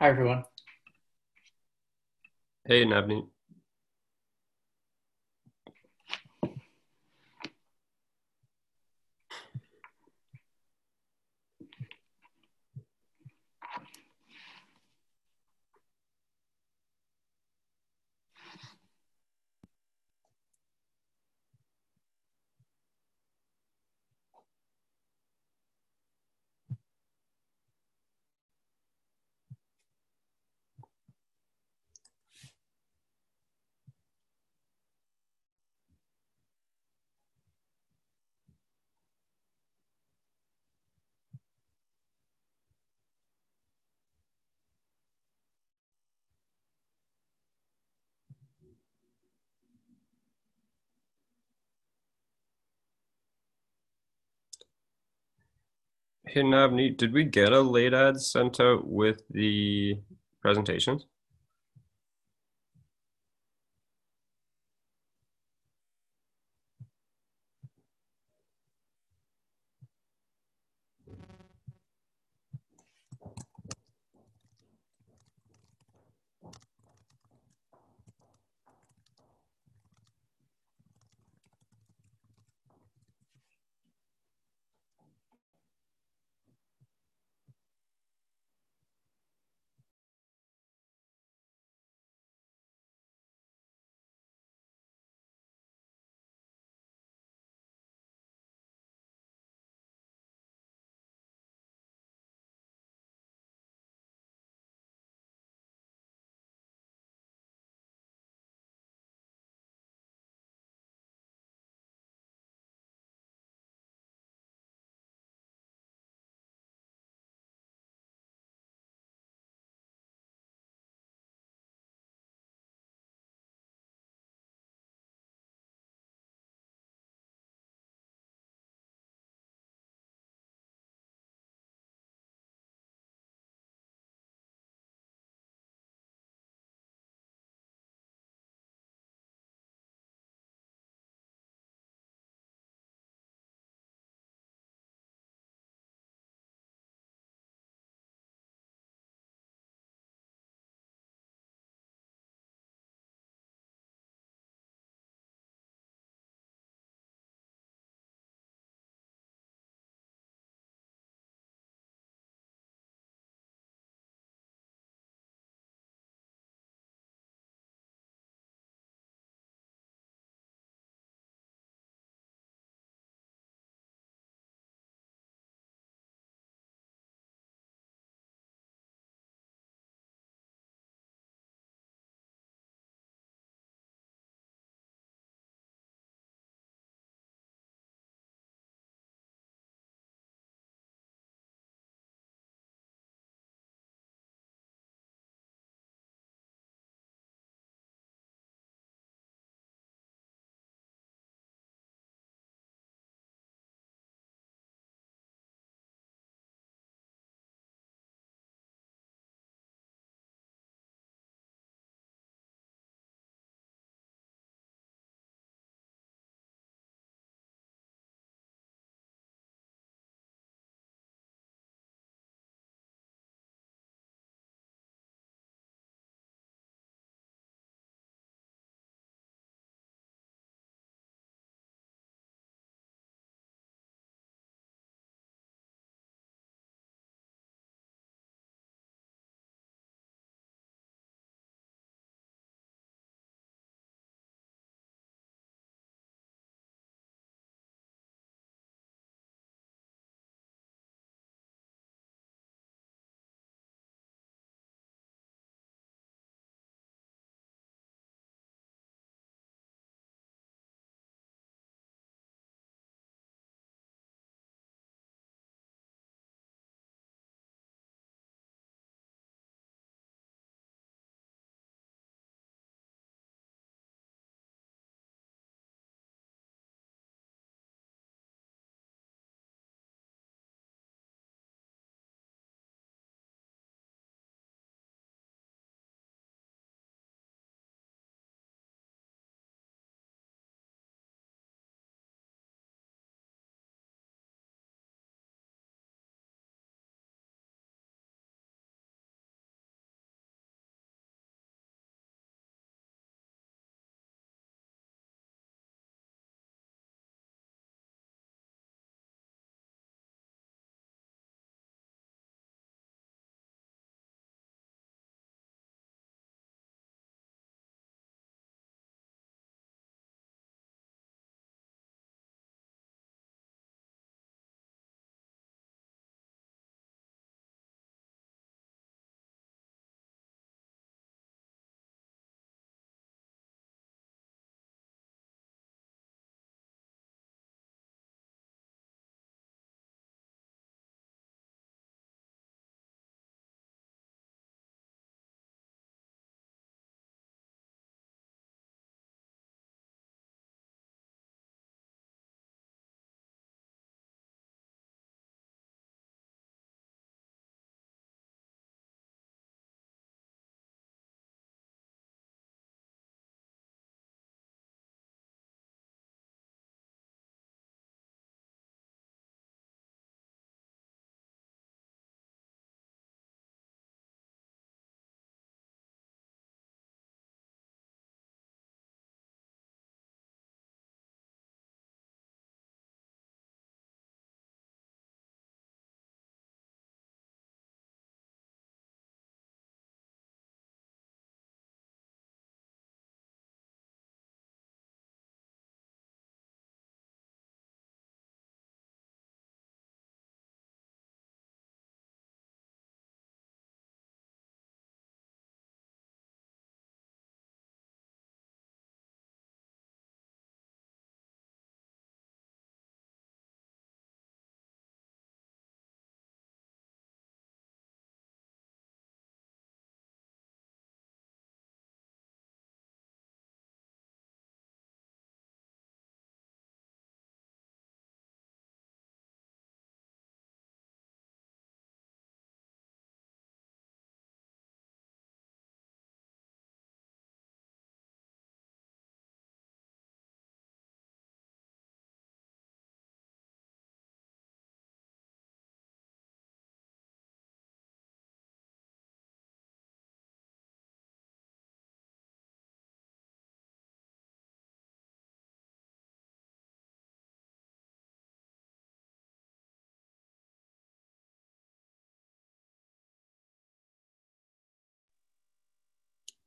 Hi, everyone. Hey, Navneet. Hey, Navneet, did we get a late ad sent out with the presentations?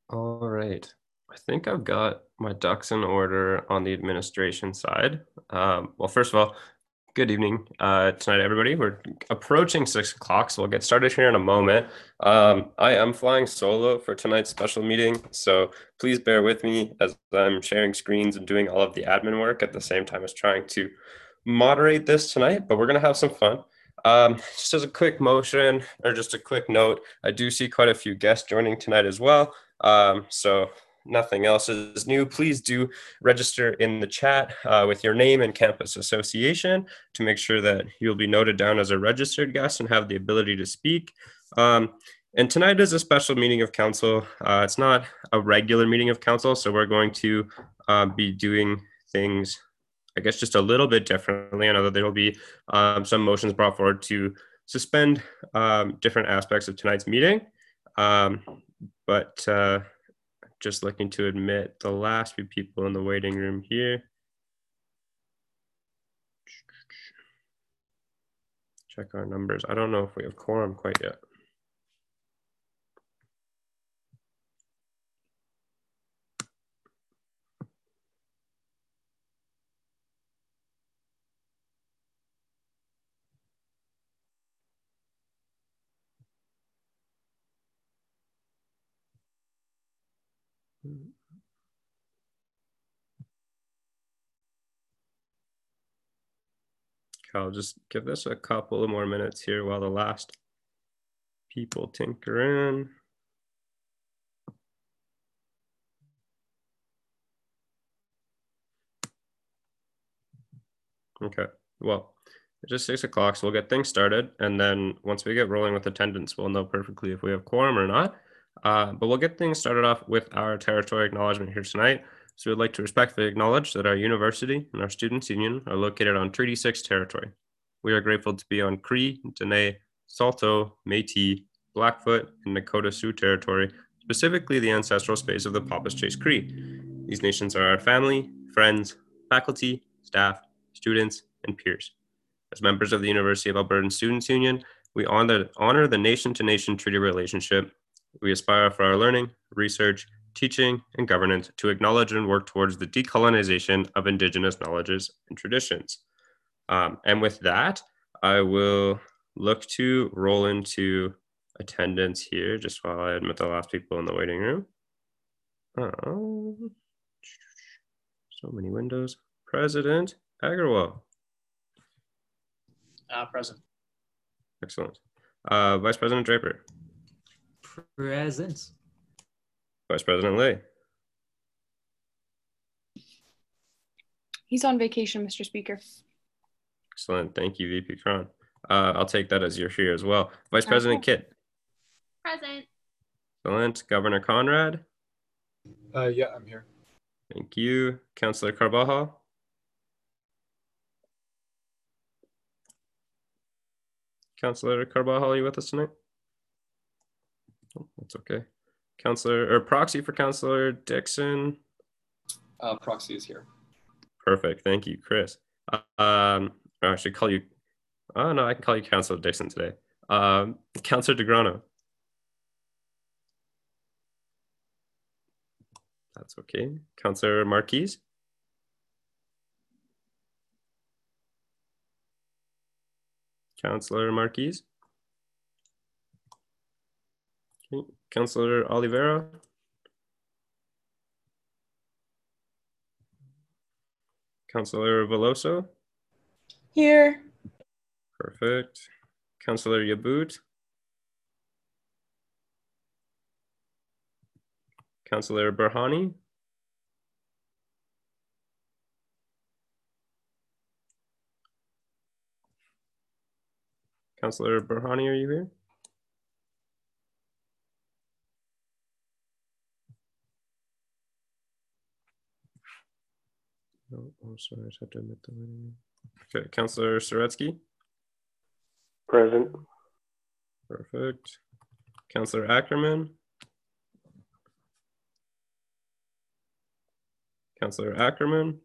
All right. I think I've got my ducks in order on the administration side. Well, first of all, good evening tonight, everybody. We're approaching 6 o'clock, so we'll get started here in a moment. I am flying solo for tonight's special meeting, so please bear with me as I'm sharing screens and doing all of the admin work at the same time as trying to moderate this tonight, but we're going to have some fun. Just as a quick motion or just a quick note, I do see quite a few guests joining tonight as well. So nothing else is new. Please do register in the chat with your name and campus association to make sure that you'll be noted down as a registered guest and have the ability to speak. And tonight is a special meeting of council. It's not a regular meeting of council, so we're going to be doing things, I guess, just a little bit differently. I know that there will be some motions brought forward to suspend different aspects of tonight's meeting. But just looking to admit the last few people in the waiting room here. Check our numbers. I don't know if we have quorum quite yet. I'll just give this a couple of more minutes here while the last people tinker in. Okay, well, it's just 6 o'clock, so we'll get things started. And then once we get rolling with attendance, we'll know perfectly if we have quorum or not. But we'll get things started off with our territory acknowledgement here tonight. So we'd like to respectfully acknowledge that our university and our students' union are located on Treaty 6 territory. We are grateful to be on Cree, Dene, Saulteaux, Métis, Blackfoot, and Nakota Sioux territory, specifically the ancestral space of the Papas-Chase Cree. These nations are our family, friends, faculty, staff, students, and peers. As members of the University of Alberta Students' Union, we honor the nation-to-nation treaty relationship. We aspire for our learning, research, teaching, and governance to acknowledge and work towards the decolonization of Indigenous knowledges and traditions. And with that, I will look to roll into attendance here just while I admit the last people in the waiting room. So many windows. President Agarwal. Present. Excellent. Vice President Draper. Present. Vice President Lay. He's on vacation, Mr. Speaker. Excellent. Thank you, VP Cron. I'll take that as you're here as well. Vice President Kitt. Present. Excellent. Governor Conrad. Yeah, I'm here. Thank you. Councillor Carvajal. Councillor Carvajal, are you with us tonight? Oh, that's okay. Councillor or proxy for Councillor Dixon. Proxy is here. Perfect. Thank you, Chris. I should call you. Oh no, I can call you Councillor Dixon today. Councillor DeGrano. That's okay. Councillor Marquise. Councillor Marquise. Okay. Councillor Oliveira. Councillor Veloso. Here. Perfect. Councillor Yabut. Councillor Berhani. Councillor Berhani, are you here? No, I'm sorry, I just have to admit the waiting. Okay, Councillor Soretsky. Present. Perfect. Councillor Ackerman. Councillor Ackerman.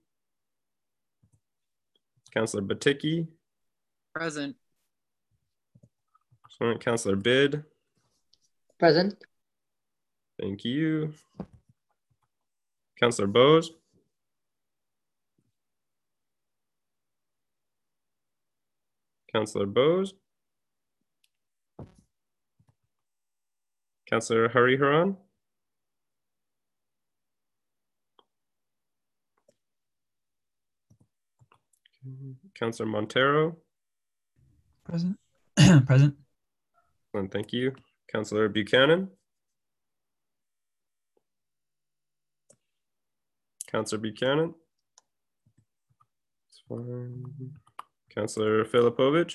Councillor Batiki. Present. Councillor Bid. Present. Thank you. Councillor Bose. Councillor Bose. Councillor Hariharan. Councillor Montero. Present. Present. And thank you. Councillor Buchanan. Councillor Buchanan. That's fine. Councillor Filipovich.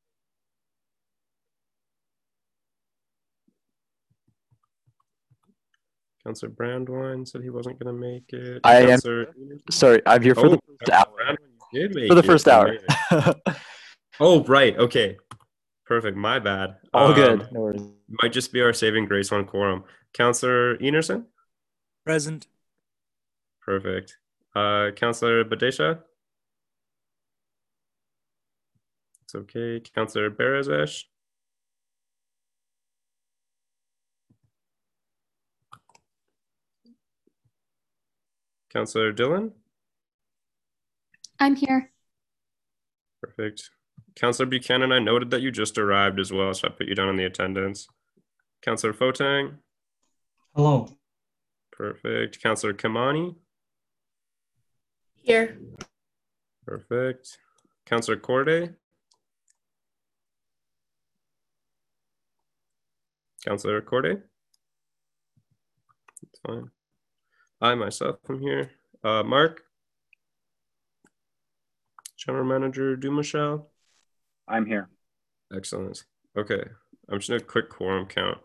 Councillor Brandwine said he wasn't going to make it. Sorry, I'm here for the first hour. Did make For the it. first hour. Oh, right. Okay. Perfect. My bad. All good. No worries. Might just be our saving grace on quorum. Councillor Enerson? Present. Perfect. Councillor Badesha? It's okay. Councillor Berezesh? Councillor Dillon? I'm here. Perfect. Councillor Buchanan, I noted that you just arrived as well, so I put you down on the attendance. Councillor Fotang? Hello. Perfect. Councillor Kamani? Here. Perfect. Councillor Corday? Councillor Corday? That's fine. I myself am here. Mark? General Manager Dumichel? I'm here. Excellent. Okay. I'm just doing a quick quorum count.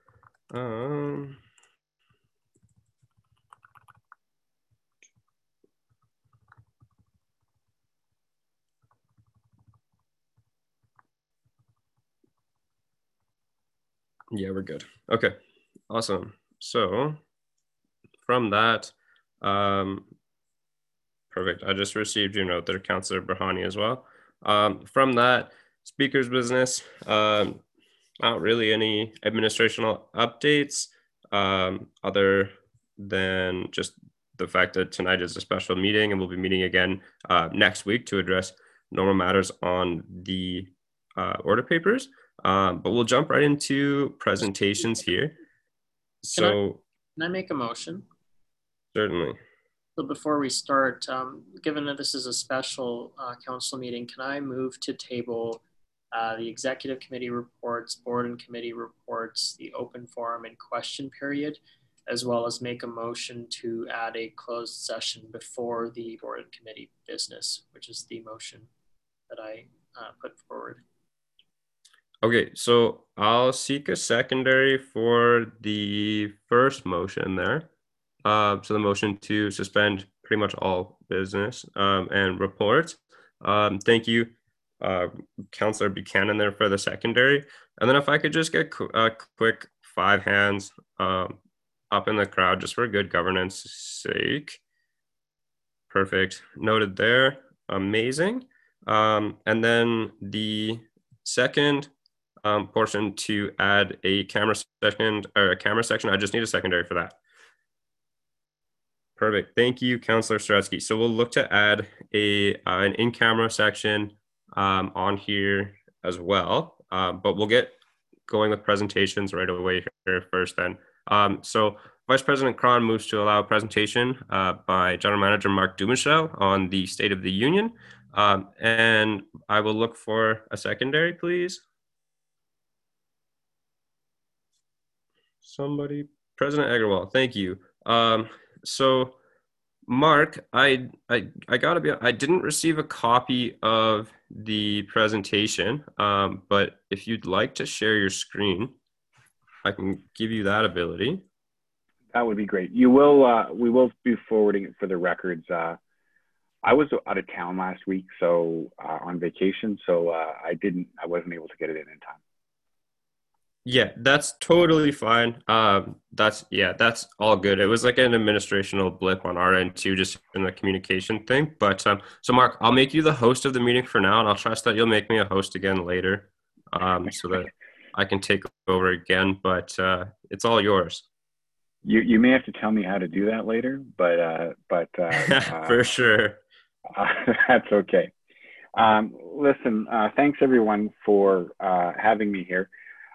Yeah, we're good. Okay. Awesome. So from that, perfect. I just received your note there, Councillor Berhani, as well. From that, speaker's business, not really any administrational updates other than just the fact that tonight is a special meeting and we'll be meeting again next week to address normal matters on the order papers. But we'll jump right into presentations here. So Can I make a motion? Certainly. So before we start, given that this is a special council meeting, can I move to table the executive committee reports, board and committee reports, the open forum and question period, as well as make a motion to add a closed session before the board and committee business, which is the motion that I put forward. Okay, so I'll seek a secondary for the first motion there. So the motion to suspend pretty much all business and reports. Thank you, Councillor Buchanan there for the secondary. And then if I could just get a quick 5 hands up in the crowd just for good governance sake. Perfect. Noted there. Amazing. And then the second portion to add a camera section. I just need a secondary for that. Perfect. Thank you, Councillor Stretsky. So we'll look to add an in-camera section on here as well, but we'll get going with presentations right away here first then. So Vice President Cron moves to allow a presentation by General Manager Mark Dumichel on the State of the Union. And I will look for a secondary, please. Somebody, President Agarwal, thank you. So Mark, I didn't receive a copy of the presentation, but if you'd like to share your screen, I can give you that ability. That would be great. We will be forwarding it for the records. I was out of town last week, so on vacation, so I wasn't able to get it in time. Yeah, that's totally fine. That's all good. It was like an administrational blip on our end too, just in the communication thing. But so Mark, I'll make you the host of the meeting for now, and I'll trust that you'll make me a host again later, so that I can take over again. But it's all yours. You may have to tell me how to do that later, but For sure. that's okay. Listen, thanks everyone for having me here.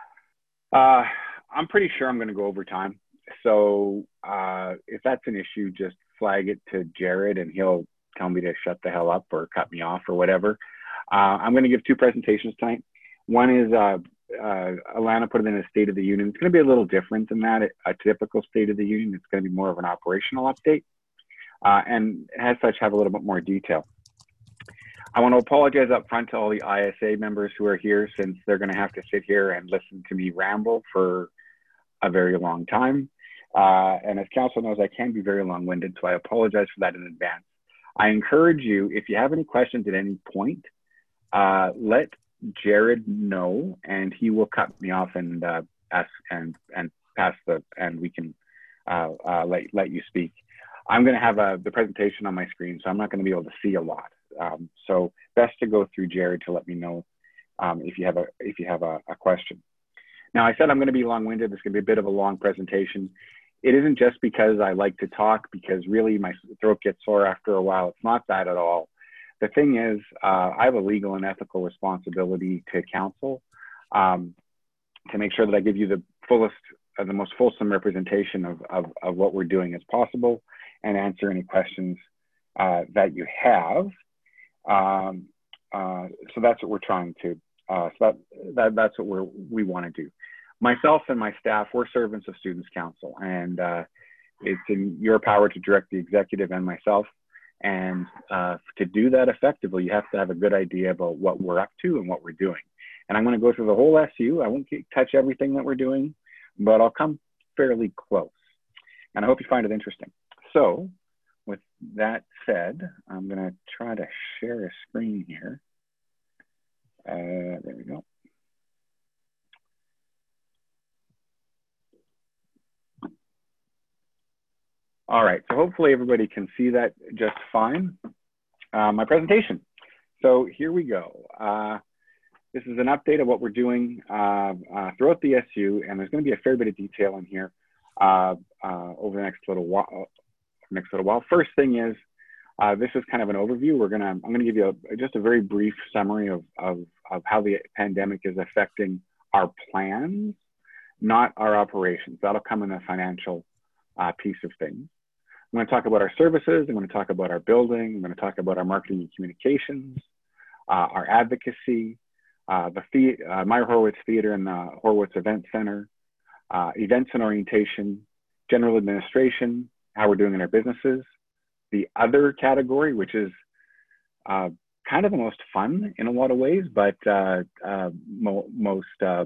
I'm pretty sure I'm going to go over time. So if that's an issue, just flag it to Jared and he'll tell me to shut the hell up or cut me off or whatever. I'm going to give two presentations tonight. One is Alana put it in a State of the Union. It's going to be a little different than that, a typical State of the Union. It's going to be more of an operational update and as such have a little bit more detail. I want to apologize up front to all the ISA members who are here, since they're going to have to sit here and listen to me ramble for a very long time. And as council knows, I can be very long-winded, so I apologize for that in advance. I encourage you, if you have any questions at any point, let Jared know, and he will cut me off and ask and pass the, and we can let you speak. I'm going to have the presentation on my screen, so I'm not going to be able to see a lot. So best to go through Jared to let me know if you have a question. Now, I said I'm going to be long-winded. This is going to be a bit of a long presentation. It isn't just because I like to talk, because really my throat gets sore after a while. It's not that at all. The thing is, I have a legal and ethical responsibility to council to make sure that I give you the fullest, the most fulsome representation of what we're doing as possible, and answer any questions that you have. So that's what we're trying to, that's what we want to do. Myself and my staff, we're servants of Students' Council, and it's in your power to direct the executive and myself. And to do that effectively, you have to have a good idea about what we're up to and what we're doing. And I'm going to go through the whole SU. I won't touch everything that we're doing, but I'll come fairly close. And I hope you find it interesting. So with that said, I'm going to try to share a screen here. There we go. All right, so hopefully everybody can see that just fine. My presentation. So here we go. This is an update of what we're doing throughout the SU, and there's going to be a fair bit of detail in here over the next little while. First thing is, this is kind of an overview. I'm going to give you just a very brief summary of how the pandemic is affecting our plans, not our operations. That'll come in the financial piece of things. I'm going to talk about our services. I'm going to talk about our building. I'm going to talk about our marketing and communications, our advocacy, Meyer Horowitz Theater and the Horowitz Event Center, events and orientation, general administration, how we're doing in our businesses, the other category, which is kind of the most fun in a lot of ways, but most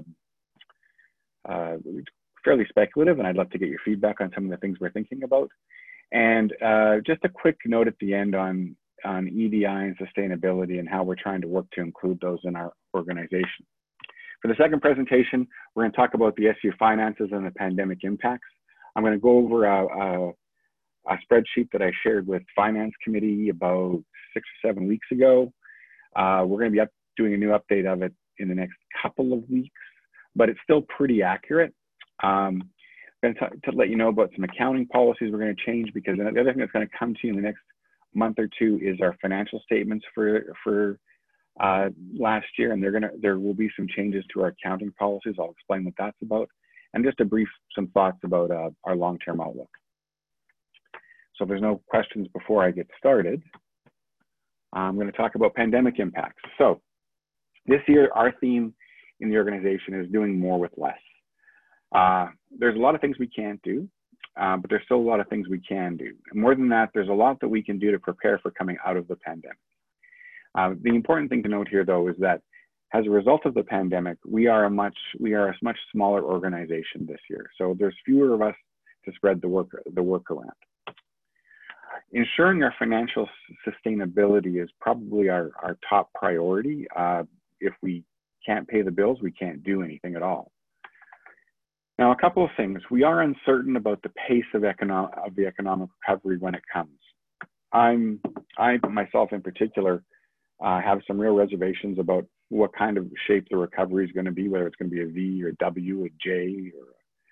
fairly speculative, and I'd love to get your feedback on some of the things we're thinking about. And just a quick note at the end on EDI and sustainability and how we're trying to work to include those in our organization. For the second presentation, we're going to talk about the SU finances and the pandemic impacts. I'm going to go over a spreadsheet that I shared with Finance Committee about 6 or 7 weeks ago. We're going to be doing a new update of it in the next couple of weeks, but it's still pretty accurate. I'm going to let you know about some accounting policies we're going to change, because the other thing that's going to come to you in the next month or two is our financial statements for last year, and there will be some changes to our accounting policies. I'll explain what that's about, and just some thoughts about our long-term outlook. So if there's no questions before I get started, I'm going to talk about pandemic impacts. So this year, our theme in the organization is doing more with less. There's a lot of things we can't do, but there's still a lot of things we can do. And more than that, there's a lot that we can do to prepare for coming out of the pandemic. The important thing to note here, though, is that as a result of the pandemic, we are a much smaller organization this year. So there's fewer of us to spread the work around. Ensuring our financial sustainability is probably our top priority. If we can't pay the bills, we can't do anything at all. Now, a couple of things. We are uncertain about the pace of the economic recovery when it comes. I myself in particular have some real reservations about what kind of shape the recovery is going to be, whether it's going to be a V or W, a J,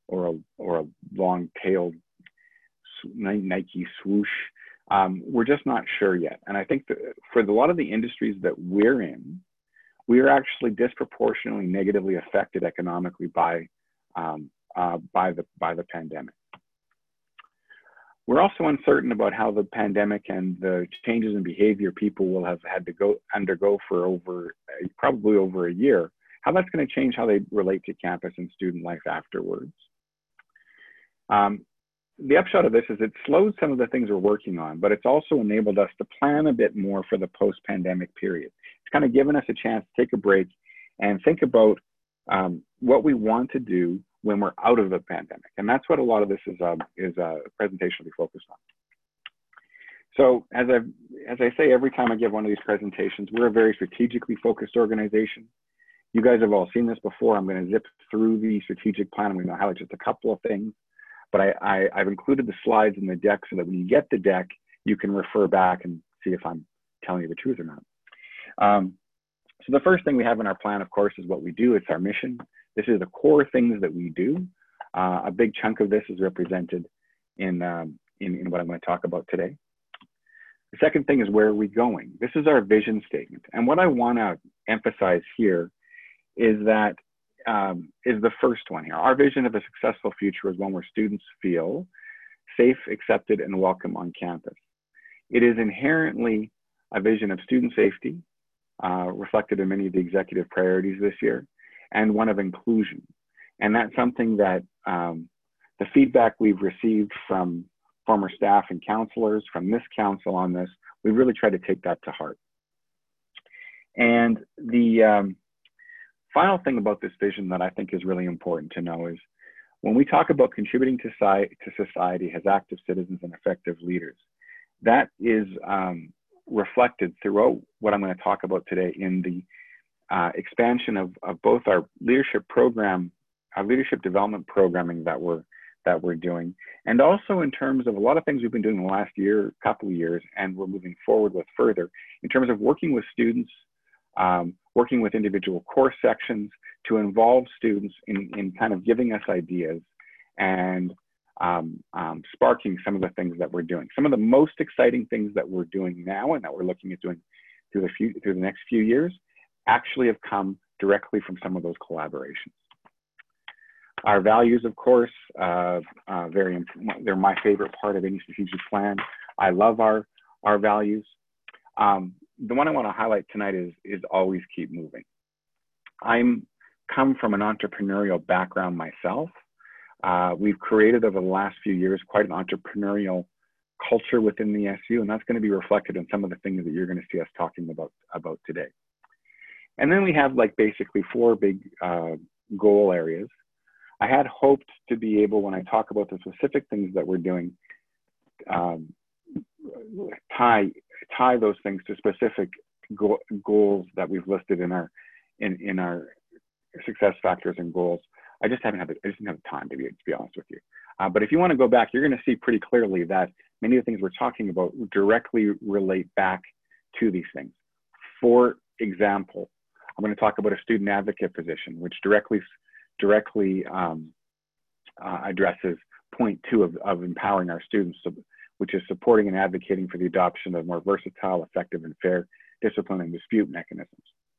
a long-tailed Nike swoosh. We're just not sure yet. And I think that for a lot of the industries that we're in, we are actually disproportionately negatively affected economically by the pandemic. We're also uncertain about how the pandemic and the changes in behavior people will have had to undergo for probably over a year, how that's going to change how they relate to campus and student life afterwards. The upshot of this is it slowed some of the things we're working on, but it's also enabled us to plan a bit more for the post-pandemic period. It's kind of given us a chance to take a break and think about what we want to do when we're out of the pandemic. And that's what a lot of this is a presentation will be focused on. So as I say every time I give one of these presentations, we're a very strategically focused organization. You guys have all seen this before. I'm going to zip through the strategic plan. I'm going to highlight just a couple of things, but I've included the slides in the deck so that when you get the deck, you can refer back and see if I'm telling you the truth or not. So the first thing we have in our plan, of course, is what we do. It's our mission. This is the core things that we do. A big chunk of this is represented in what I'm going to talk about today. The second thing is where are we going? This is our vision statement. And what I want to emphasize here is that is the first one here. Our vision of a successful future is one where students feel safe, accepted, and welcome on campus. It is inherently a vision of student safety, reflected in many of the executive priorities this year, and one of inclusion. And that's something that the feedback we've received from former staff and counselors, from this council on this, we really try to take that to heart. And the final thing about this vision that I think is really important to know is when we talk about contributing to society as active citizens and effective leaders, that is reflected throughout what I'm going to talk about today in the expansion of both our leadership program, our leadership development programming that we're doing, and also in terms of a lot of things we've been doing in the last couple of years, and we're moving forward with further in terms of working with students, working with individual course sections to involve students in kind of giving us ideas and sparking some of the things that we're doing. Some of the most exciting things that we're doing now and that we're looking at doing through the next few years actually have come directly from some of those collaborations. Our values, of course, they're my favorite part of any strategic plan. I love our values. The one I want to highlight tonight is always keep moving. I'm come from an entrepreneurial background myself. We've created over the last few years quite an entrepreneurial culture within the SU, and that's going to be reflected in some of the things that you're going to see us talking about today. And then we have like basically 4 big goal areas. I had hoped to be able, when I talk about the specific things that we're doing, tie those things to specific goals that we've listed in our success factors and goals. I just didn't have time to be honest with you. But if you want to go back, you're going to see pretty clearly that many of the things we're talking about directly relate back to these things. For example, I'm going to talk about a student advocate position, which directly addresses point 2 of empowering our students, which is supporting and advocating for the adoption of more versatile, effective, and fair discipline and dispute mechanisms.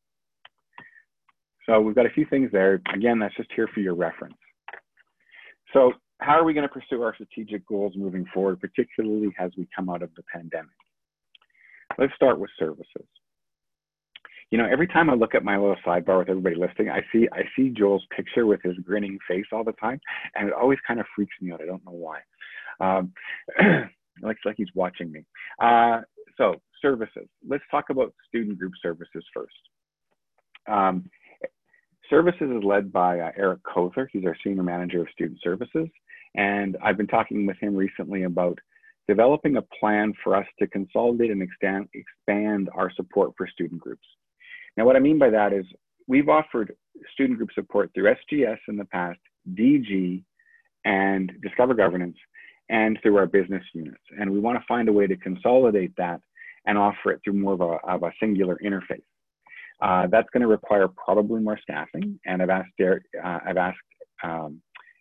So we've got a few things there. Again, that's just here for your reference. So how are we going to pursue our strategic goals moving forward, particularly as we come out of the pandemic? Let's start with services. You know, every time I look at my little sidebar with everybody listening, I see Joel's picture with his grinning face all the time, and it always kind of freaks me out. I don't know why. It looks like he's watching me. So services. Let's talk about student group services first. Services is led by Eric Kother. He's our Senior Manager of Student Services. And I've been talking with him recently about developing a plan for us to consolidate and expand our support for student groups. Now, what I mean by that is we've offered student group support through SGS in the past, DG, and Discover Governance, and through our business units. And we want to find a way to consolidate that and offer it through more of a singular interface. That's going to require probably more staffing, and I've asked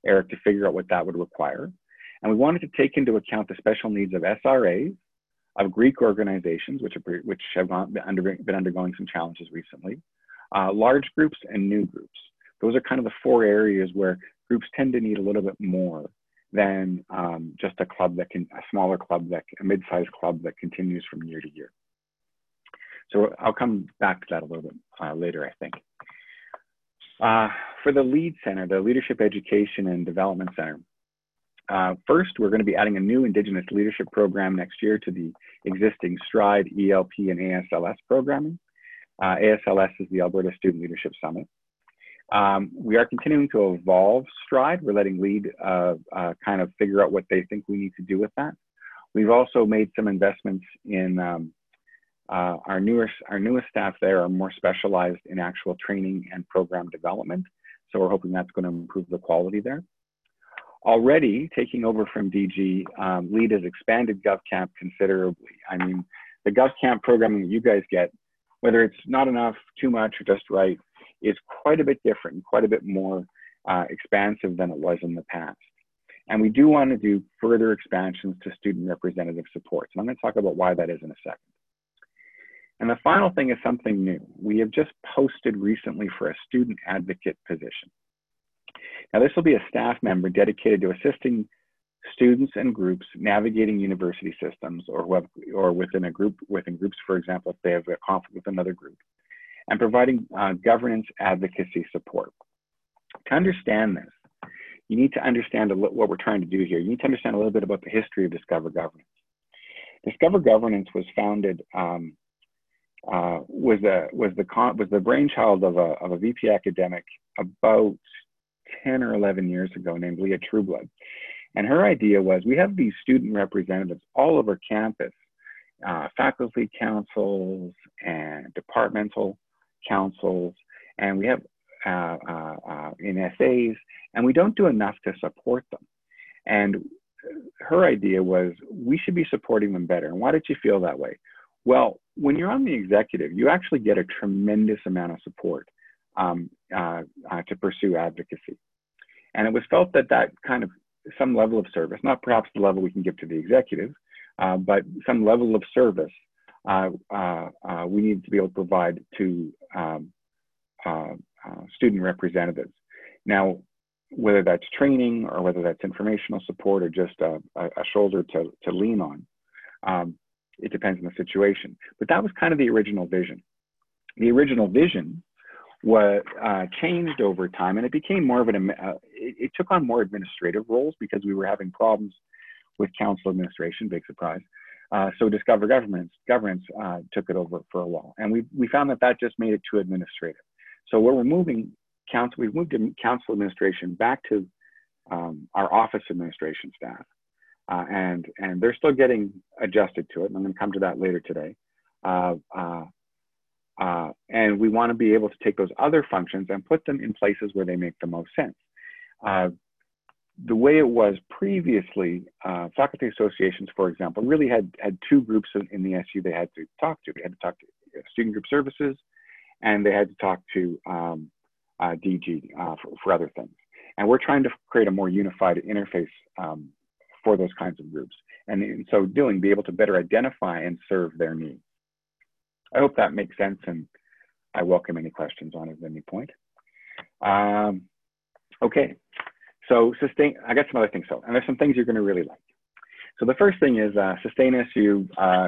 Eric to figure out what that would require. And we wanted to take into account the special needs of SRAs, of Greek organizations, which have been undergoing some challenges recently, large groups and new groups. Those are kind of the 4 areas where groups tend to need a little bit more than just a smaller club, a mid-sized club that continues from year to year. So I'll come back to that a little bit later, I think. For the LEAD Center, the Leadership Education and Development Center, first, we're going to be adding a new Indigenous leadership program next year to the existing STRIDE, ELP, and ASLS programming. ASLS is the Alberta Student Leadership Summit. We are continuing to evolve STRIDE. We're letting LEAD kind of figure out what they think we need to do with that. We've also made some investments in our newest staff there are more specialized in actual training and program development. So we're hoping that's going to improve the quality there. Already taking over from DG, LEAD has expanded GovCamp considerably. I mean, the GovCamp programming that you guys get, whether it's not enough, too much, or just right, is quite a bit different, quite a bit more expansive than it was in the past. And we do want to do further expansions to student representative support. So I'm going to talk about why that is in a second. And the final thing is something new. We have just posted recently for a student advocate position. Now, this will be a staff member dedicated to assisting students and groups navigating university systems or within groups, for example, if they have a conflict with another group, and providing governance advocacy support. To understand this, you need to understand what we're trying to do here. You need to understand a little bit about the history of Discover Governance. Discover Governance was founded, was the brainchild of a VP academic about 10 or 11 years ago named Leah Trueblood. And her idea was, we have these student representatives all over campus, faculty councils and departmental councils, and we have in SAs, and we don't do enough to support them. And her idea was, we should be supporting them better. And why did she feel that way? Well, when you're on the executive, you actually get a tremendous amount of support to pursue advocacy. And it was felt that kind of some level of service, not perhaps the level we can give to the executive, but some level of service we need to be able to provide to student representatives. Now, whether that's training or whether that's informational support or just a shoulder to lean on, it depends on the situation. But that was kind of the original vision. The original vision was changed over time, and it became more of it took on more administrative roles because we were having problems with council administration, big surprise. So Discover Governance took it over for a while. And we found that just made it too administrative. So where we've moved council administration back to our office administration staff. And they're still getting adjusted to it. And I'm going to come to that later today. And we want to be able to take those other functions and put them in places where they make the most sense. The way it was previously, faculty associations, for example, really had 2 groups in the SU they had to talk to. They had to talk to student group services, and they had to talk to DG for other things. And we're trying to create a more unified interface for those kinds of groups. And in so doing, be able to better identify and serve their needs. I hope that makes sense, and I welcome any questions on it at any point. Okay, so I got some other things. And there's some things you're going to really like. So the first thing is Sustain SU.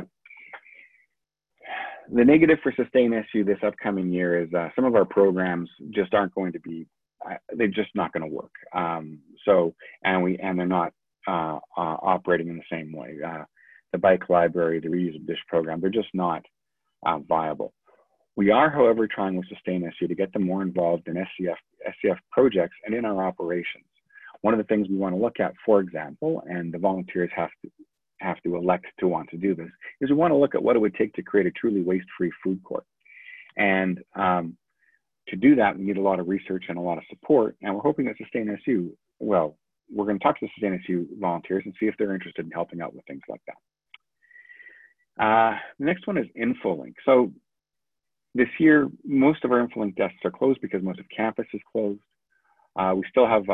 The negative for Sustain SU this upcoming year is some of our programs just aren't going to be, they're just not going to work. And they're not operating in the same way. The bike library, the reuse of dish program, they're just not viable. We are, however, trying with Sustain SU to get them more involved in SCF projects and in our operations. One of the things we want to look at, for example, and the volunteers have to elect to want to do this, is we want to look at what it would take to create a truly waste-free food court. And to do that, we need a lot of research and a lot of support. And we're hoping that Sustain SU, well, we're going to talk to Sustain SU volunteers and see if they're interested in helping out with things like that. The next one is InfoLink. So this year, most of our InfoLink desks are closed because most of campus is closed. We still have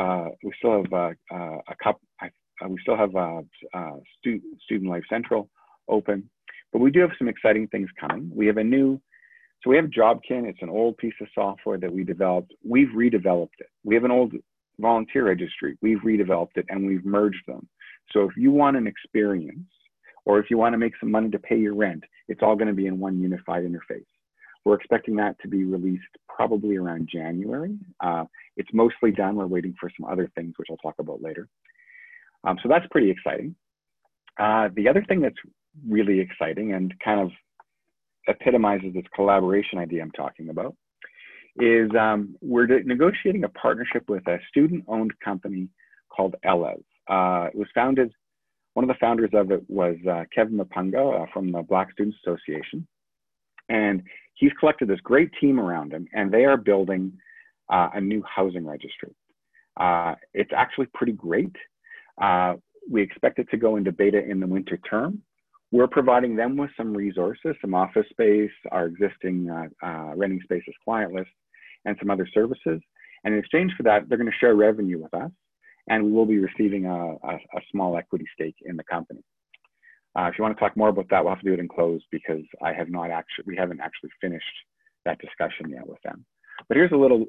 Student Life Central open, but we do have some exciting things coming. We have we have Jobkin. It's an old piece of software that we developed. We've redeveloped it. We have an old volunteer registry. We've redeveloped it and we've merged them. So if you want an experience, or if you want to make some money to pay your rent, it's all going to be in one unified interface. We're expecting that to be released probably around January. It's mostly done. We're waiting for some other things, which I'll talk about later. So that's pretty exciting. The other thing that's really exciting and kind of epitomizes this collaboration idea I'm talking about is we're negotiating a partnership with a student-owned company called Elev. It was founded, one of the founders of it was Kevin Mapunga from the Black Students Association. And he's collected this great team around him, and they are building a new housing registry. It's actually pretty great. We expect it to go into beta in the winter term. We're providing them with some resources, some office space, our existing renting spaces client list, and some other services. And in exchange for that, they're going to share revenue with us, and we will be receiving a small equity stake in the company. If you want to talk more about that, we'll have to do it in close because we haven't actually finished that discussion yet with them. But here's a little,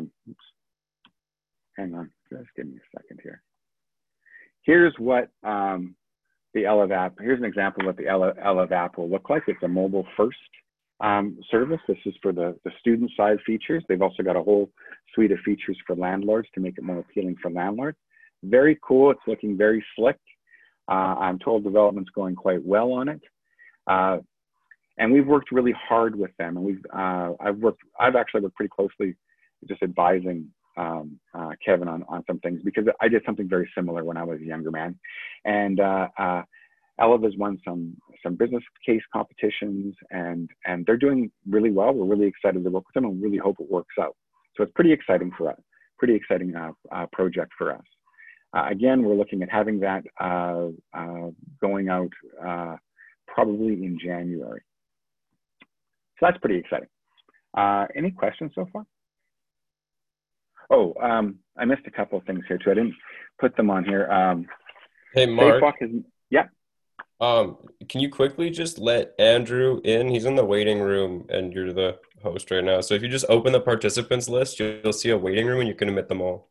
hang on, just give me a second here. Here's what the Elev app, here's an example of what the Elev app will look like. It's a mobile first service. This is for the student side features. They've also got a whole suite of features for landlords to make it more appealing for landlords. Very cool, it's looking very slick. I'm told development's going quite well on it. And we've worked really hard with them. And I've actually worked pretty closely just advising Kevin on some things because I did something very similar when I was a younger man. And Elev has won some business case competitions and they're doing really well. We're really excited to work with them and really hope it works out. So it's pretty exciting for us, pretty exciting project for us. Again, we're looking at having that going out probably in January. So that's pretty exciting. Any questions so far? Oh, I missed a couple of things here too. I didn't put them on here. Hey, Mark. Yeah. Can you quickly just let Andrew in? He's in the waiting room and you're the host right now. So if you just open the participants list, you'll see a waiting room and you can admit them all.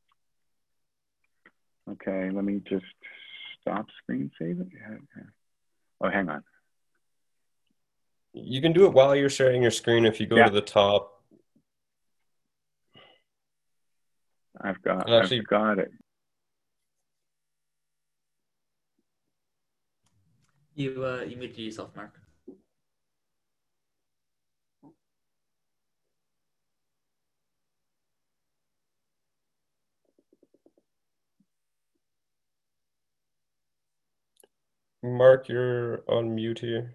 Okay, let me just stop screen saving. Oh, hang on. You can do it while you're sharing your screen if you go to the top. I've got it. You muted yourself, Mark. Mark, you're on mute here.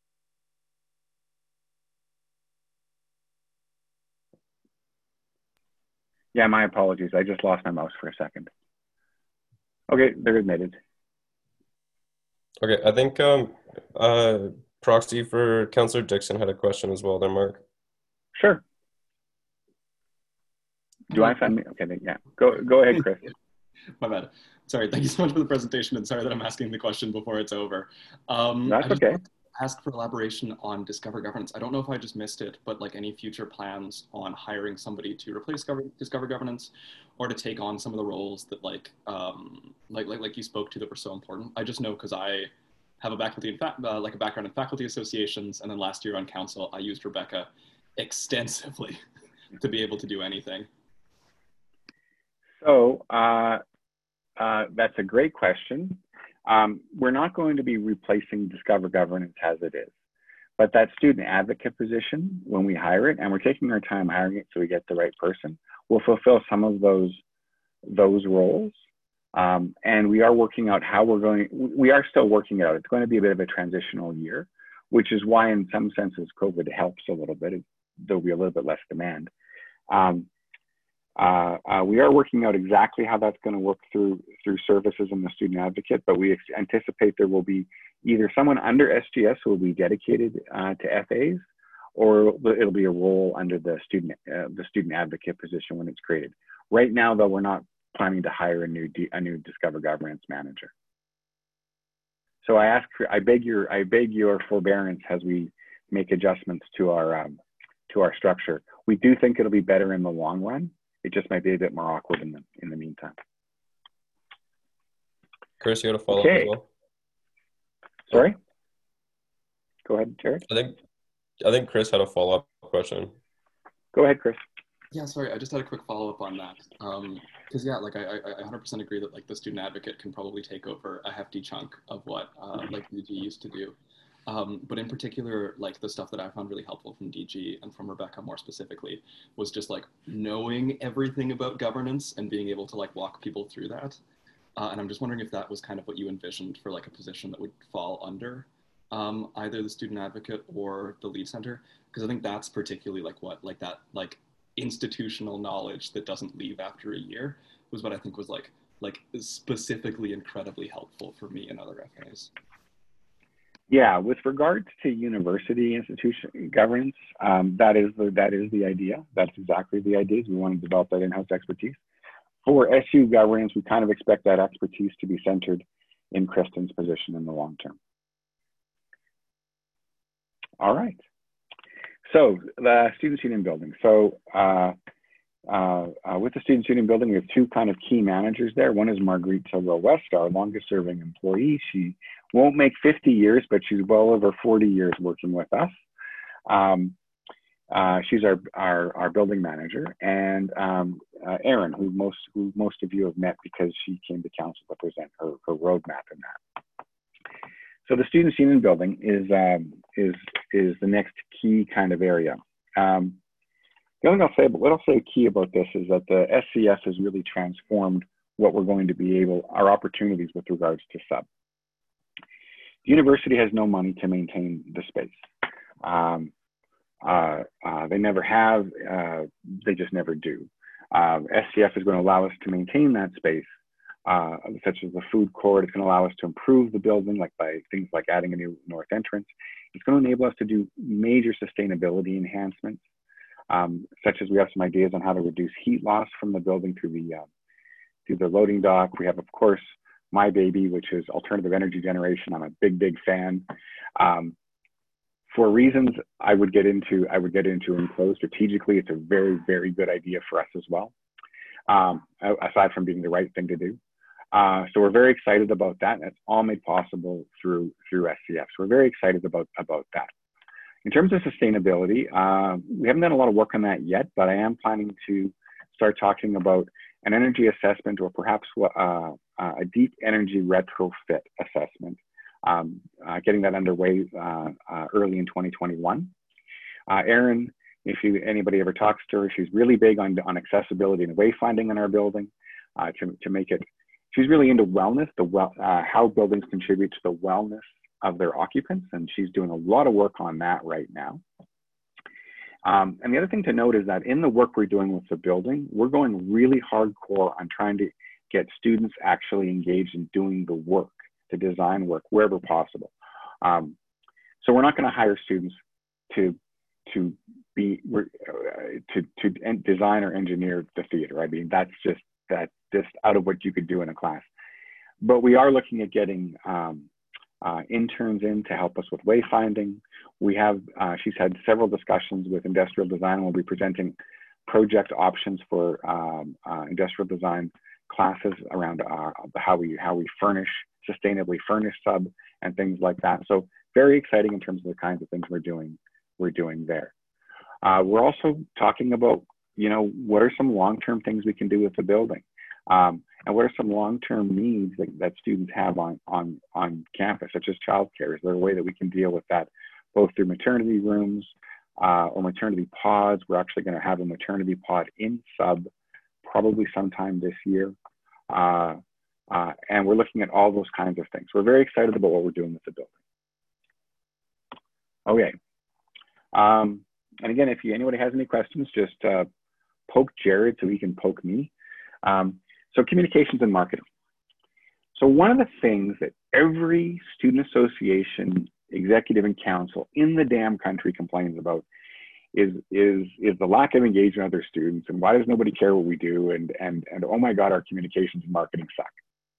Yeah, my apologies. I just lost my mouse for a second. Okay, they're admitted. Okay, I think proxy for Councillor Dixon had a question as well there, Mark. Sure. Do I find me? Okay, then, yeah. Go ahead, Chris. My bad. Sorry, thank you so much for the presentation, and sorry that I'm asking the question before it's over. That's okay. Ask for elaboration on Discover Governance. I don't know if I just missed it, but like any future plans on hiring somebody to replace Discover Governance or to take on some of the roles that like you spoke to that were so important. I just know because I have a background in faculty associations, and then last year on council, I used Rebecca extensively to be able to do anything. So that's a great question. We're not going to be replacing Discover Governance as it is, but that student advocate position, when we hire it, and we're taking our time hiring it so we get the right person, will fulfill some of those roles. And we are working out how we are still working it out. It's going to be a bit of a transitional year, which is why in some senses COVID helps a little bit. There'll be a little bit less demand. We are working out exactly how that's going to work through services and the student advocate, but we anticipate there will be either someone under SGS who will be dedicated to FAs, or it'll be a role under the student advocate position when it's created. Right now, though, we're not planning to hire a new Discover Governance manager. So I beg your forbearance as we make adjustments to our structure. We do think it'll be better in the long run. It just might be a bit more awkward in the meantime. Chris, you want to follow up as well? Sorry? Go ahead, Jared. I think Chris had a follow-up question. Go ahead, Chris. Yeah, sorry, I just had a quick follow-up on that. Because yeah, like I 100% agree that like the student advocate can probably take over a hefty chunk of what like DG used to do. But in particular, like the stuff that I found really helpful from DG and from Rebecca more specifically was just like knowing everything about governance and being able to like walk people through that. And I'm just wondering if that was kind of what you envisioned for like a position that would fall under either the student advocate or the lead center, because I think that's particularly like what like that like institutional knowledge that doesn't leave after a year was what I think was like specifically incredibly helpful for me and other FAs. Yeah, with regards to university institution governance, that is the idea. That's exactly the idea. We want to develop that in-house expertise. For SU governance, we kind of expect that expertise to be centered in Kristen's position in the long term. All right. So the Students Union building. So with the Students Union building, we have two kind of key managers there. One is Marguerite Tilwell-West, our longest serving employee. She won't make 50 years, but she's well over 40 years working with us. She's our building manager, and Erin, who most of you have met because she came to council to present her roadmap in that. So the Students Union building is the next key kind of area. The only thing I'll say, but what I'll say key about this is that the SCS has really transformed what we're going to be our opportunities with regards to sub. The university has no money to maintain the space. They never have, they just never do. SCF is going to allow us to maintain that space, such as the food court. It's going to allow us to improve the building, like by things like adding a new north entrance. It's going to enable us to do major sustainability enhancements, such as we have some ideas on how to reduce heat loss from the building through the loading dock. We have, of course, my baby, which is alternative energy generation. I'm a big fan. For reasons I would get into and close strategically, it's a very good idea for us as well, aside from being the right thing to do. So we're very excited about that, and it's all made possible through SCF. So we're very excited about that. In terms of sustainability, we haven't done a lot of work on that yet, but I am planning to start talking about an energy assessment, or perhaps a deep energy retrofit assessment, getting that underway early in 2021. Erin, if anybody ever talks to her, she's really big on accessibility and wayfinding in our building to make it. She's really into wellness, how buildings contribute to the wellness of their occupants, and she's doing a lot of work on that right now. And the other thing to note is that in the work we're doing with the building, we're going really hardcore on trying to get students actually engaged in doing the work, to design work wherever possible. So we're not going to hire students to design or engineer the theater. I mean, that's just out of what you could do in a class. But we are looking at getting interns in to help us with wayfinding. We have, she's had several discussions with industrial design. We'll be presenting project options for industrial design classes around how we sustainably furnish sub and things like that. So very exciting in terms of the kinds of things we're doing there. We're also talking about, what are some long-term things we can do with the building? And what are some long-term needs that students have on campus, such as childcare? Is there a way that we can deal with that, both through maternity rooms or maternity pods? We're actually going to have a maternity pod in sub probably sometime this year. And we're looking at all those kinds of things. We're very excited about what we're doing with the building. Okay. And again, if anybody has any questions, just poke Jared so he can poke me. So communications and marketing. So one of the things that every student association, executive and council in the damn country complains about is the lack of engagement of their students, and why does nobody care what we do, and oh my God, our communications and marketing suck.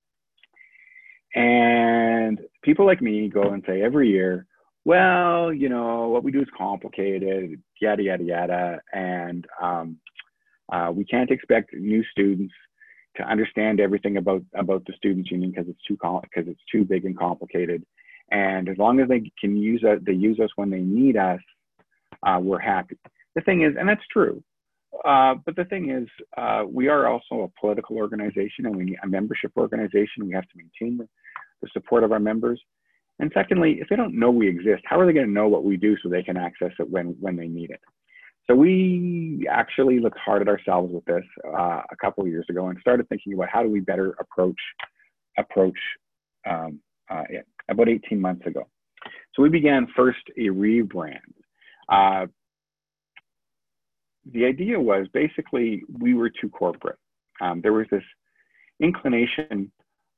And people like me go and say every year, well, you know, what we do is complicated, yada, yada, yada. And we can't expect new students to understand everything about the Students' Union because it's too big and complicated. And as long as they can use us when they need us, we're happy. The thing is, and that's true, but the thing is, we are also a political organization, and we need a membership organization. We have to maintain the support of our members. And secondly, if they don't know we exist, how are they going to know what we do so they can access it when they need it? So we actually looked hard at ourselves with this a couple of years ago and started thinking about how do we better approach it about 18 months ago. So we began first a rebrand. The idea was basically we were too corporate. There was this inclination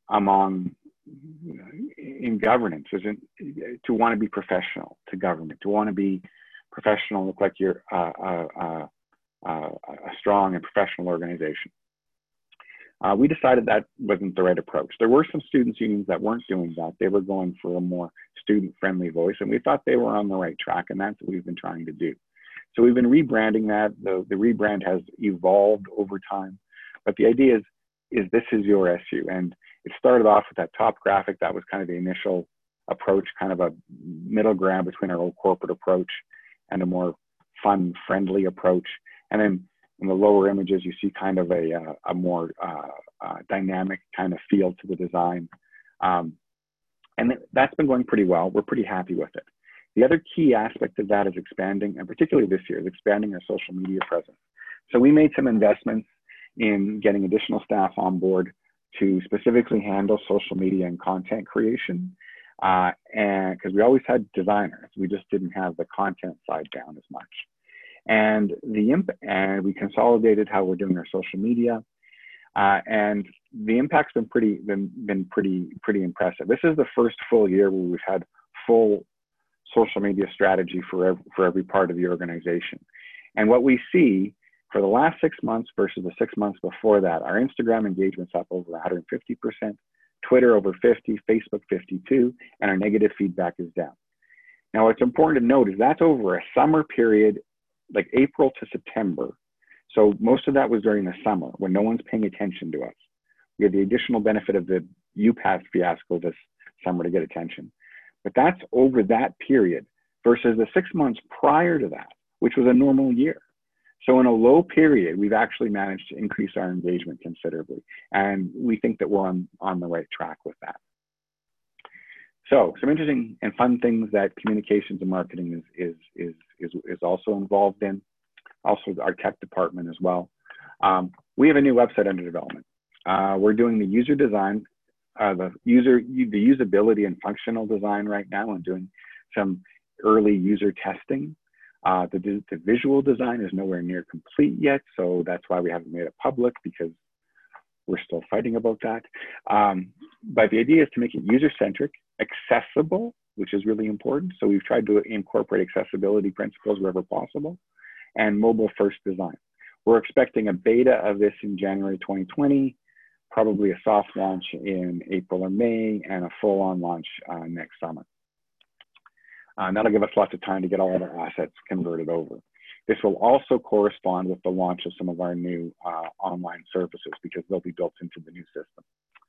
in governance to want to be professional to government, to want to be professional, look like you're a strong and professional organization. We decided that wasn't the right approach. There were some students' unions that weren't doing that. They were going for a more student-friendly voice, and we thought they were on the right track, and that's what we've been trying to do. So we've been rebranding that. The rebrand has evolved over time, but the idea is this is your SU, and it started off with that top graphic. That was kind of the initial approach, kind of a middle ground between our old corporate approach and a more fun, friendly approach. And then in the lower images, you see kind of a more dynamic kind of feel to the design. And that's been going pretty well. We're pretty happy with it. The other key aspect of that is expanding, and particularly this year, is expanding our social media presence. So we made some investments in getting additional staff on board to specifically handle social media and content creation. And because we always had designers, we just didn't have the content side down as much. And we consolidated how we're doing our social media, and the impact's been pretty impressive. This is the first full year where we've had full social media strategy for every part of the organization. And what we see for the last 6 months versus the 6 months before that, our Instagram engagement's up over 150%, Twitter over 50%, Facebook 52%, and our negative feedback is down. Now, what's important to note is that's over a summer period, like April to September. So most of that was during the summer when no one's paying attention to us. We had the additional benefit of the UPass fiasco this summer to get attention. But that's over that period versus the 6 months prior to that, which was a normal year. So in a low period, we've actually managed to increase our engagement considerably. And we think that we're on the right track with that. So some interesting and fun things that communications and marketing is also involved in. Also our tech department as well. We have a new website under development. We're doing the user design, the usability and functional design right now, and doing some early user testing. The visual design is nowhere near complete yet, so that's why we haven't made it public, because we're still fighting about that. But the idea is to make it user-centric, accessible, which is really important. So we've tried to incorporate accessibility principles wherever possible, and mobile-first design. We're expecting a beta of this in January 2020, probably a soft launch in April or May, and a full-on launch next summer. That'll give us lots of time to get all of our assets converted over. This will also correspond with the launch of some of our new online services, because they'll be built into the new system.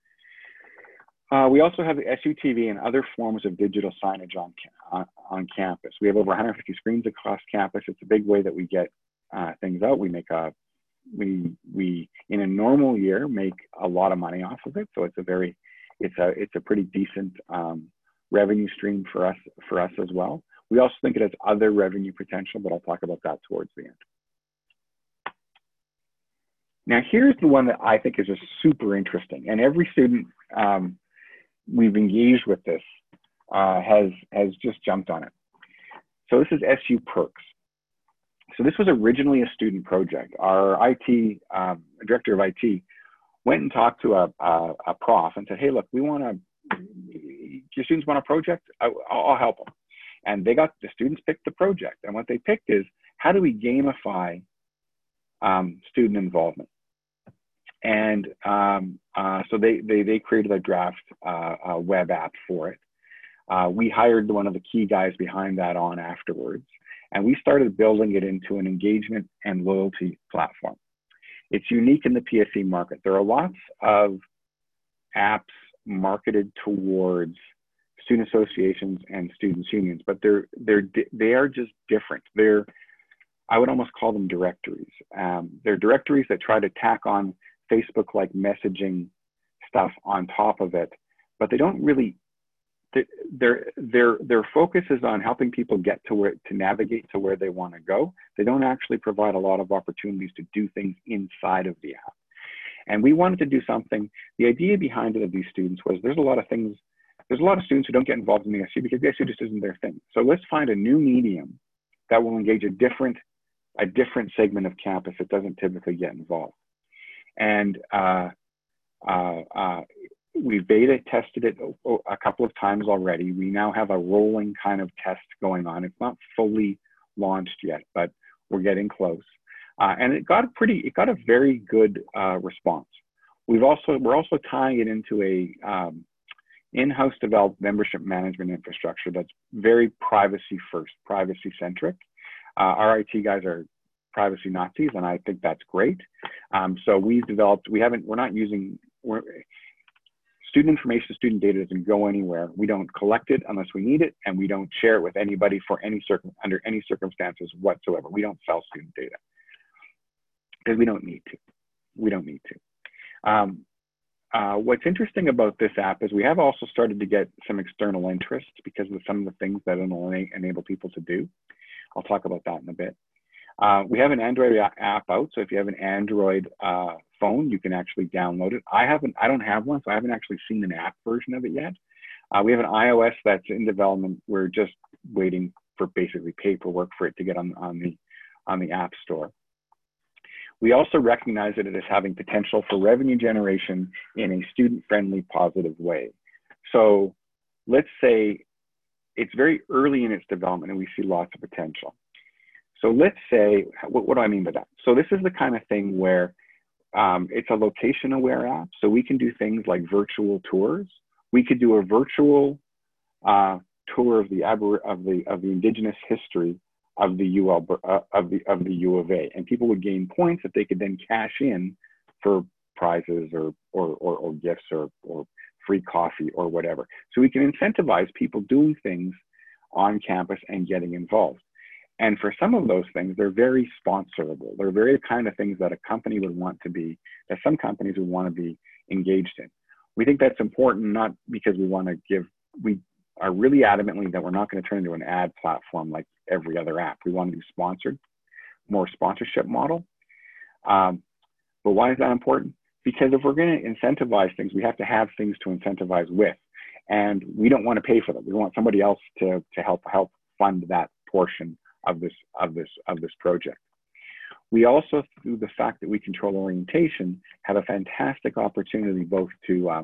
We also have the SUTV and other forms of digital signage on campus. We have over 150 screens across campus. It's a big way that we get things out. We in a normal year make a lot of money off of it. So it's a pretty decent revenue stream for us as well. We also think it has other revenue potential, but I'll talk about that towards the end. Now, here's the one that I think is just super interesting, and every student we've engaged with this has just jumped on it. So this is SU Perks. So this was originally a student project. Our director of IT went and talked to a prof and said, hey, look, your students want a project? I'll help them. And the students picked the project. And what they picked is how do we gamify student involvement? And so they created a draft web app for it. We hired one of the key guys behind that on afterwards, and we started building it into an engagement and loyalty platform. It's unique in the PSE market. There are lots of apps marketed towards student associations and students unions, but they are just different. I would almost call them directories. They're directories that try to tack on Facebook-like messaging stuff on top of it, but they don't really. Their focus is on helping people get to navigate to where they want to go. They don't actually provide a lot of opportunities to do things inside of the app. And we wanted to do something. The idea behind it of these students was there's a lot of students who don't get involved in the SU because the SU just isn't their thing. So let's find a new medium that will engage a different segment of campus that doesn't typically get involved. And we beta tested it a couple of times already. We now have a rolling kind of test going on. It's not fully launched yet, but we're getting close. And it got a very good response. We're also tying it into a in-house developed membership management infrastructure that's very privacy first, privacy centric. Our IT guys are privacy Nazis, and I think that's great. So we've developed, student information, student data doesn't go anywhere. We don't collect it unless we need it, and we don't share it with anybody under any circumstances whatsoever. We don't sell student data because we don't need to. What's interesting about this app is we have also started to get some external interest because of some of the things that it'll enable people to do. I'll talk about that in a bit. We have an Android app out, so if you have an Android phone, you can actually download it. I don't have one, so I haven't actually seen an app version of it yet. We have an iOS that's in development. We're just waiting for basically paperwork for it to get on the App Store. We also recognize that it is having potential for revenue generation in a student-friendly, positive way. So let's say it's very early in its development and we see lots of potential. So let's say, what do I mean by that? So this is the kind of thing where it's a location-aware app. So we can do things like virtual tours. We could do a virtual tour of the Indigenous history of the U of A, and people would gain points that they could then cash in for prizes or gifts or free coffee or whatever. So we can incentivize people doing things on campus and getting involved. And for some of those things, they're very sponsorable. They're very kind of things that a company would want to be, that some companies would want to be engaged in. We think that's important, not because we want to give, we are really adamantly that we're not going to turn into an ad platform like every other app. We want to be sponsored, more sponsorship model. But why is that important? Because if we're going to incentivize things, we have to have things to incentivize with. And we don't want to pay for them. We want somebody else to help fund that portion of this project. We also, through the fact that we control orientation, have a fantastic opportunity both to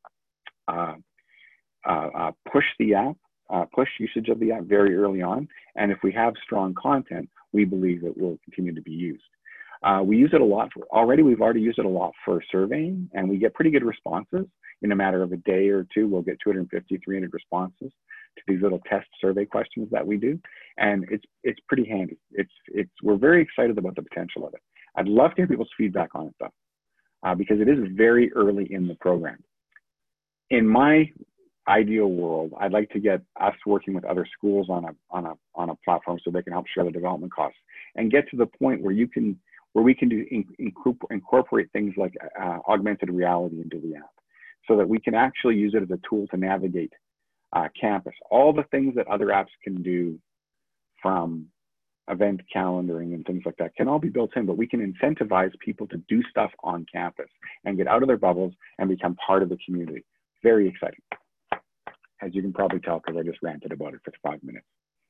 push the app, push usage of the app very early on. And if we have strong content, we believe it will continue to be used. We use it a lot we've already used it a lot for surveying, and we get pretty good responses. In a matter of a day or two, we'll get 250, 300 responses to these little test survey questions that we do. And it's pretty handy. We're very excited about the potential of it. I'd love to hear people's feedback on it though, because it is very early in the program. In my ideal world, I'd like to get us working with other schools on a platform so they can help share the development costs and get to the point where we can incorporate things like augmented reality into the app, so that we can actually use it as a tool to navigate campus. All the things that other apps can do, from event calendaring and things like that, can all be built in, but we can incentivize people to do stuff on campus and get out of their bubbles and become part of the community. Very exciting, as you can probably tell, because I just ranted about it for 5 minutes.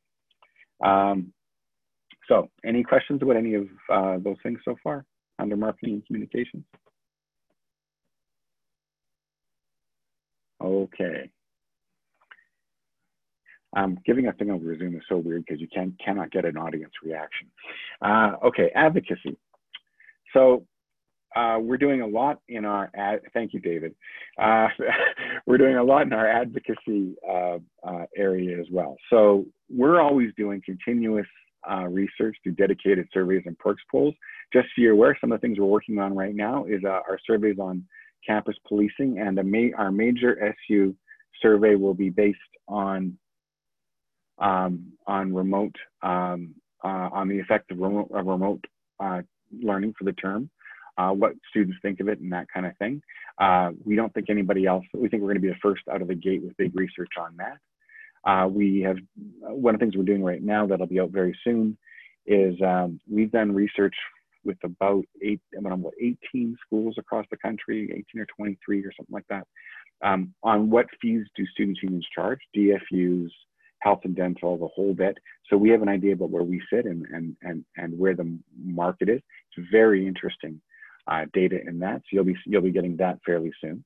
So any questions about any of those things so far under marketing and communications? Okay. Giving a thing over Zoom is so weird because you cannot get an audience reaction. Okay, advocacy. So we're doing a lot in our thank you, David. We're doing a lot in our advocacy area as well. So we're always doing continuous research through dedicated surveys and perks polls. Just so you're aware, some of the things we're working on right now is our surveys on campus policing, and our major SU survey will be based on remote, on the effect of remote learning for the term. What students think of it and that kind of thing. We don't think anybody else, we think we're going to be the first out of the gate with big research on that. We have, one of the things we're doing right now that'll be out very soon is we've done research with about 18 schools across the country, 18 or 23 or something like that, on what fees do students' unions charge, DFUs, health and dental, the whole bit. So we have an idea about where we sit and where the market is. It's very interesting data in that. So you'll be getting that fairly soon.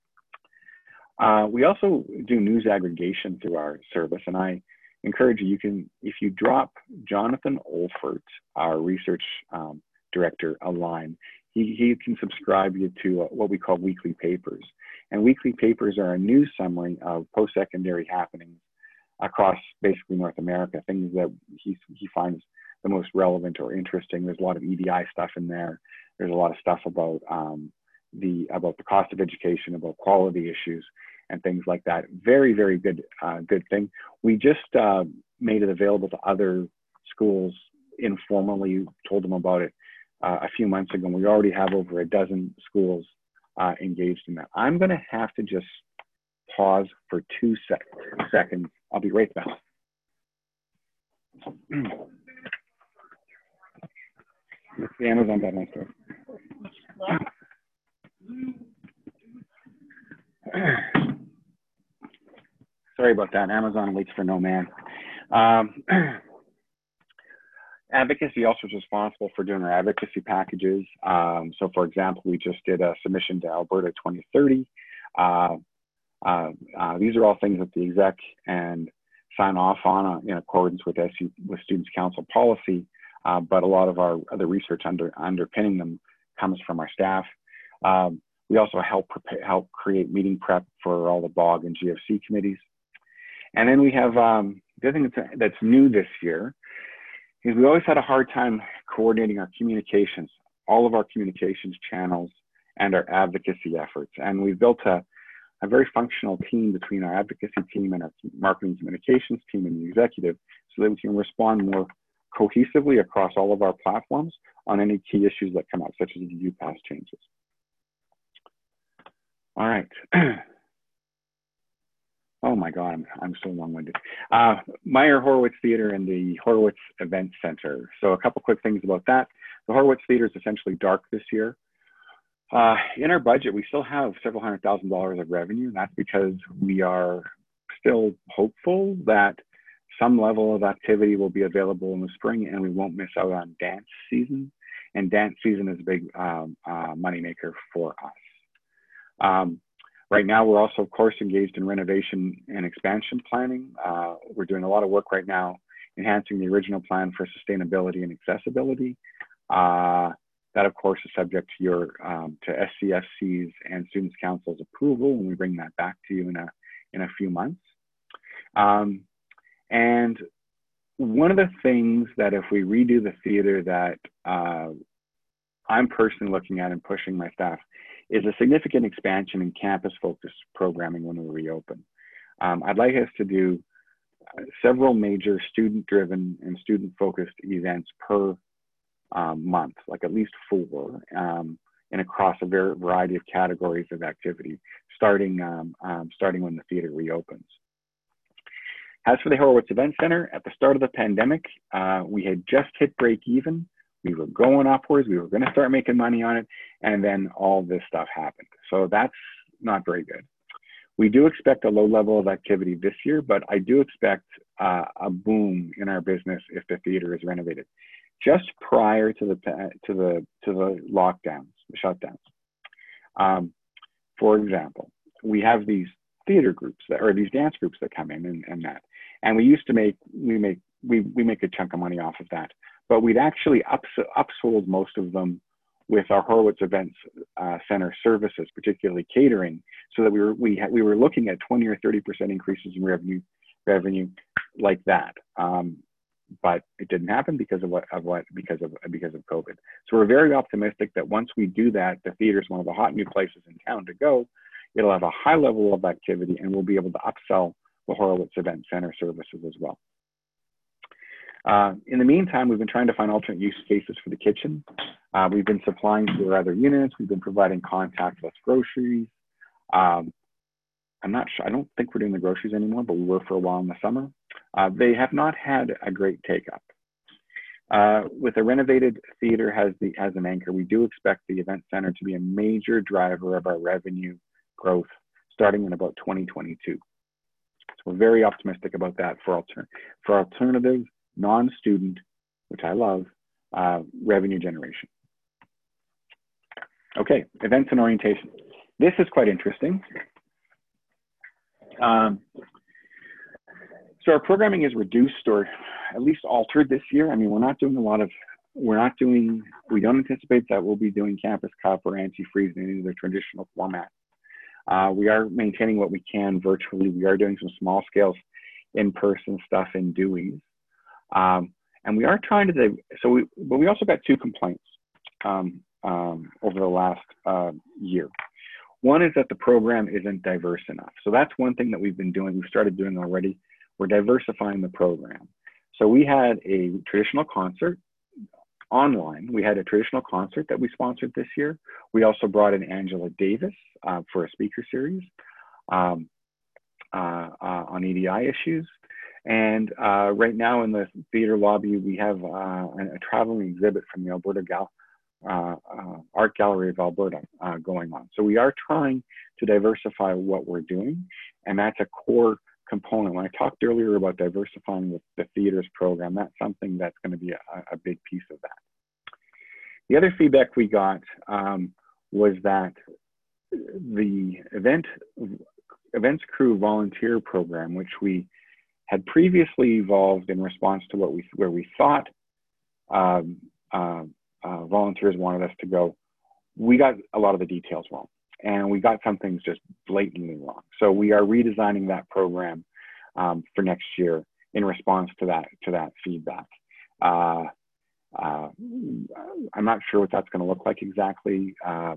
We also do news aggregation through our service, and I encourage you, if you drop Jonathan Olfert, our research director, a line, he can subscribe you to what we call weekly papers. And weekly papers are a news summary of post-secondary happenings across basically North America, things that he finds the most relevant or interesting. There's a lot of EDI stuff in there. There's a lot of stuff about the cost of education, about quality issues, and things like that. Very, very good thing. We just made it available to other schools informally, told them about it a few months ago. And we already have over a dozen schools engaged in that. I'm going to have to just pause for 2 seconds. I'll be right back. The Amazon by my store. Sorry about that. Amazon waits for no man. Advocacy also is responsible for doing our advocacy packages. So for example, we just did a submission to Alberta 2030. These are all things that the exec and sign off on in accordance with Students' Council policy, but a lot of our other research underpinning them comes from our staff. We also help create meeting prep for all the BOG and GFC committees. And then we have, the other thing that's new this year is we always had a hard time coordinating our communications, all of our communications channels and our advocacy efforts. And we've built a very functional team between our advocacy team and our marketing communications team and the executive, so that we can respond more cohesively across all of our platforms on any key issues that come up, such as the UPass changes. All right. Oh my God, I'm so long-winded. Meyer Horowitz Theater and the Horowitz Event Center. So a couple quick things about that. The Horowitz Theater is essentially dark this year. In our budget, we still have several $100,000 of revenue. And that's because we are still hopeful that some level of activity will be available in the spring and we won't miss out on dance season. And dance season is a big moneymaker for us. Right now, we're also, of course, engaged in renovation and expansion planning. We're doing a lot of work right now, enhancing the original plan for sustainability and accessibility. That, of course, is subject to your to SCFC's and Students' Council's approval when we bring that back to you in a few months. And one of the things that if we redo the theater that I'm personally looking at and pushing my staff is a significant expansion in campus-focused programming when we reopen. I'd like us to do several major student-driven and student-focused events per month, like at least 4, and across a variety of categories of activity, starting when the theater reopens. As for the Horowitz Event Center, at the start of the pandemic, we had just hit break even. We were going upwards. We were going to start making money on it. And then all this stuff happened. So that's not very good. We do expect a low level of activity this year, but I do expect a boom in our business if the theater is renovated. Just prior to the lockdowns, the shutdowns. For example, we have these theater groups or these dance groups that come in and that. And we make a chunk of money off of that, but we'd actually upsold most of them with our Horowitz Events Center services, particularly catering, so that we were looking at 20 or 30% increases in revenue like that. But it didn't happen because of COVID. So we're very optimistic that once we do that, the theater is one of the hot new places in town to go. It'll have a high level of activity, and we'll be able to upsell the Horowitz Event Center services as well. In the meantime, we've been trying to find alternate use cases for the kitchen. We've been supplying to our other units. We've been providing contactless groceries. I'm not sure, I don't think we're doing the groceries anymore, but we were for a while in the summer. They have not had a great take up. With a renovated theater as an anchor, we do expect the event center to be a major driver of our revenue growth starting in about 2022. So we're very optimistic about that for alternative, non-student, which I love, revenue generation. Okay, events and orientation. This is quite interesting. So our programming is reduced or at least altered this year. I mean, we don't anticipate that we'll be doing Campus Cup or Antifreeze in any of the traditional formats. We are maintaining what we can virtually. We are doing some small scale in-person stuff in Dewey's. And we are trying to, but we also got 2 complaints over the last year. One is that the program isn't diverse enough. So that's one thing that we've been doing. We've started doing already. We're diversifying the program. So we had a traditional concert online. We had a traditional concert that we sponsored this year. We also brought in Angela Davis for a speaker series on EDI issues. And right now in the theater lobby, we have a traveling exhibit from the Alberta Art Gallery of Alberta going on. So we are trying to diversify what we're doing, and that's a core component. When I talked earlier about diversifying the theater's program, that's something that's going to be a big piece of that. The other feedback we got was that the events crew volunteer program, which we had previously evolved in response to where we thought volunteers wanted us to go, we got a lot of the details wrong, and we got some things just blatantly wrong. So we are redesigning that program for next year in response to that feedback. I'm not sure what that's going to look like exactly,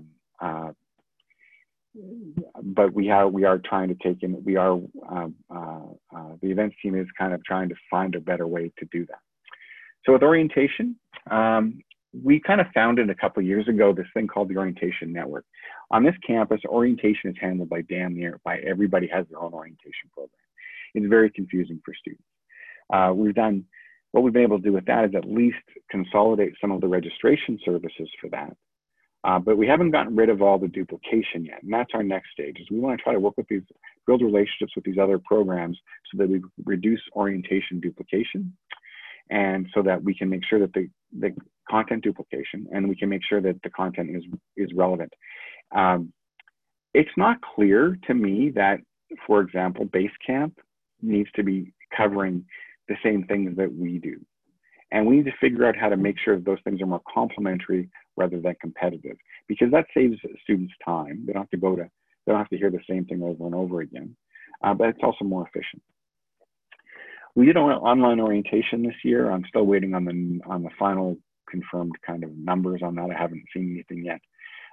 but we are trying to take in. The events team is kind of trying to find a better way to do that. So with orientation, we kind of founded a couple of years ago this thing called the Orientation Network. On this campus, orientation is handled by everybody has their own orientation program. It's very confusing for students. What we've been able to do with that is at least consolidate some of the registration services for that. But we haven't gotten rid of all the duplication yet. And that's our next stage, is we want to try to work with build relationships with these other programs so that we reduce orientation duplication, and so that we can make sure that the content duplication, and we can make sure that the content is relevant. It's not clear to me that, for example, Basecamp needs to be covering the same things that we do. And we need to figure out how to make sure that those things are more complementary rather than competitive, because that saves students time. They don't have to hear the same thing over and over again, but it's also more efficient. We did online orientation this year. I'm still waiting on the final confirmed kind of numbers on that. I haven't seen anything yet.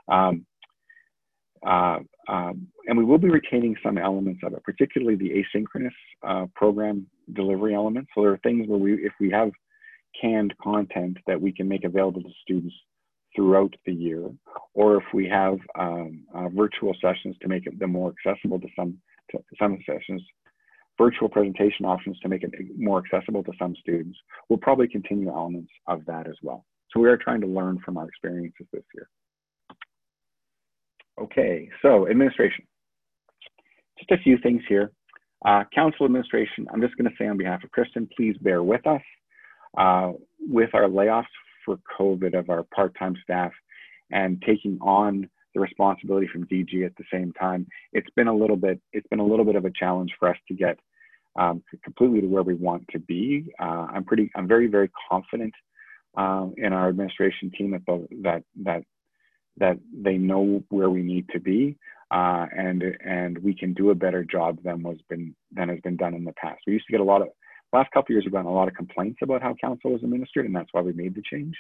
And we will be retaining some elements of it, particularly the asynchronous program delivery elements. So there are things where if we have canned content that we can make available to students throughout the year, or if we have virtual sessions to make them more accessible to some sessions, virtual presentation options to make it more accessible to some students, we'll probably continue elements of that as well. So we are trying to learn from our experiences this year. Okay, so administration. Just a few things here. Council administration, I'm just going to say on behalf of Kristen, please bear with us. With our layoffs for COVID of our part-time staff and taking on the responsibility from DG at the same time, it's been a little bit of a challenge for us to get completely to where we want to be. I'm very, very confident in our administration team that they know where we need to be, and we can do a better job than has been done in the past. We used to get last couple of years we've gotten a lot of complaints about how council was administered, and that's why we made the change.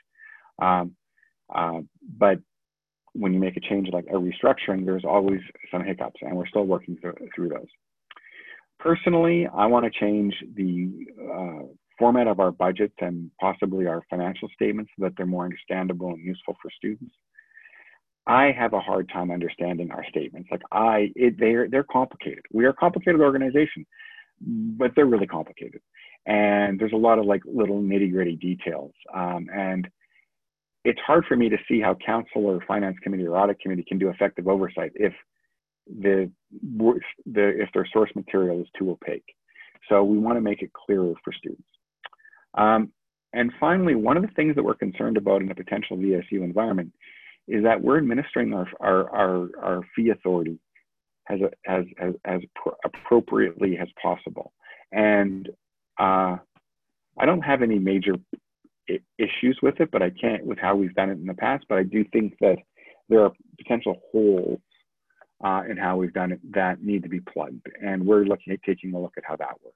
But when you make a change like a restructuring, there's always some hiccups, and we're still working through those. Personally, I want to change the format of our budgets and possibly our financial statements so that they're more understandable and useful for students. I have a hard time understanding our statements. They're complicated. We are a complicated organization, but they're really complicated. And there's a lot of little nitty-gritty details. And it's hard for me to see how council or finance committee or audit committee can do effective oversight if their source material is too opaque. So we want to make it clearer for students. And finally, one of the things that we're concerned about in a potential VSU environment is that we're administering our fee authority as appropriately as possible. And I don't have any major issues with it, but I can't with how we've done it in the past. But I do think that there are potential holes in how we've done it that need to be plugged. And we're taking a look at how that works.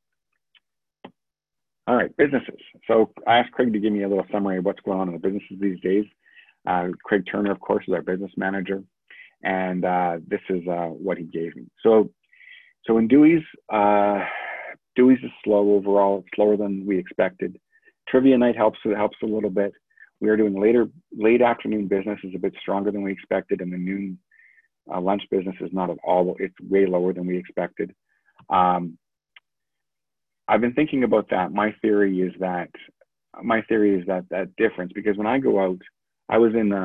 All right, businesses. So I asked Craig to give me a little summary of what's going on in the businesses these days. Craig Turner, of course, is our business manager. And this is what he gave me. So in Dewey's is slow overall, slower than we expected. Trivia night helps a little bit. We are doing late afternoon business is a bit stronger than we expected, and the noon lunch business is not at all. It's way lower than we expected. I've been thinking about that. My theory is that difference, because when I go out, I was in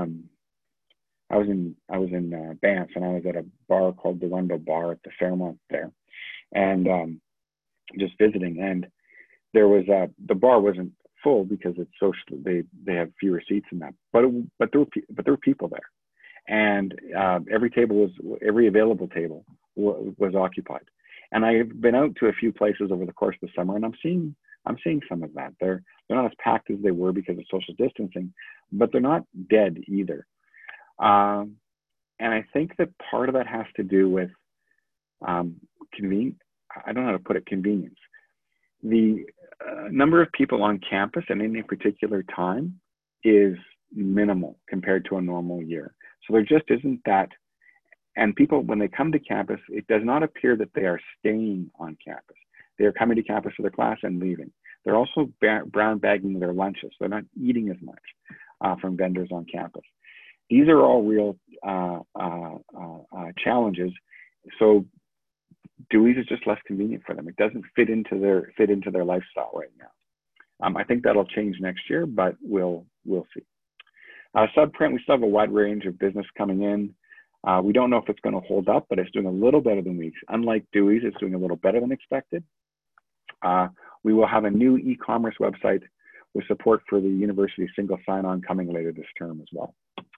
Banff, and I was at a bar called the Rundle Bar at the Fairmont there, and just visiting. And there was the bar wasn't full because it's social. They have fewer seats in that, but there were people there, and every available table was occupied. And I've been out to a few places over the course of the summer, and I'm seeing some of that. They're not as packed as they were because of social distancing, but they're not dead either. And I think that part of that has to do with convenience. I don't know how to put it, convenience. The number of people on campus at any particular time is minimal compared to a normal year. So there just isn't that. And people, when they come to campus, it does not appear that they are staying on campus. They are coming to campus for their class and leaving. They're also brown bagging their lunches. They're not eating as much from vendors on campus. These are all real challenges. So Dewey's is just less convenient for them. It doesn't fit into their lifestyle right now. I think that'll change next year, but we'll see. Subprint, we still have a wide range of business coming in. We don't know if it's going to hold up, but it's doing a little better than unlike Dewey's, it's doing a little better than expected. We will have a new e-commerce website with support for the university single sign-on coming later this term as well.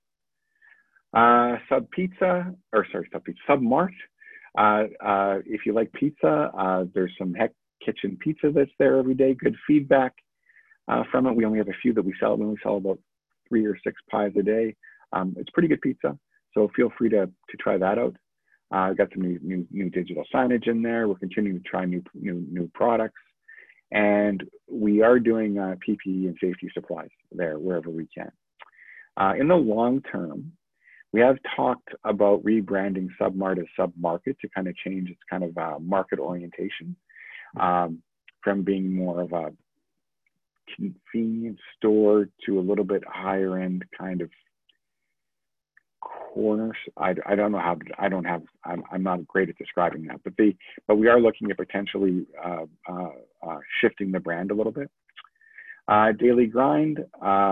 Submart. If you like pizza, there's some Heck Kitchen pizza that's there every day. Good feedback from it. We only have a few that we sell. We only sell about 3 or 6 pies a day. It's pretty good pizza. So feel free to try that out. Got some new digital signage in there. We're continuing to try new products, and we are doing PPE and safety supplies there wherever we can. In the long term, we have talked about rebranding Submart as Submarket to kind of change its kind of market orientation from being more of a convenience store to a little bit higher end kind of corners. I don't know how. I'm not great at describing that, but we are looking at potentially shifting the brand a little bit. Daily Grind,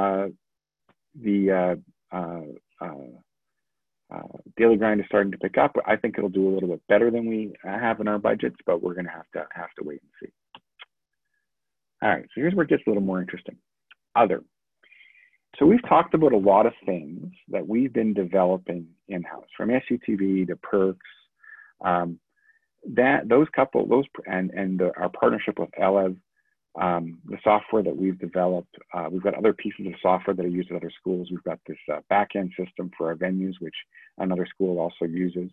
Daily Grind is starting to pick up. I think it'll do a little bit better than we have in our budgets, but we're going to have to wait and see. All right, so here's where it gets a little more interesting. Other. So we've talked about a lot of things that we've been developing in-house, from SUTV to perks, our partnership with ELEV, the software that we've developed, we've got other pieces of software that are used at other schools. We've got this back-end system for our venues, which another school also uses.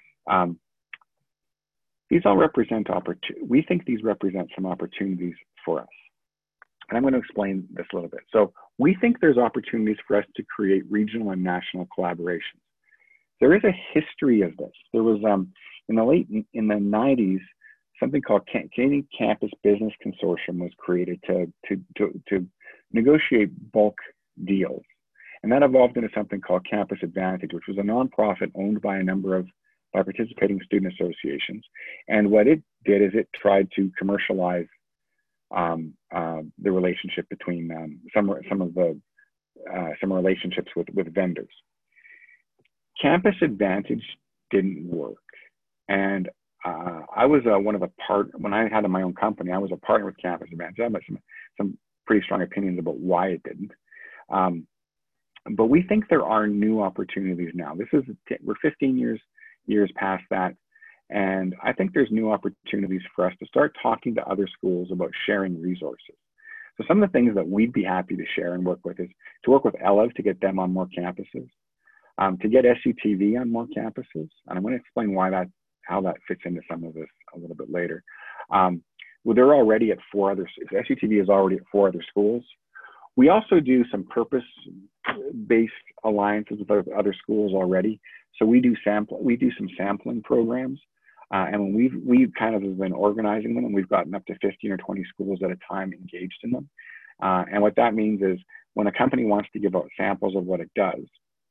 These all represent we think these represent some opportunities for us. And I'm going to explain this a little bit. So we think there's opportunities for us to create regional and national collaborations. There is a history of this. There was in the 90s, something called Canadian Campus Business Consortium was created to negotiate bulk deals. And that evolved into something called Campus Advantage, which was a nonprofit owned by a number of participating student associations. And what it did is it tried to commercialize the relationship between some relationships with vendors. Campus Advantage didn't work, and I was when I had my own company, I was a partner with Campus Advantage. I have some pretty strong opinions about why it didn't. But we think there are new opportunities now. We're 15 years past that. And I think there's new opportunities for us to start talking to other schools about sharing resources. So some of the things that we'd be happy to share and work with is to work with ELEV to get them on more campuses, to get SUTV on more campuses. And I'm going to explain how that fits into some of this a little bit later. Well, they're already at SUTV is already at 4 other schools. We also do some purpose-based alliances with other schools already. So we do some sampling programs. And when we've kind of been organizing them, and we've gotten up to 15 or 20 schools at a time engaged in them. And what that means is when a company wants to give out samples of what it does,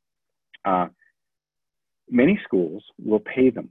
many schools will pay them.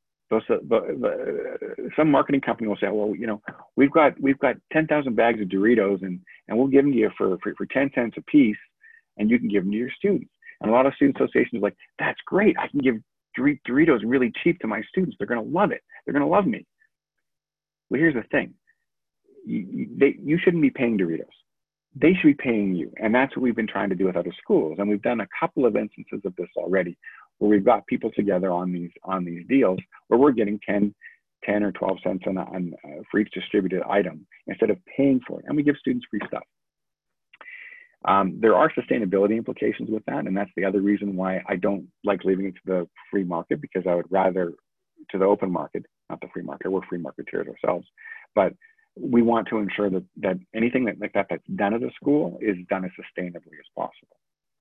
Some marketing company will say, well, we've got 10,000 bags of Doritos and we'll give them to you for 10 cents a piece, and you can give them to your students. And a lot of student associations are like, that's great. I can give Doritos really cheap to my students. They're going to love it. They're going to love me. Well, here's the thing. You shouldn't be paying Doritos. They should be paying you. And that's what we've been trying to do with other schools. And we've done a couple of instances of this already, where we've got people together on these deals where we're getting 10 or 12 cents for each distributed item instead of paying for it. And we give students free stuff. There are sustainability implications with that, and that's the other reason why I don't like leaving it to the free market, because I would rather to the open market, not the free market. We're free marketeers ourselves, but we want to ensure that anything that's done at a school is done as sustainably as possible.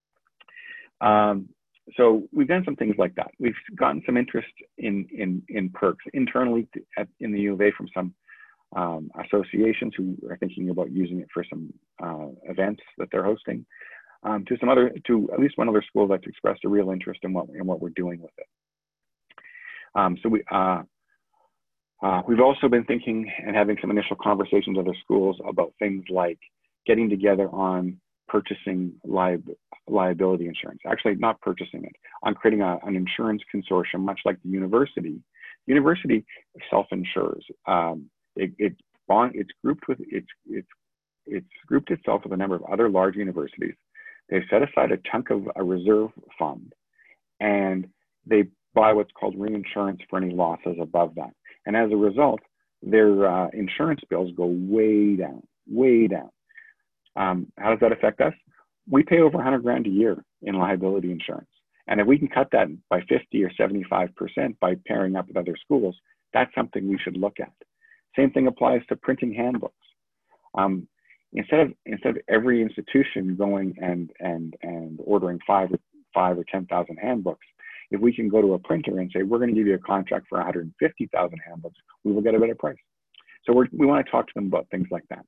So we've done some things like that. We've gotten some interest in perks internally in the U of A from some associations who are thinking about using it for some events that they're hosting, to at least one other school that's expressed a real interest in what we're doing with it. So we've also been thinking and having some initial conversations with other schools about things like getting together on purchasing liability insurance. Actually, not purchasing it, on creating an insurance consortium, much like the university. The university self-insures. It's grouped itself with a number of other large universities. They've set aside a chunk of a reserve fund, and they buy what's called reinsurance for any losses above that. And as a result, their insurance bills go way down, way down. How does that affect us? We pay over $100,000 a year in liability insurance. And if we can cut that by 50 or 75% by pairing up with other schools, that's something we should look at. Same thing applies to printing handbooks. Instead of every institution going and ordering 5 or 10,000 handbooks, if we can go to a printer and say, we're going to give you a contract for 150,000 handbooks, we will get a better price. So we want to talk to them about things like that.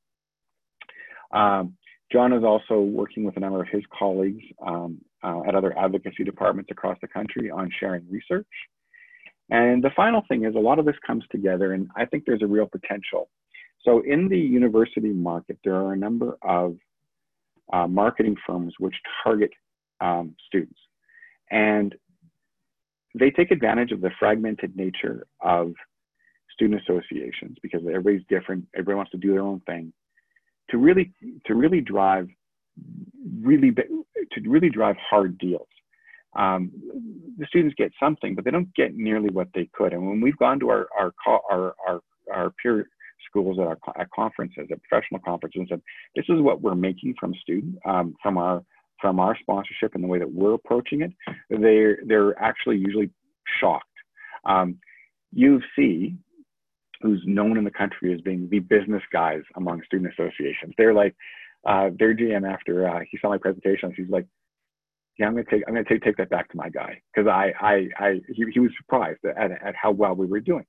John is also working with a number of his colleagues at other advocacy departments across the country on sharing research. And the final thing is, a lot of this comes together, and I think there's a real potential. So in the university market, there are a number of marketing firms which target students. And they take advantage of the fragmented nature of student associations, because everybody's different, everybody wants to do their own thing, to really drive hard deals. the students get something, but they don't get nearly what they could. And when we've gone to our peer schools at conferences, at professional conferences, and said, this is what we're making from student, from our sponsorship and the way that we're approaching it, they're actually usually shocked. U of C, who's known in the country as being the business guys among student associations, they're like, their GM, after he saw my presentation, he's like, yeah, I'm gonna take that back to my guy, because he was surprised at how well we were doing.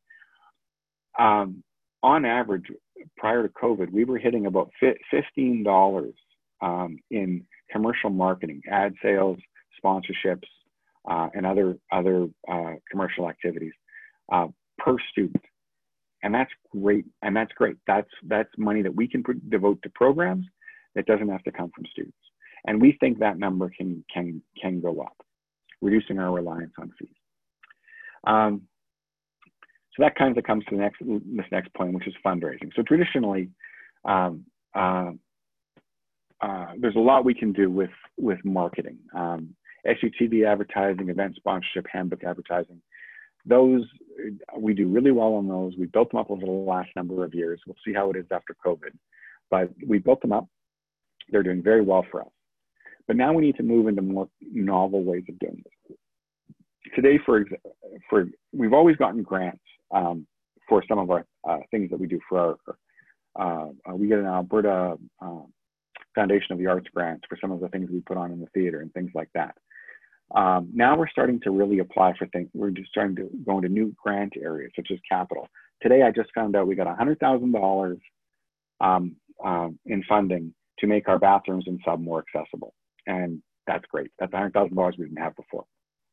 On average, prior to COVID, we were hitting about $15 in commercial marketing, ad sales, sponsorships, and other commercial activities per student, and that's great. And that's great. That's money that we can devote to programs that doesn't have to come from students. And we think that number can go up, reducing our reliance on fees. So that kind of comes to this next point, which is fundraising. So traditionally, there's a lot we can do with marketing. SUTV advertising, event sponsorship, handbook advertising. Those, we do really well on those. We built them up over the last number of years. We'll see how it is after COVID, but we built them up. They're doing very well for us. But now we need to move into more novel ways of doing this. Today, we've always gotten grants for some of our things that we do for our, we get an Alberta Foundation of the Arts grants for some of the things we put on in the theater and things like that. Now we're starting to really apply for things. We're just starting to go into new grant areas, such as capital. Today, I just found out we got $100,000 in funding to make our bathrooms and sub more accessible. And that's great. That's $100,000 we didn't have before.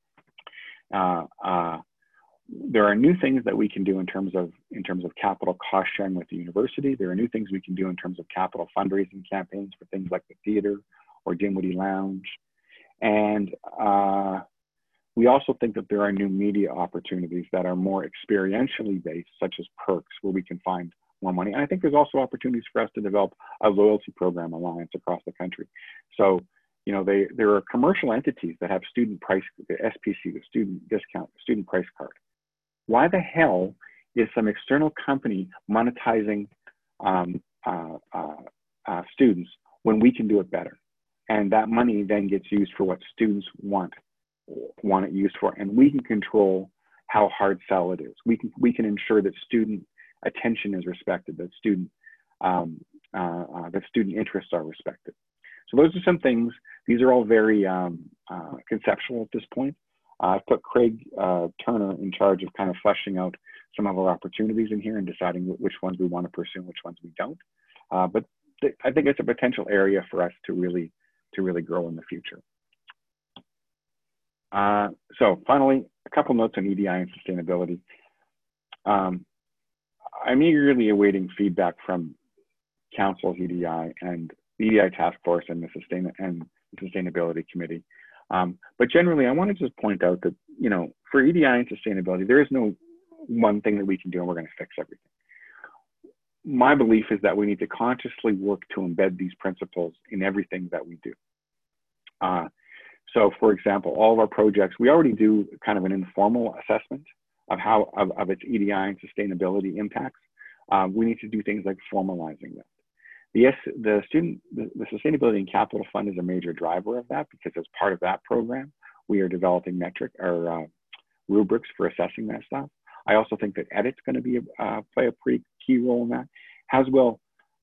There are new things that we can do in terms of capital cost sharing with the university. There are new things we can do in terms of capital fundraising campaigns for things like the theater or Dinwiddie Lounge. And we also think that there are new media opportunities that are more experientially based, such as perks, where we can find more money. And I think there's also opportunities for us to develop a loyalty program alliance across the country. So, you know, there are commercial entities that have student price, the SPC, the student discount, student price card. Why the hell is some external company monetizing students when we can do it better? And that money then gets used for what students want it used for, and we can control how hard sell it is. We can ensure that student attention is respected, that student interests are respected. So those are some things. These are all very conceptual at this point. I've put Craig Turner in charge of kind of fleshing out some of our opportunities in here and deciding which ones we want to pursue and which ones we don't. But I think it's a potential area for us to really grow in the future. So finally, a couple notes on EDI and sustainability. I'm eagerly awaiting feedback from Council's EDI and the EDI Task Force and the Sustainability Committee. But generally, I want to just point out that, you know, for EDI and sustainability, there is no one thing that we can do and we're going to fix everything. My belief is that we need to consciously work to embed these principles in everything that we do. So for example, all of our projects, we already do kind of an informal assessment of its EDI and sustainability impacts. We need to do things like formalizing that. The Sustainability and Capital Fund is a major driver of that, because as part of that program, we are developing rubrics for assessing that stuff. I also think that EDIT's going to play a pretty key role in that, as will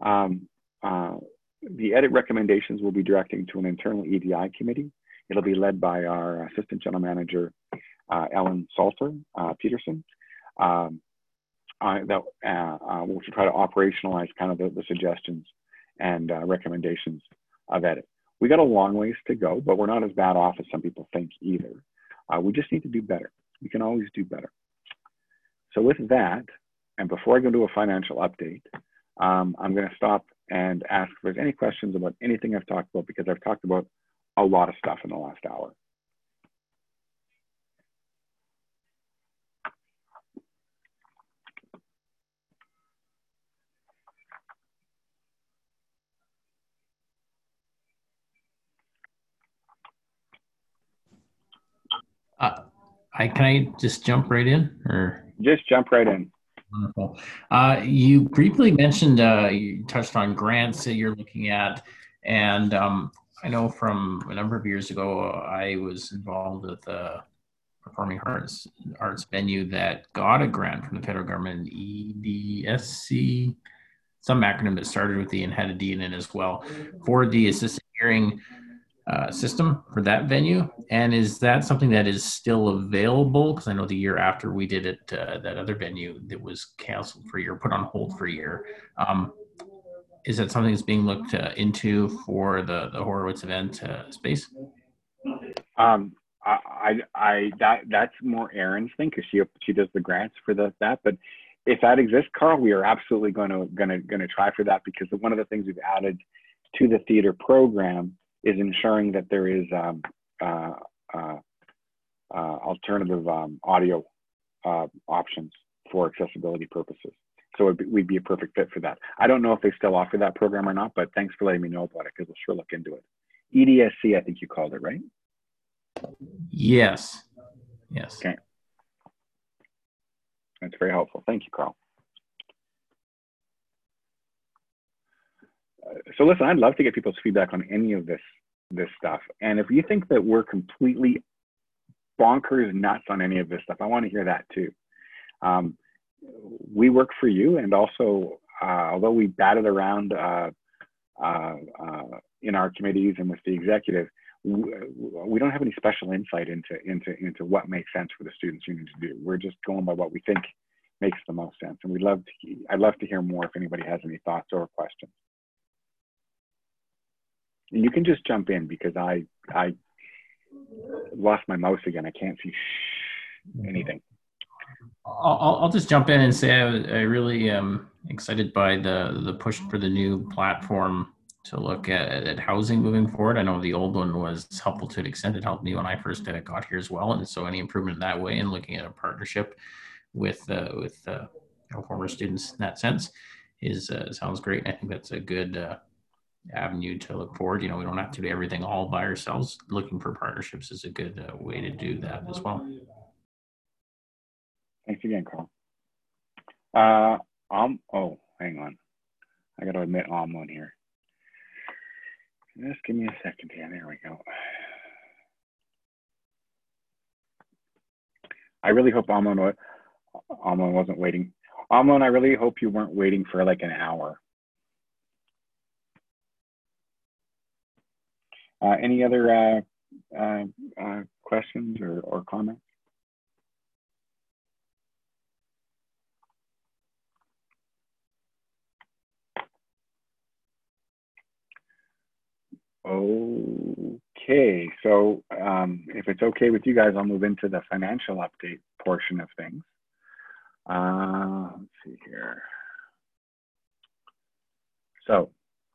the EDIT recommendations will be directing to an internal EDI committee. It'll be led by our Assistant General Manager, Ellen Salter Peterson. We'll try to operationalize kind of the suggestions and recommendations of EDIT. We got a long ways to go, but we're not as bad off as some people think either. We just need to do better. We can always do better. So with that, and before I go to a financial update, I'm going to stop and ask if there's any questions about anything I've talked about, because I've talked about a lot of stuff in the last hour. Can I just jump right in, or Just jump right in. wonderful? You briefly mentioned you touched on grants that you're looking at, and I know from a number of years ago I was involved with a performing arts venue that got a grant from the federal government, EDSC, some acronym that started with D and had a D in it as well, for the assisted hearing system for that venue. And is that something that is still available? Because I know the year after we did it, that other venue that was canceled for a year, put on hold for a year. Is that something that's being looked into for the Horowitz event space? That's more Erin's thing because she does the grants for that. But if that exists, Carl, we are absolutely going to try for that, because one of the things we've added to the theater program is ensuring that there is alternative audio options for accessibility purposes. So we'd be a perfect fit for that. I don't know if they still offer that program or not, but thanks for letting me know about it, because we'll sure look into it. EDSC, I think you called it, right? Yes. Okay. That's very helpful. Thank you, Carl. So listen, I'd love to get people's feedback on any of this stuff. And if you think that we're completely bonkers nuts on any of this stuff, I want to hear that too. We work for you, and also, although we batted around in our committees and with the executive, we don't have any special insight into what makes sense for the students union to do. We're just going by what we think makes the most sense. And I'd love to hear more if anybody has any thoughts or questions. And you can just jump in, because I lost my mouse again. I can't see anything. I'll just jump in and say I really am excited by the push for the new platform to look at housing moving forward. I know the old one was helpful to an extent. It helped me when I first got here as well. And so any improvement in that way, and looking at a partnership with former students in that sense sounds great. I think that's a good avenue to look forward. We don't have to do everything all by ourselves. Looking for partnerships is a good way to do that as well. Thanks again, Carl. Oh, hang on. I got to admit one here. Just give me a second here. There we go. I really hope Amon wasn't waiting. Amon, I really hope you weren't waiting for like an hour. Any other questions or comments? Okay, so if it's okay with you guys, I'll move into the financial update portion of things. Let's see here. So,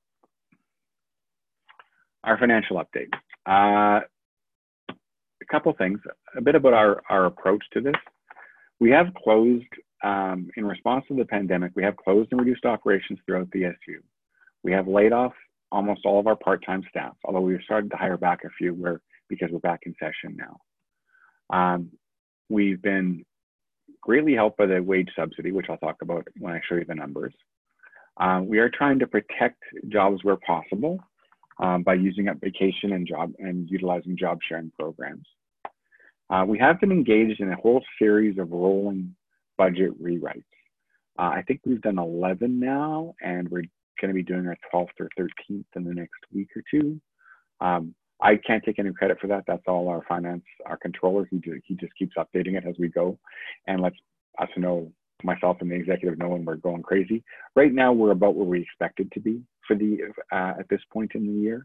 our financial update. A couple things, a bit about our approach to this. We have closed, in response to the pandemic, we have closed and reduced operations throughout the SU. We have laid off almost all of our part-time staff, although we've started to hire back a few because we're back in session now. We've been greatly helped by the wage subsidy, which I'll talk about when I show you the numbers. We are trying to protect jobs where possible by using up vacation and utilizing job sharing programs. We have been engaged in a whole series of rolling budget rewrites. I think we've done 11 now, and we're going to be doing our 12th or 13th in the next week or two. I can't take any credit for that. That's all our controller. He just keeps updating it as we go, and lets us know, myself and the executive know when we're going crazy. Right now, we're about where we expected to be for at this point in the year.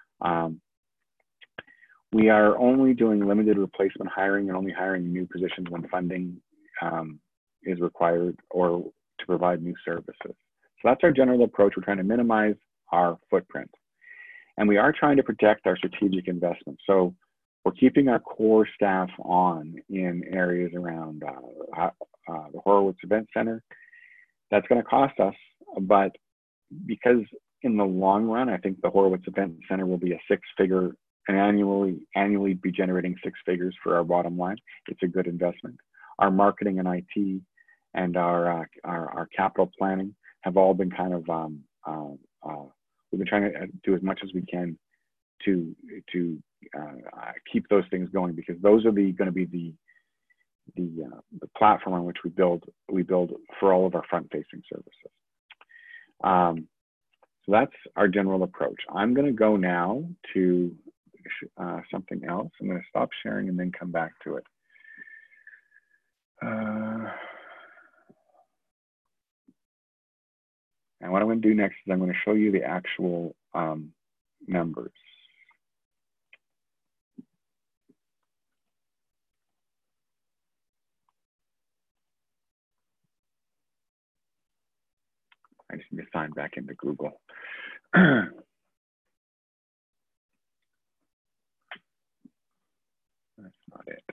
We are only doing limited replacement hiring and only hiring new positions when funding is required or to provide new services. So that's our general approach. We're trying to minimize our footprint. And we are trying to protect our strategic investments. So we're keeping our core staff on in areas around the Horowitz Event Center. That's going to cost us, but because in the long run, I think the Horowitz Event Center will be a six-figure and annually be generating six figures for our bottom line. It's a good investment. Our marketing and IT and our capital planning have all been kind of we've been trying to do as much as we can to keep those things going, because those are going to be the platform on which we build for all of our front-facing services. So that's our general approach. I'm going to go now to something else. I'm going to stop sharing and then come back to it. And what I'm going to do next is I'm going to show you the actual numbers. I just need to sign back into Google. That's not it.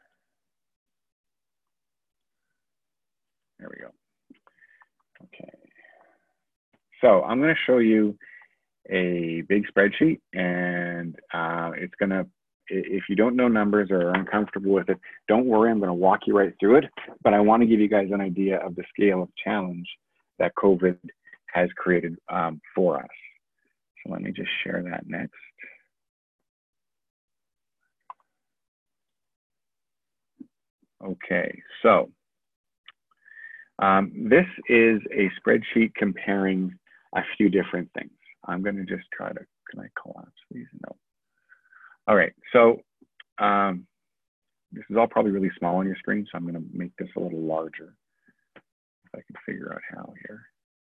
There we go. Okay. So I'm going to show you a big spreadsheet, and it's going to, if you don't know numbers or are uncomfortable with it, don't worry, I'm going to walk you right through it. But I want to give you guys an idea of the scale of challenge that COVID has created for us. So let me just share that next. Okay, so this is a spreadsheet comparing a few different things. I'm going to just try to, can I collapse these? No. All right, so this is all probably really small on your screen, so I'm going to make this a little larger if I can figure out how here.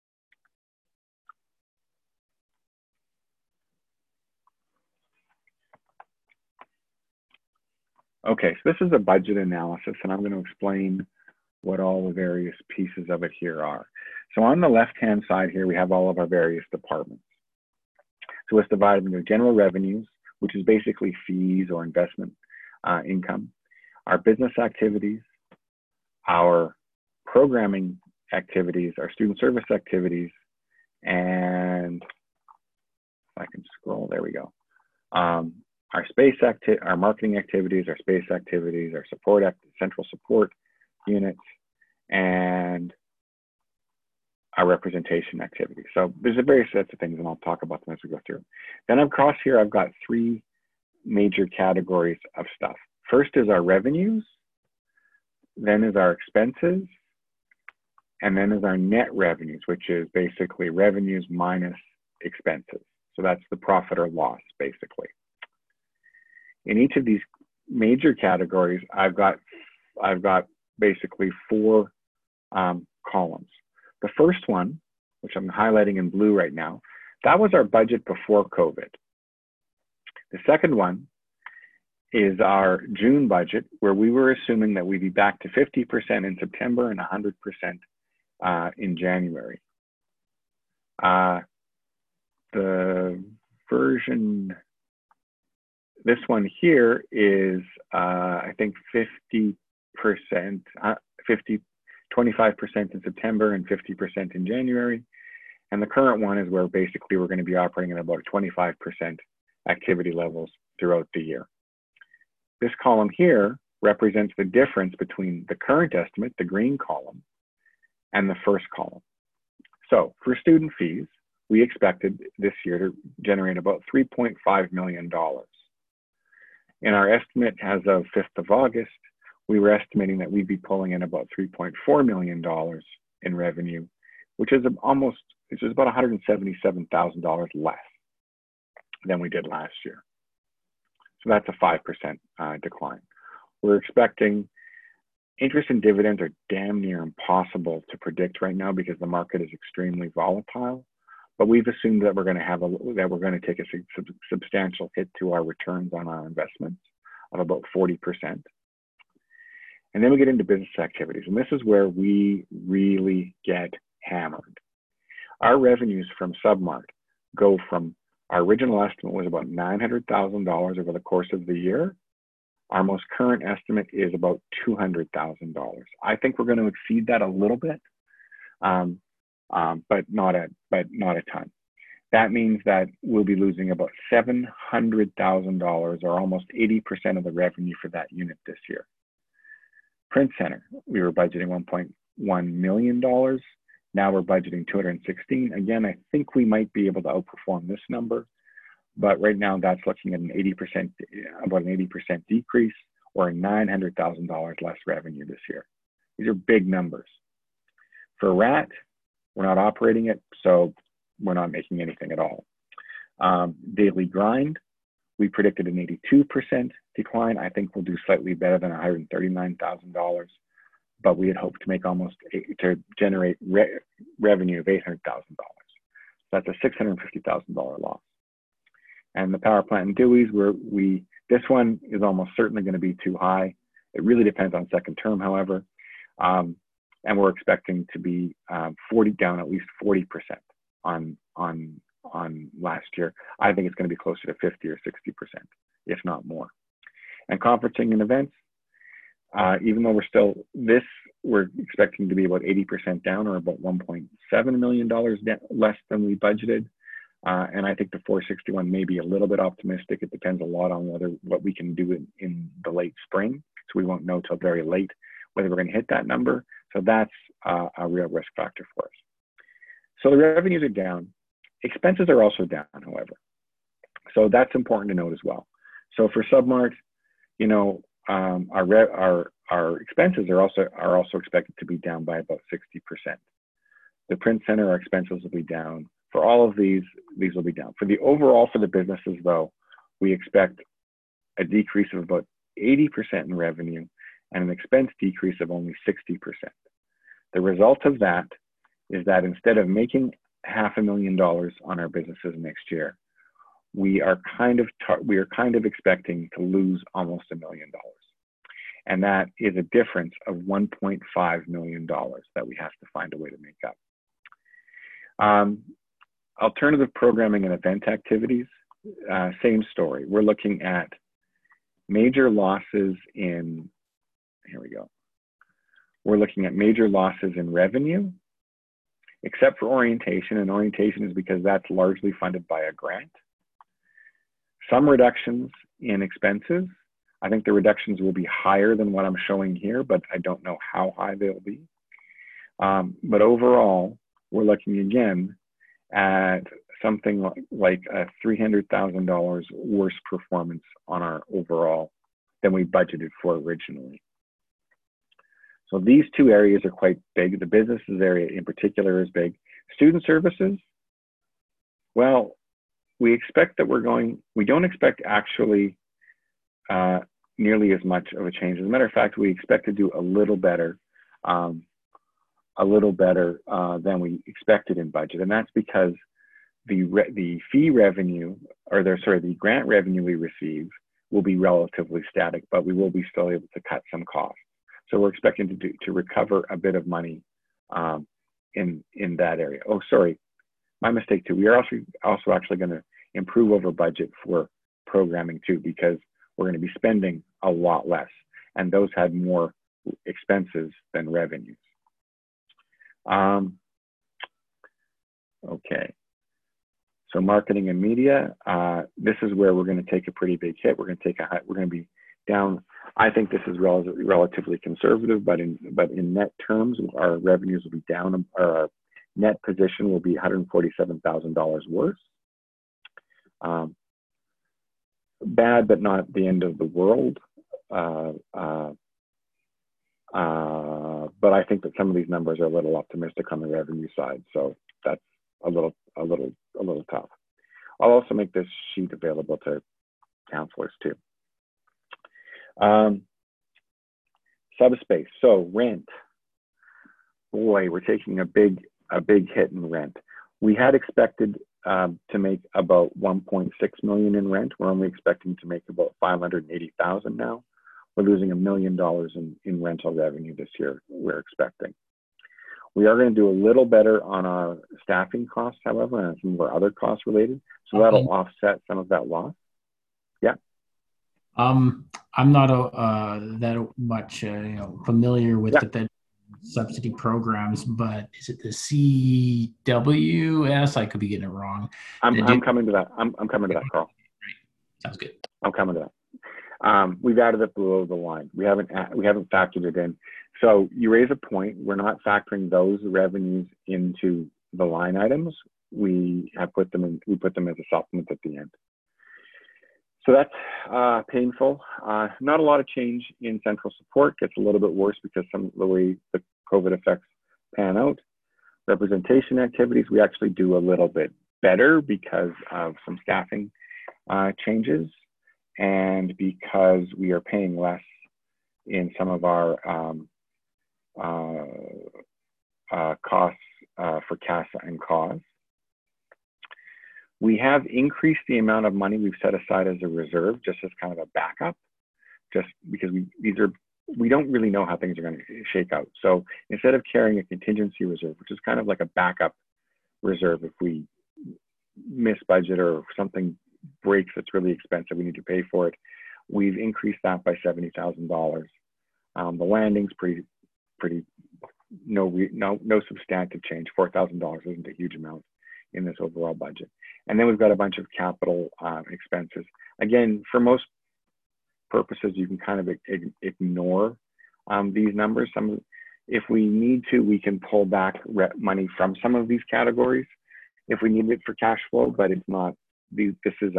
Okay, so this is a budget analysis, and I'm going to explain what all the various pieces of it here are. So on the left-hand side here, we have all of our various departments. So it's divided into general revenues, which is basically fees or investment income, our business activities, our programming activities, our student service activities, and if I can scroll, there we go. Our marketing activities, our space activities, our central support units, and our representation activities. So there's a various sets of things, and I'll talk about them as we go through. Then across here, I've got three major categories of stuff. First is our revenues, then is our expenses, and then is our net revenues, which is basically revenues minus expenses. So that's the profit or loss, basically. In each of these major categories, I've got basically four columns. The first one, which I'm highlighting in blue right now, that was our budget before COVID. The second one is our June budget, where we were assuming that we'd be back to 50% in September and 100% in January. The version, this one here is, I think 25% in September and 50% in January. And the current one is where basically we're going to be operating at about 25% activity levels throughout the year. This column here represents the difference between the current estimate, the green column, and the first column. So for student fees, we expected this year to generate about $3.5 million. In our estimate as of 5th of August, we were estimating that we'd be pulling in about $3.4 million in revenue, which is about $177,000 less than we did last year. So that's a 5% decline. We're expecting interest and dividends are damn near impossible to predict right now because the market is extremely volatile. But we've assumed that we're going to take a substantial hit to our returns on our investments of about 40%. And then we get into business activities, and this is where we really get hammered. Our revenues from Submart go from, our original estimate was about $900,000 over the course of the year. Our most current estimate is about $200,000. I think we're going to exceed that a little bit, but not a ton. That means that we'll be losing about $700,000 or almost 80% of the revenue for that unit this year. Print Center, we were budgeting $1.1 million. Now we're budgeting 216. Again, I think we might be able to outperform this number, but right now that's looking at about an 80% decrease or $900,000 less revenue this year. These are big numbers. For RAT, we're not operating it, so we're not making anything at all. Daily Grind, we predicted an 82% decline. I think we'll do slightly better than $139,000, but we had hoped to make to generate revenue of $800,000. That's a $650,000 loss. And the power plant in Dewey's, this one is almost certainly going to be too high. It really depends on second term, however. And we're expecting to be down at least 40% on last year. I think it's going to be closer to 50 or 60%, if not more. And conferencing and events, even though we're expecting to be about 80% down, or about $1.7 million less than we budgeted. And I think the 461 may be a little bit optimistic. It depends a lot on what we can do in the late spring. So we won't know till very late whether we're going to hit that number. So that's a real risk factor for us. So the revenues are down. Expenses are also down, however. So that's important to note as well. So for Submart, our expenses are also expected to be down by about 60%. The Print Center, our expenses will be down. For all of these will be down. For the businesses though, we expect a decrease of about 80% in revenue and an expense decrease of only 60%. The result of that is that instead of making $500,000 on our businesses next year, we are kind of expecting to lose almost $1 million. And that is a difference of $1.5 million that we have to find a way to make up. Alternative programming and event activities, same story. We're looking at major losses in, We're looking at major losses in revenue, except for orientation, and orientation is because that's largely funded by a grant. Some reductions in expenses. I think the reductions will be higher than what I'm showing here, but I don't know how high they'll be. But overall, we're looking again at something like a $300,000 worse performance on our overall than we budgeted for originally. So these two areas are quite big. The businesses area in particular is big. Student services, well, we expect that we don't expect actually nearly as much of a change. As a matter of fact, we expect to do a little better than we expected in budget. And that's because the fee revenue, the grant revenue we receive will be relatively static, but we will be still able to cut some costs. So we're expecting to recover a bit of money in that area. Oh, sorry, my mistake too. We are also actually going to improve over budget for programming too, because we're going to be spending a lot less, and those had more expenses than revenues. Okay, so marketing and media. This is where we're going to take a pretty big hit. We're going to be down. I think this is relatively conservative, but in net terms, our revenues will be down. Our net position will be $147,000 worse. Bad, but not the end of the world. But I think that some of these numbers are a little optimistic on the revenue side, so that's a little tough. I'll also make this sheet available to counselors too. Subspace. So rent. Boy, we're taking a big hit in rent. We had expected to make about 1.6 million in rent. We're only expecting to make about 580,000 now. We're losing $1 million in rental revenue this year, we're expecting. We are going to do a little better on our staffing costs, however, and some of our other costs related. So that'll offset some of that loss. Yeah. I'm not that much familiar with it. subsidy programs, but is it the CWS? I could be getting it wrong. I'm coming to that. I'm coming to that, Carl. Sounds good. I'm coming to that. We've added it below the line. We haven't factored it in. So you raise a point. We're not factoring those revenues into the line items. We put them in. We put them as a supplement at the end. So that's painful. Not a lot of change in central support. Gets a little bit worse because some of the way the COVID effects pan out. Representation activities, we actually do a little bit better because of some staffing changes and because we are paying less in some of our costs for CASA and cause. We have increased the amount of money we've set aside as a reserve, just as kind of a backup, just because we don't really know how things are going to shake out. So instead of carrying a contingency reserve, which is kind of like a backup reserve, if we miss budget or something breaks that's really expensive, we need to pay for it, we've increased that by $70,000. The landing's pretty no substantive change. $4,000 isn't a huge amount in this overall budget. And then we've got a bunch of capital expenses. Again, for most purposes, you can kind of ignore these numbers. If we need to, we can pull back money from some of these categories if we need it for cash flow, but it's not. These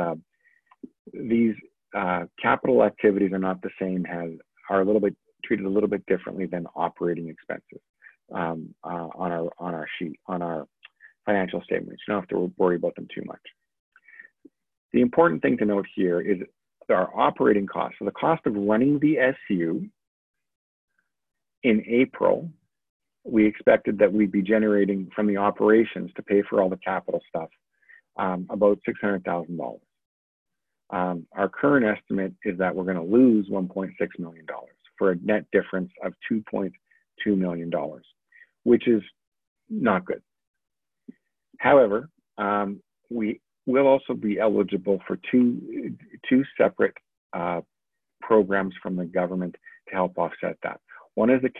capital activities are not the same are a little bit treated a little bit differently than operating expenses on our sheet, on our financial statements. You don't have to worry about them too much. The important thing to note here is our operating costs. So the cost of running the SU in April, we expected that we'd be generating from the operations to pay for all the capital stuff about $600,000. Our current estimate is that we're going to lose $1.6 million for a net difference of $2.2 million, which is not good. However, we will also be eligible for two separate programs from the government to help offset that. One is the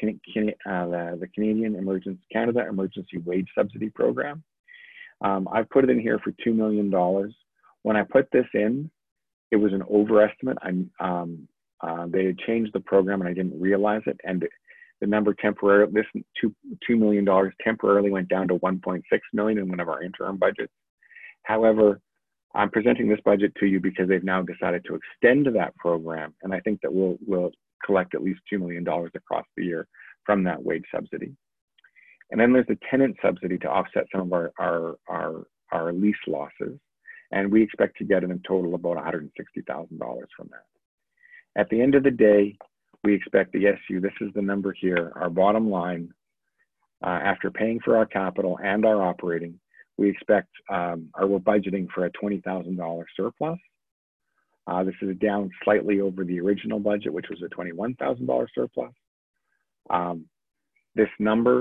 Canada Emergency Wage Subsidy Program. I've put it in here for $2 million. When I put this in, it was an overestimate. They had changed the program and I didn't realize it. And the number temporarily, this $2 million temporarily went down to $1.6 million in one of our interim budgets. However, I'm presenting this budget to you because they've now decided to extend that program. And I think that we'll collect at least $2 million across the year from that wage subsidy. And then there's the tenant subsidy to offset some of our lease losses. And we expect to get in a total about $160,000 from that. At the end of the day, we expect the SU, this is the number here, our bottom line, after paying for our capital and our operating, we expect, we're budgeting for a $20,000 surplus. This is down slightly over the original budget, which was a $21,000 surplus. This number,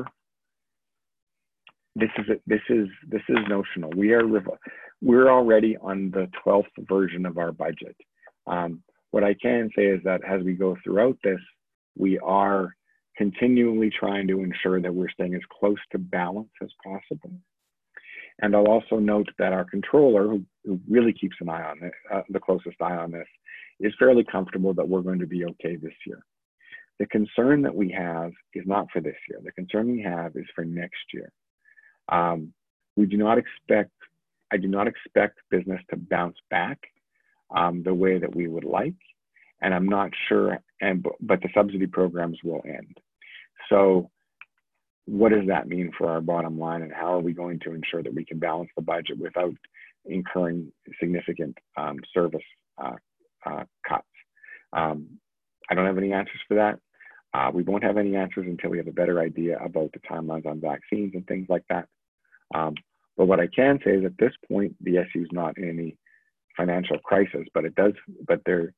this is notional. We're already on the 12th version of our budget. What I can say is that as we go throughout this, we are continually trying to ensure that we're staying as close to balance as possible. And I'll also note that our controller, who really keeps an eye on it, the closest eye on this, is fairly comfortable that we're going to be okay this year. The concern that we have is not for this year. The concern we have is for next year. I do not expect business to bounce back the way that we would like, and I'm not sure, but the subsidy programs will end. So what does that mean for our bottom line, and how are we going to ensure that we can balance the budget without incurring significant service cuts? I don't have any answers for that. We won't have any answers until we have a better idea about the timelines on vaccines and things like that. But what I can say is at this point, the SU is not in any financial crisis, but there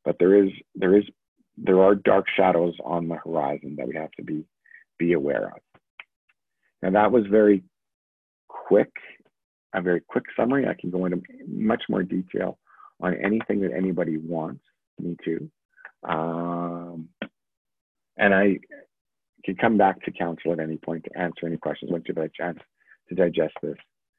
are dark shadows on the horizon that we have to be aware of. Now that was a very quick summary. I can go into much more detail on anything that anybody wants me to. And I can come back to council at any point to answer any questions once you've had a chance to digest this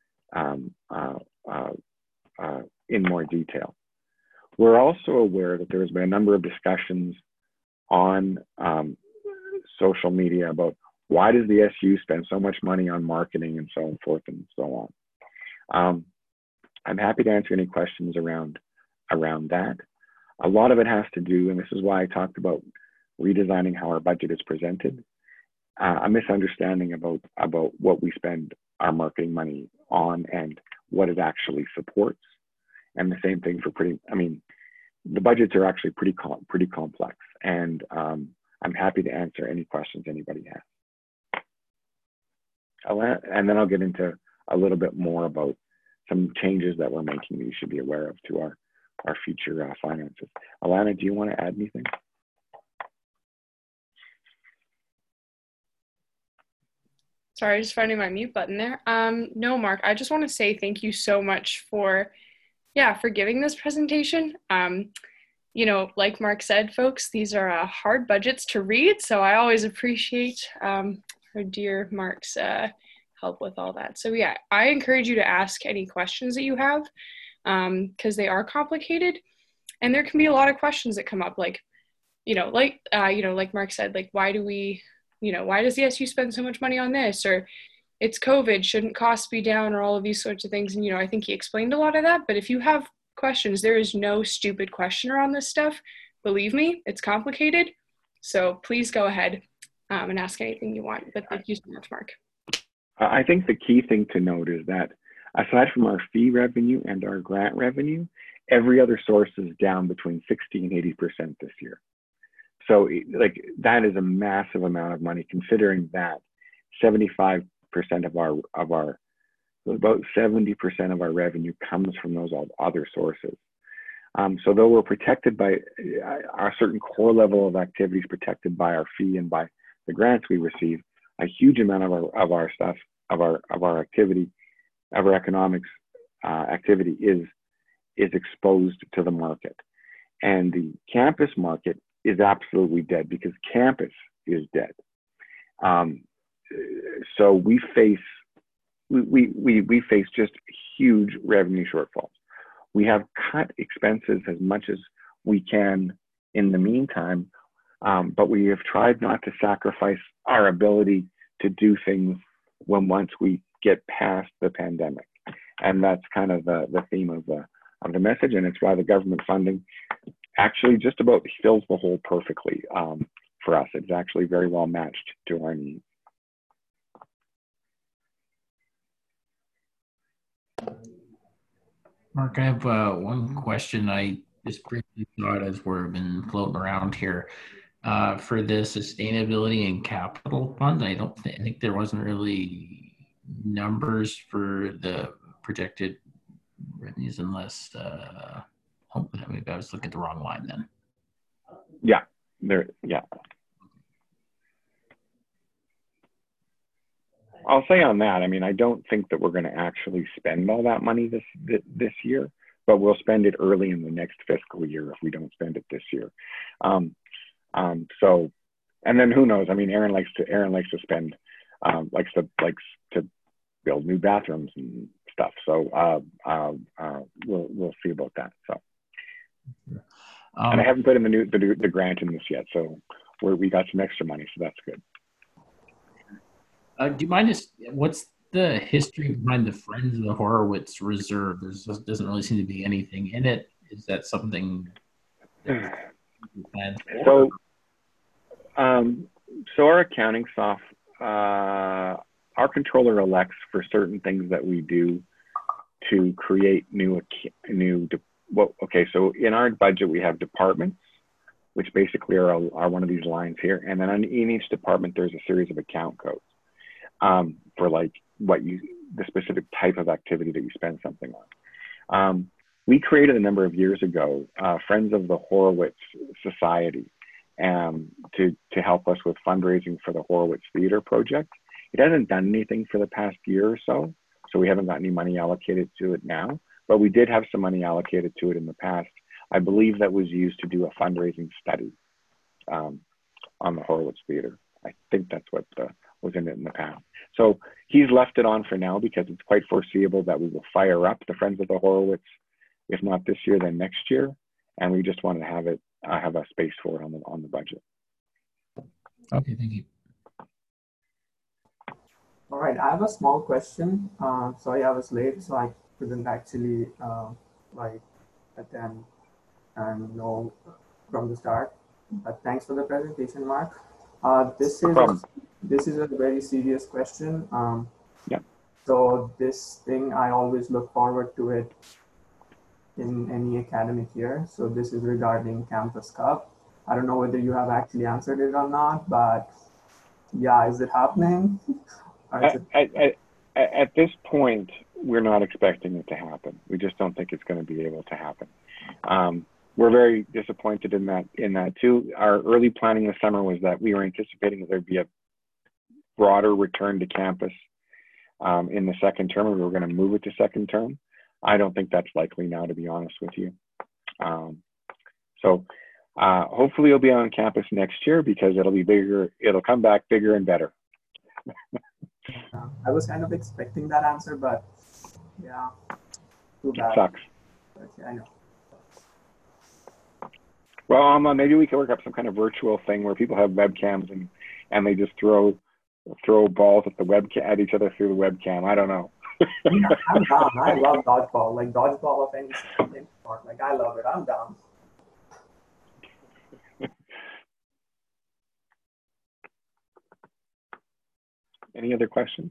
in more detail. We're also aware that there has been a number of discussions on social media about why does the SU spend so much money on marketing and so forth and so on. I'm happy to answer any questions around that. A lot of it has to do, and this is why I talked about redesigning how our budget is presented, a misunderstanding about what we spend our marketing money on and what it actually supports. And the same thing for the budgets are actually pretty complex, and I'm happy to answer any questions anybody has. And then I'll get into a little bit more about some changes that we're making that you should be aware of to our future finances. Alana, do you want to add anything? Sorry, just finding my mute button there. No, Mark, I just want to say thank you so much for giving this presentation. Like Mark said, folks, these are hard budgets to read, so I always appreciate our dear Mark's help with all that. So yeah, I encourage you to ask any questions that you have, because they are complicated, and there can be a lot of questions that come up, like Mark said, like why does the SU spend so much money on this, or it's COVID, shouldn't costs be down, or all of these sorts of things. And I think he explained a lot of that. But if you have questions, there is no stupid question around this stuff. Believe me, it's complicated. So please go ahead and ask anything you want. But thank you so much, Mark. I think the key thing to note is that aside from our fee revenue and our grant revenue, every other source is down between 60 and 80% this year. So like that is a massive amount of money, considering that 75% of our about 70% of our revenue comes from those other sources. So though we're protected by our certain core level of activities, protected by our fee and by the grants we receive, a huge amount of our activity, of our economics activity is exposed to the market. And the campus market is absolutely dead because campus is dead. So we face just huge revenue shortfalls. We have cut expenses as much as we can in the meantime, but we have tried not to sacrifice our ability to do things once we get past the pandemic. And that's kind of the theme of the message, and it's why the government funding actually just about fills the hole perfectly for us. It's actually very well matched to our needs. Mark, I have one question. I just briefly thought as we've been floating around here for the Sustainability and Capital Fund. I think there wasn't really numbers for the projected revenues unless maybe I was looking at the wrong line then. Yeah. I'll say on that, I don't think that we're going to actually spend all that money this year, but we'll spend it early in the next fiscal year if we don't spend it this year. So, and then who knows? Aaron likes to spend, likes to build new bathrooms and stuff. So we'll see about that. So, and I haven't put in the grant in this yet, so we got some extra money, so that's good. Do you mind what's the history behind the Friends of the Horowitz Reserve? There doesn't really seem to be anything in it. Is that something that you plan for? So our accounting our controller elects for certain things that we do to create so in our budget, we have departments, which basically are one of these lines here. And then in each department, there's a series of account codes for like the specific type of activity that you spend something on. We created a number of years ago, Friends of the Horowitz Society to help us with fundraising for the Horowitz Theater project. It hasn't done anything for the past year or so we haven't got any money allocated to it now, but we did have some money allocated to it in the past. I believe that was used to do a fundraising study on the Horowitz Theater. I think that's what was in it in the past. So he's left it on for now because it's quite foreseeable that we will fire up the Friends of the Horowitz, if not this year, then next year. And we just want to have it, have a space for it on the budget. Okay, thank you. All right, I have a small question. Sorry, I was late, so I couldn't actually attend and know from the start. But thanks for the presentation, Mark. This is a very serious question. Yeah. So this thing, I always look forward to it in any academic year. So this is regarding Campus Cup. I don't know whether you have actually answered it or not, but yeah, is it happening? At this point, we're not expecting it to happen. We just don't think it's going to be able to happen. We're very disappointed in that too. Our early planning this summer was that we were anticipating that there'd be a broader return to campus in the second term, and we were going to move it to second term. I don't think that's likely now, to be honest with you. So hopefully it'll be on campus next year because it'll be bigger. It'll come back bigger and better. I was kind of expecting that answer, but yeah, too bad. It sucks. But yeah, I know. Well, maybe we could work up some kind of virtual thing where people have webcams and they just throw balls at each other through the webcam. I don't know. I'm down. I love dodgeball. Like dodgeball of any sport. Like I love it. I'm down. Any other questions?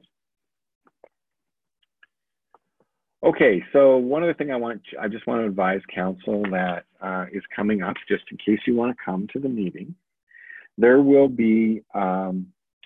Okay, so one other thing I just want to advise council that is coming up, just in case you want to come to the meeting. There will be I'll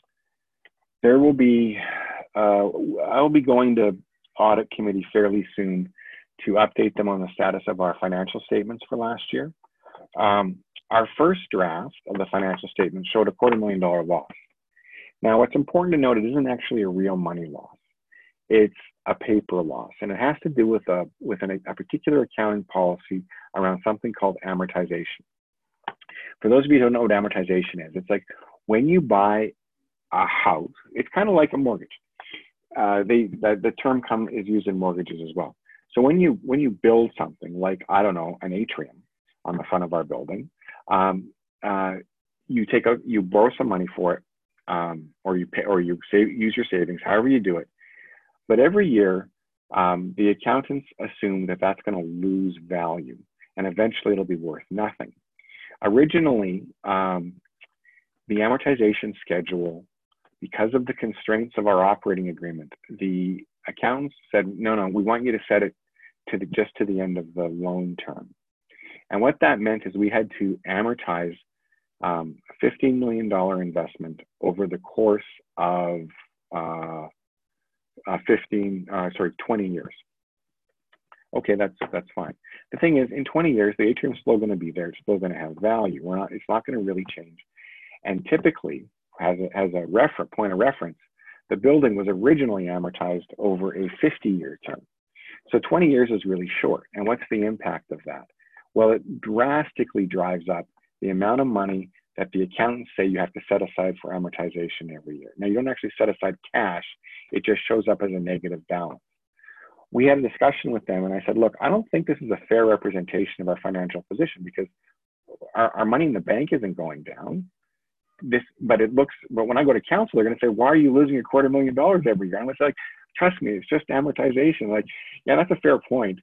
be going to audit committee fairly soon to update them on the status of our financial statements for last year. Our first draft of the financial statement showed a $250,000 loss. Now, what's important to note, it isn't actually a real money loss. It's a paper loss, and it has to do with a particular accounting policy around something called amortization. For those of you who don't know what amortization is, it's like when you buy a house, it's kind of like a mortgage. The term is used in mortgages as well. So when you build something like, I don't know, an atrium on the front of our building, you borrow some money for it, or you use your savings, however you do it. But every year, the accountants assume that that's going to lose value, and eventually it'll be worth nothing. Originally, the amortization schedule, because of the constraints of our operating agreement, the accountants said, no, we want you to set it just to the end of the loan term. And what that meant is we had to amortize a $15 million investment over the course of 20 years. Okay, that's fine. The thing is, in 20 years, the atrium's still going to be there. It's still going to have value. It's not going to really change. And typically, as a point of reference, the building was originally amortized over a 50-year term. So 20 years is really short. And what's the impact of that? Well, it drastically drives up the amount of money that the accountants say you have to set aside for amortization every year. Now, you don't actually set aside cash. It just shows up as a negative balance. We had a discussion with them, and I said, look, I don't think this is a fair representation of our financial position because our money in the bank isn't going down. But when I go to council, they're going to say, why are you losing $250,000 every year? I'm going to say, like, trust me, it's just amortization. Like, yeah, that's a fair point.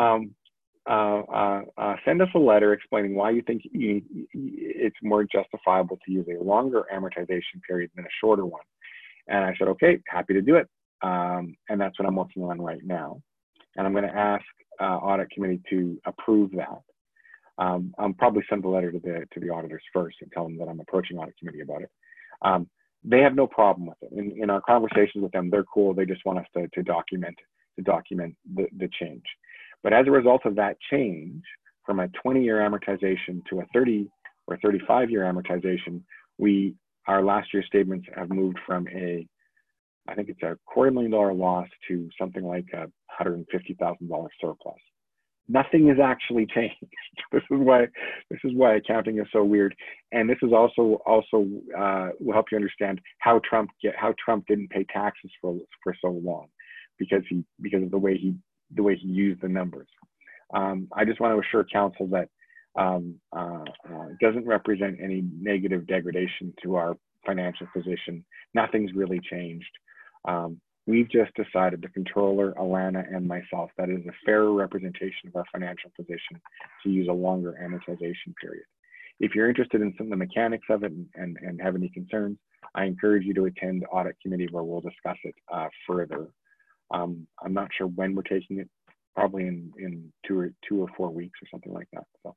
Send us a letter explaining why you think it's more justifiable to use a longer amortization period than a shorter one. And I said, okay, happy to do it. And that's what I'm working on right now. And I'm going to ask audit committee to approve that. I'll probably send the letter to the auditors first and tell them that I'm approaching audit committee about it. They have no problem with it. In our conversations with them, they're cool. They just want us to document the change. But as a result of that change, from a 20-year amortization to a 30 or 35-year amortization, our last year's statements have moved from I think it's a $250,000 loss to something like a $150,000 surplus. nothing has actually changed. This is why accounting is so weird, and this is also will help you understand how Trump didn't pay taxes for so long, because of the way he used the numbers. I just want to assure council that doesn't represent any negative degradation to our financial position. Nothing's really changed. We've just decided, the controller, Alana, and myself, that is a fairer representation of our financial position to use a longer amortization period. If you're interested in some of the mechanics of it and have any concerns, I encourage you to attend the audit committee where we'll discuss it further. I'm not sure when we're taking it, probably in two or 4 weeks or something like that. So,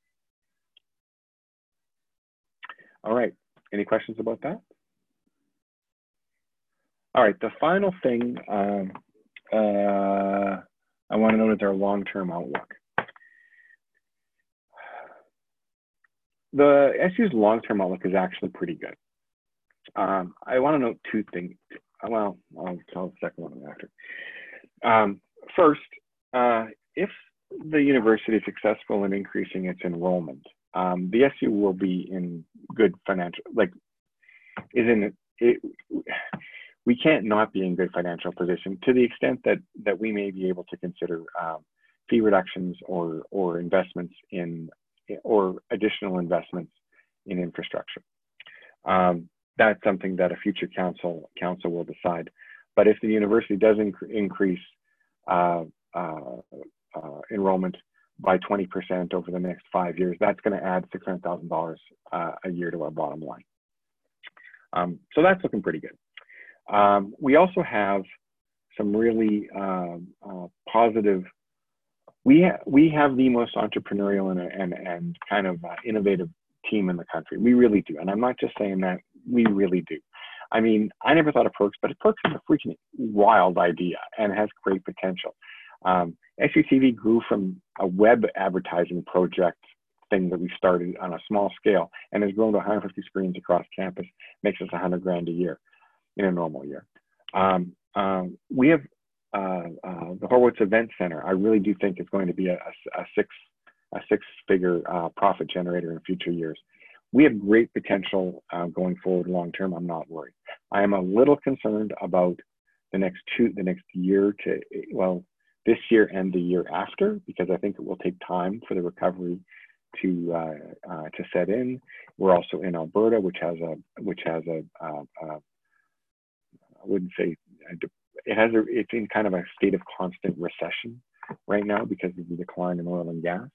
all right, any questions about that? All right, the final thing I want to note is our long-term outlook. The SU's long-term outlook is actually pretty good. I want to note two things. Well, I'll tell the second one after. First, if the university is successful in increasing its enrollment, the SU will be in good financial, we can't not be in good financial position, to the extent that we may be able to consider fee reductions or investments in, or additional investments in infrastructure. That's something that a future council will decide. But if the university does increase enrollment by 20% over the next 5 years, that's going to add $600,000 a year to our bottom line. So that's looking pretty good. We also have some really positive. We have the most entrepreneurial and kind of innovative team in the country. We really do, and I'm not just saying that. We really do. I mean, I never thought of Perks, but Perks is a freaking wild idea and has great potential. SUTV grew from a web advertising project thing that we started on a small scale and has grown to 150 screens across campus, makes us $100,000 a year in a normal year. We have the Horwitz Event Center. I really do think it's going to be a six-figure profit generator in future years. We have great potential going forward long term. I'm not worried. I am a little concerned about the next year to, well, this year and the year after, because I think it will take time for the recovery to set in. We're also in Alberta, which has a I wouldn't say it's in kind of a state of constant recession right now because of the decline in oil and gas.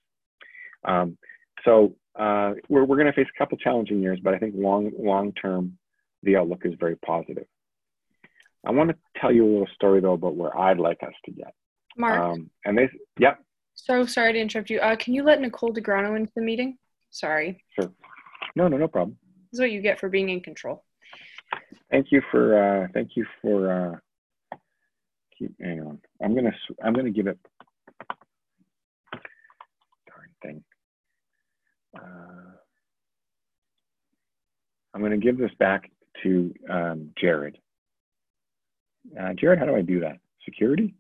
So we're going to face a couple challenging years, but I think long term the outlook is very positive. I want to tell you a little story though about where I'd like us to get. Mark. Yep. So sorry to interrupt you. Can you let Nicole DeGrano into the meeting? Sorry. Sure. No problem. This is what you get for being in control. Thank you for hang on. I'm gonna give it, darn thing. I'm gonna give this back to Jared. Jared, how do I do that? Security?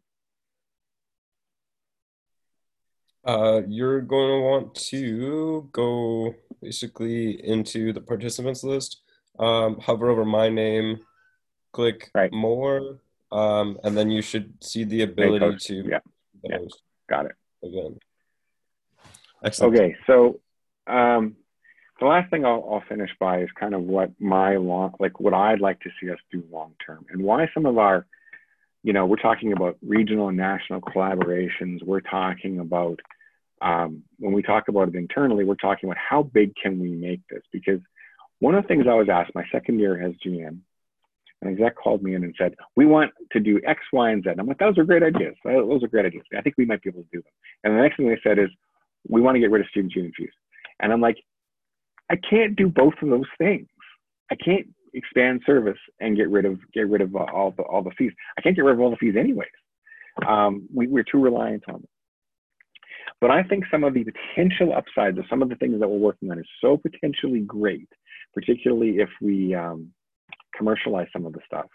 You're going to want to go basically into the participants list, hover over my name, click more, and then you should see the ability to host. Got it. Again. Excellent. Okay, so the last thing I'll finish by is kind of what what I'd like to see us do long term, and why some of our, we're talking about regional and national collaborations. We're talking about, when we talk about it internally, we're talking about how big can we make this? Because one of the things I was asked my second year as GM, an exec called me in and said, we want to do X, Y, and Z. And I'm like, those are great ideas. Those are great ideas. I think we might be able to do them. And the next thing they said is, we want to get rid of student union fees. And I'm like, I can't do both of those things. I can't expand service and get rid of all the fees. I can't get rid of all the fees anyways. We're too reliant on them. But I think some of the potential upsides of some of the things that we're working on is so potentially great, particularly if we commercialize some of the stuff.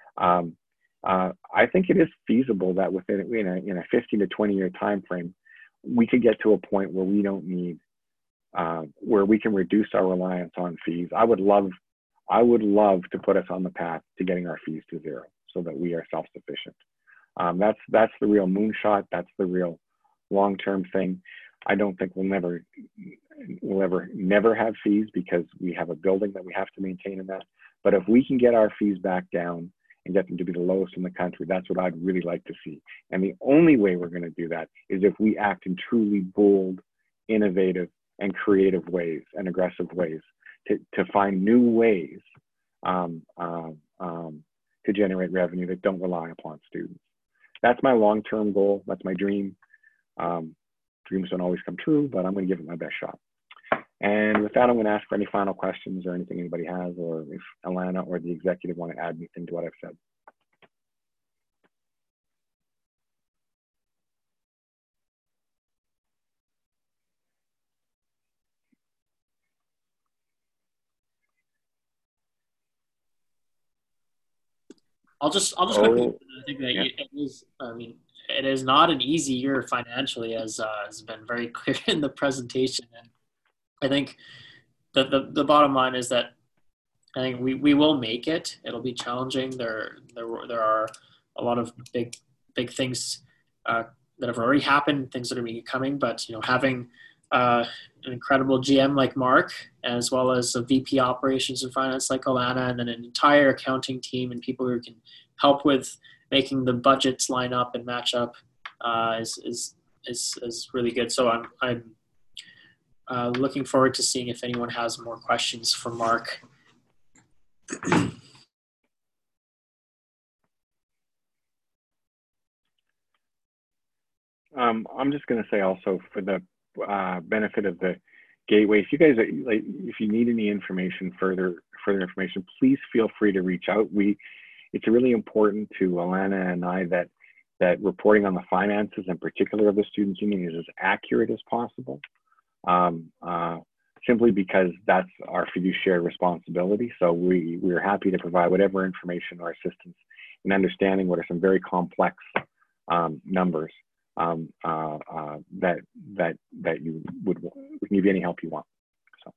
I think it is feasible that within in a 15 to 20 year time frame, we could get to a point where we don't need, where we can reduce our reliance on fees. I would love to put us on the path to getting our fees to zero so that we are self-sufficient. That's the real moonshot. That's the real long-term thing. I don't think we'll never have fees because we have a building that we have to maintain in that. But if we can get our fees back down and get them to be the lowest in the country, that's what I'd really like to see. And the only way we're going to do that is if we act in truly bold, innovative, and creative ways and aggressive ways to find new ways to generate revenue that don't rely upon students. That's my long-term goal. That's my dream. Dreams don't always come true, but I'm going to give it my best shot. And with that, I'm going to ask for any final questions or anything anybody has, or if Alana or the executive want to add anything to what I've said. I'll just quickly. I think that it is. I mean, it is not an easy year financially, as has been very clear in the presentation. And I think the bottom line is that I think we will make it. It'll be challenging. There are a lot of big things that have already happened, things that are coming. But having an incredible GM like Mark, as well as a VP operations and finance like Alana, and then an entire accounting team and people who can help with making the budgets line up and match up is really good. So I'm looking forward to seeing if anyone has more questions for Mark. I'm just going to say also for the benefit of the Gateway, if you guys if you need any information, further information, please feel free to reach out. It's really important to Alana and I that reporting on the finances, in particular of the Students' Union, is as accurate as possible. Simply because that's our fiduciary responsibility. So we're happy to provide whatever information or assistance in understanding what are some very complex numbers that you would, we can give you any help you want. So.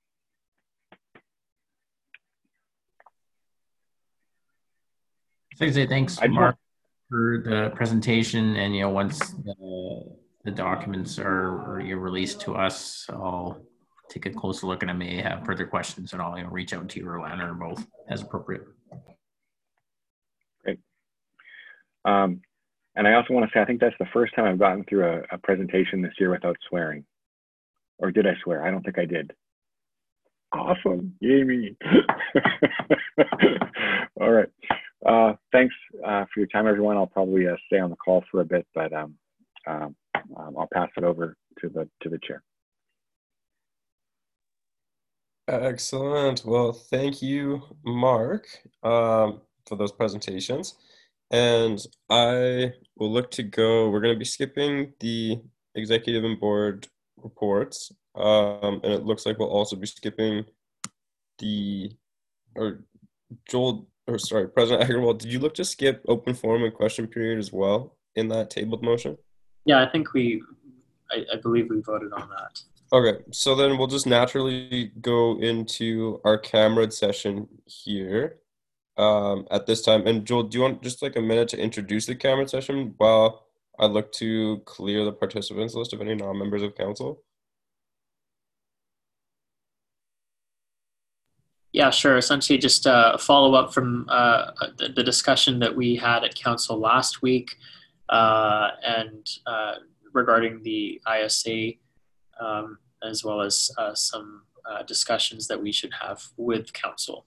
So I say thanks, Mark, for the presentation. And once the documents are released to us, I'll take a closer look, and I may have further questions, and I'll reach out to you or Alana or both as appropriate. Great. And I also want to say, I think that's the first time I've gotten through a presentation this year without swearing. Or did I swear? I don't think I did. Awesome. Yay me. All right. Thanks for your time, everyone. I'll probably stay on the call for a bit, but I'll pass it over to the chair. Excellent. Well, thank you, Mark, for those presentations. And I will look to go. We're going to be skipping the executive and board reports. And it looks like we'll also be skipping President Agarwal, did you look to skip open forum and question period as well in that tabled motion? Yeah, I think I believe we voted on that. Okay, so then we'll just naturally go into our camera session here at this time. And Joel, do you want just like a minute to introduce the camera session while I look to clear the participants list of any non-members of council? Yeah, sure. Essentially just a follow-up from the discussion that we had at council last week and regarding the ISA, as well as some discussions that we should have with council.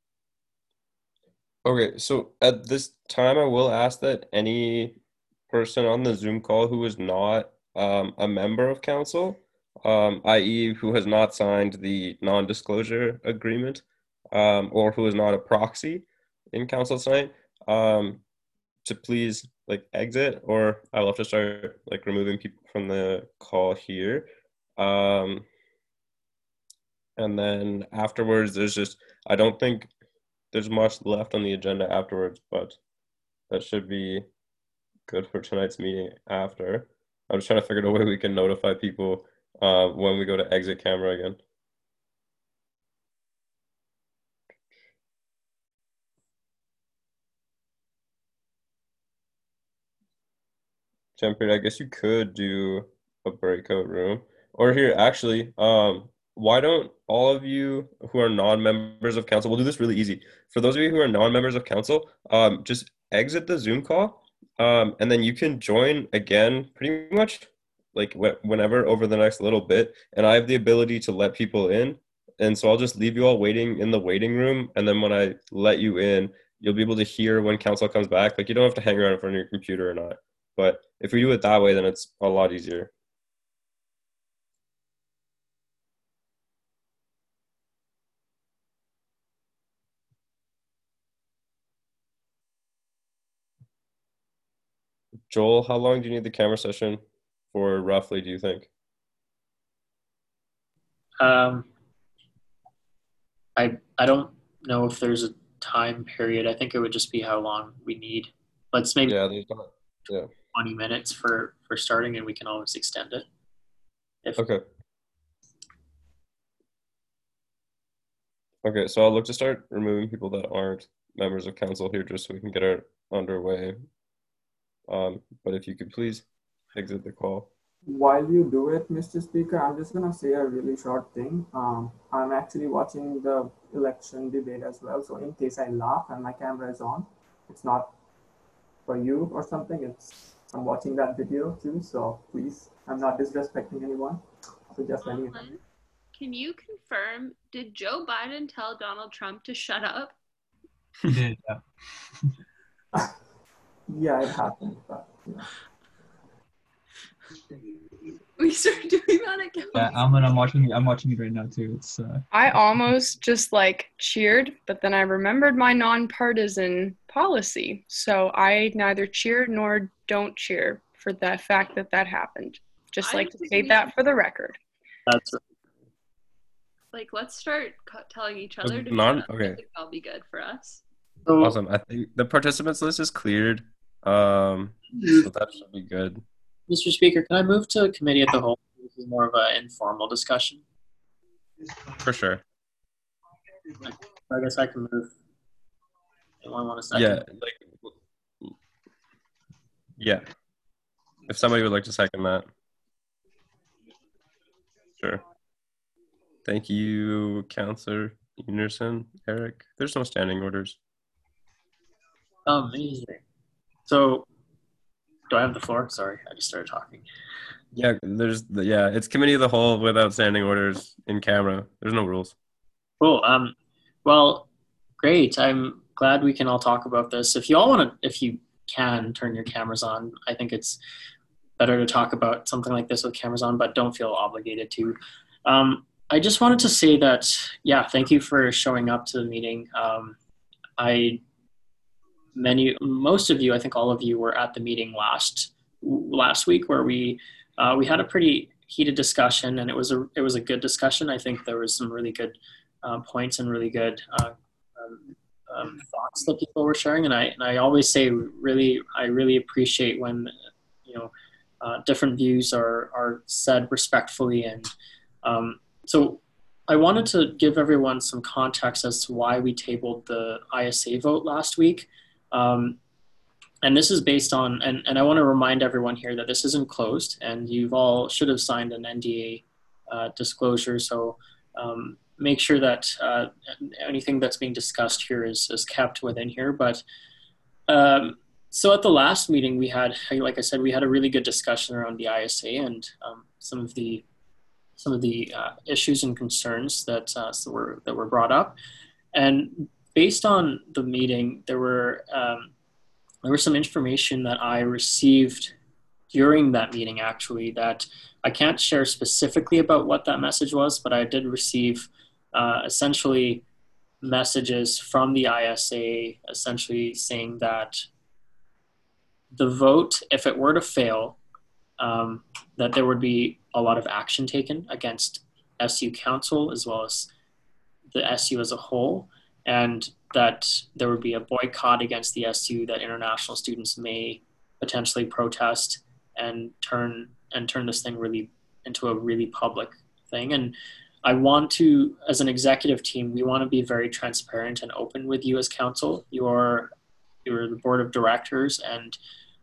Okay, so at this time, I will ask that any person on the Zoom call who is not a member of council, i.e. who has not signed the non-disclosure agreement, or who is not a proxy in council tonight, to please exit, or I'll have to start removing people from the call here. And then afterwards, I don't think there's much left on the agenda afterwards, but that should be good for tonight's meeting after. I'm just trying to figure out a way we can notify people when we go to exit camera again. Jumper, I guess you could do a breakout room. Or here, actually, why don't all of you who are non-members of council, we'll do this really easy. For those of you who are non-members of council, just exit the Zoom call, and then you can join again pretty much like whenever over the next little bit. And I have the ability to let people in. And so I'll just leave you all waiting in the waiting room. And then when I let you in, you'll be able to hear when council comes back. Like you don't have to hang around in front of your computer or not. But if we do it that way, then it's a lot easier. Joel, how long do you need the camera session for roughly, do you think? I don't know if there's a time period. I think it would just be how long we need. Let's maybe 20 minutes for starting, and we can always extend it. Okay. Okay, so I'll look to start removing people that aren't members of council here just so we can get it underway. But if you could please exit the call. While you do it, Mr. Speaker, I'm just going to say a really short thing. I'm actually watching the election debate as well. So in case I laugh and my camera is on, it's not for you or something. I'm watching that video too. So please, I'm not disrespecting anyone. So just letting you know. Can you confirm, did Joe Biden tell Donald Trump to shut up? He did, yeah. Yeah, it happened, but yeah. We started doing that again. Yeah, I'm watching it right now too. It's I almost just like cheered, but then I remembered my nonpartisan policy. So I neither cheer nor don't cheer for the fact that that happened. Just like to say that for the record. That's like, let's start telling each other to Okay. I think that'll be good for us. Awesome. I think the participants list is cleared. So that should be good. Mr. Speaker, can I move to committee at the whole? This is more of an informal discussion. For sure. I guess I can move. Anyone want a second? Yeah. If somebody would like to second that. Sure. Thank you, Councillor Anderson. Eric, there's no standing orders. Amazing. So, do I have the floor? Sorry, I just started talking. Yeah, it's committee of the whole without standing orders in camera. There's no rules. Cool. Well, great. I'm glad we can all talk about this. If you all want to, if you can turn your cameras on, I think it's better to talk about something like this with cameras on, but don't feel obligated to. I just wanted to say that, yeah, thank you for showing up to the meeting. Most of you, I think all of you were at the meeting last week where we had a pretty heated discussion, and it was a good discussion. I think there was some really good points and really good thoughts that people were sharing, and I always say I really appreciate when different views are said respectfully, and so I wanted to give everyone some context as to why we tabled the ISA vote last week. And this is based on, and I want to remind everyone here that this isn't closed, and you've all should have signed an NDA disclosure. So make sure that anything that's being discussed here is kept within here. But so at the last meeting we had, like I said, we had a really good discussion around the ISA and some of the issues and concerns that were brought up. And based on the meeting, there were some information that I received during that meeting, actually, that I can't share specifically about what that message was, but I did receive essentially messages from the ISA essentially saying that the vote, if it were to fail, that there would be a lot of action taken against SU Council as well as the SU as a whole, and that there would be a boycott against the SU, that international students may potentially protest and turn turn this thing really into a really public thing. And I want to, as an executive team, we want to be very transparent and open with you as council. You're the board of directors, and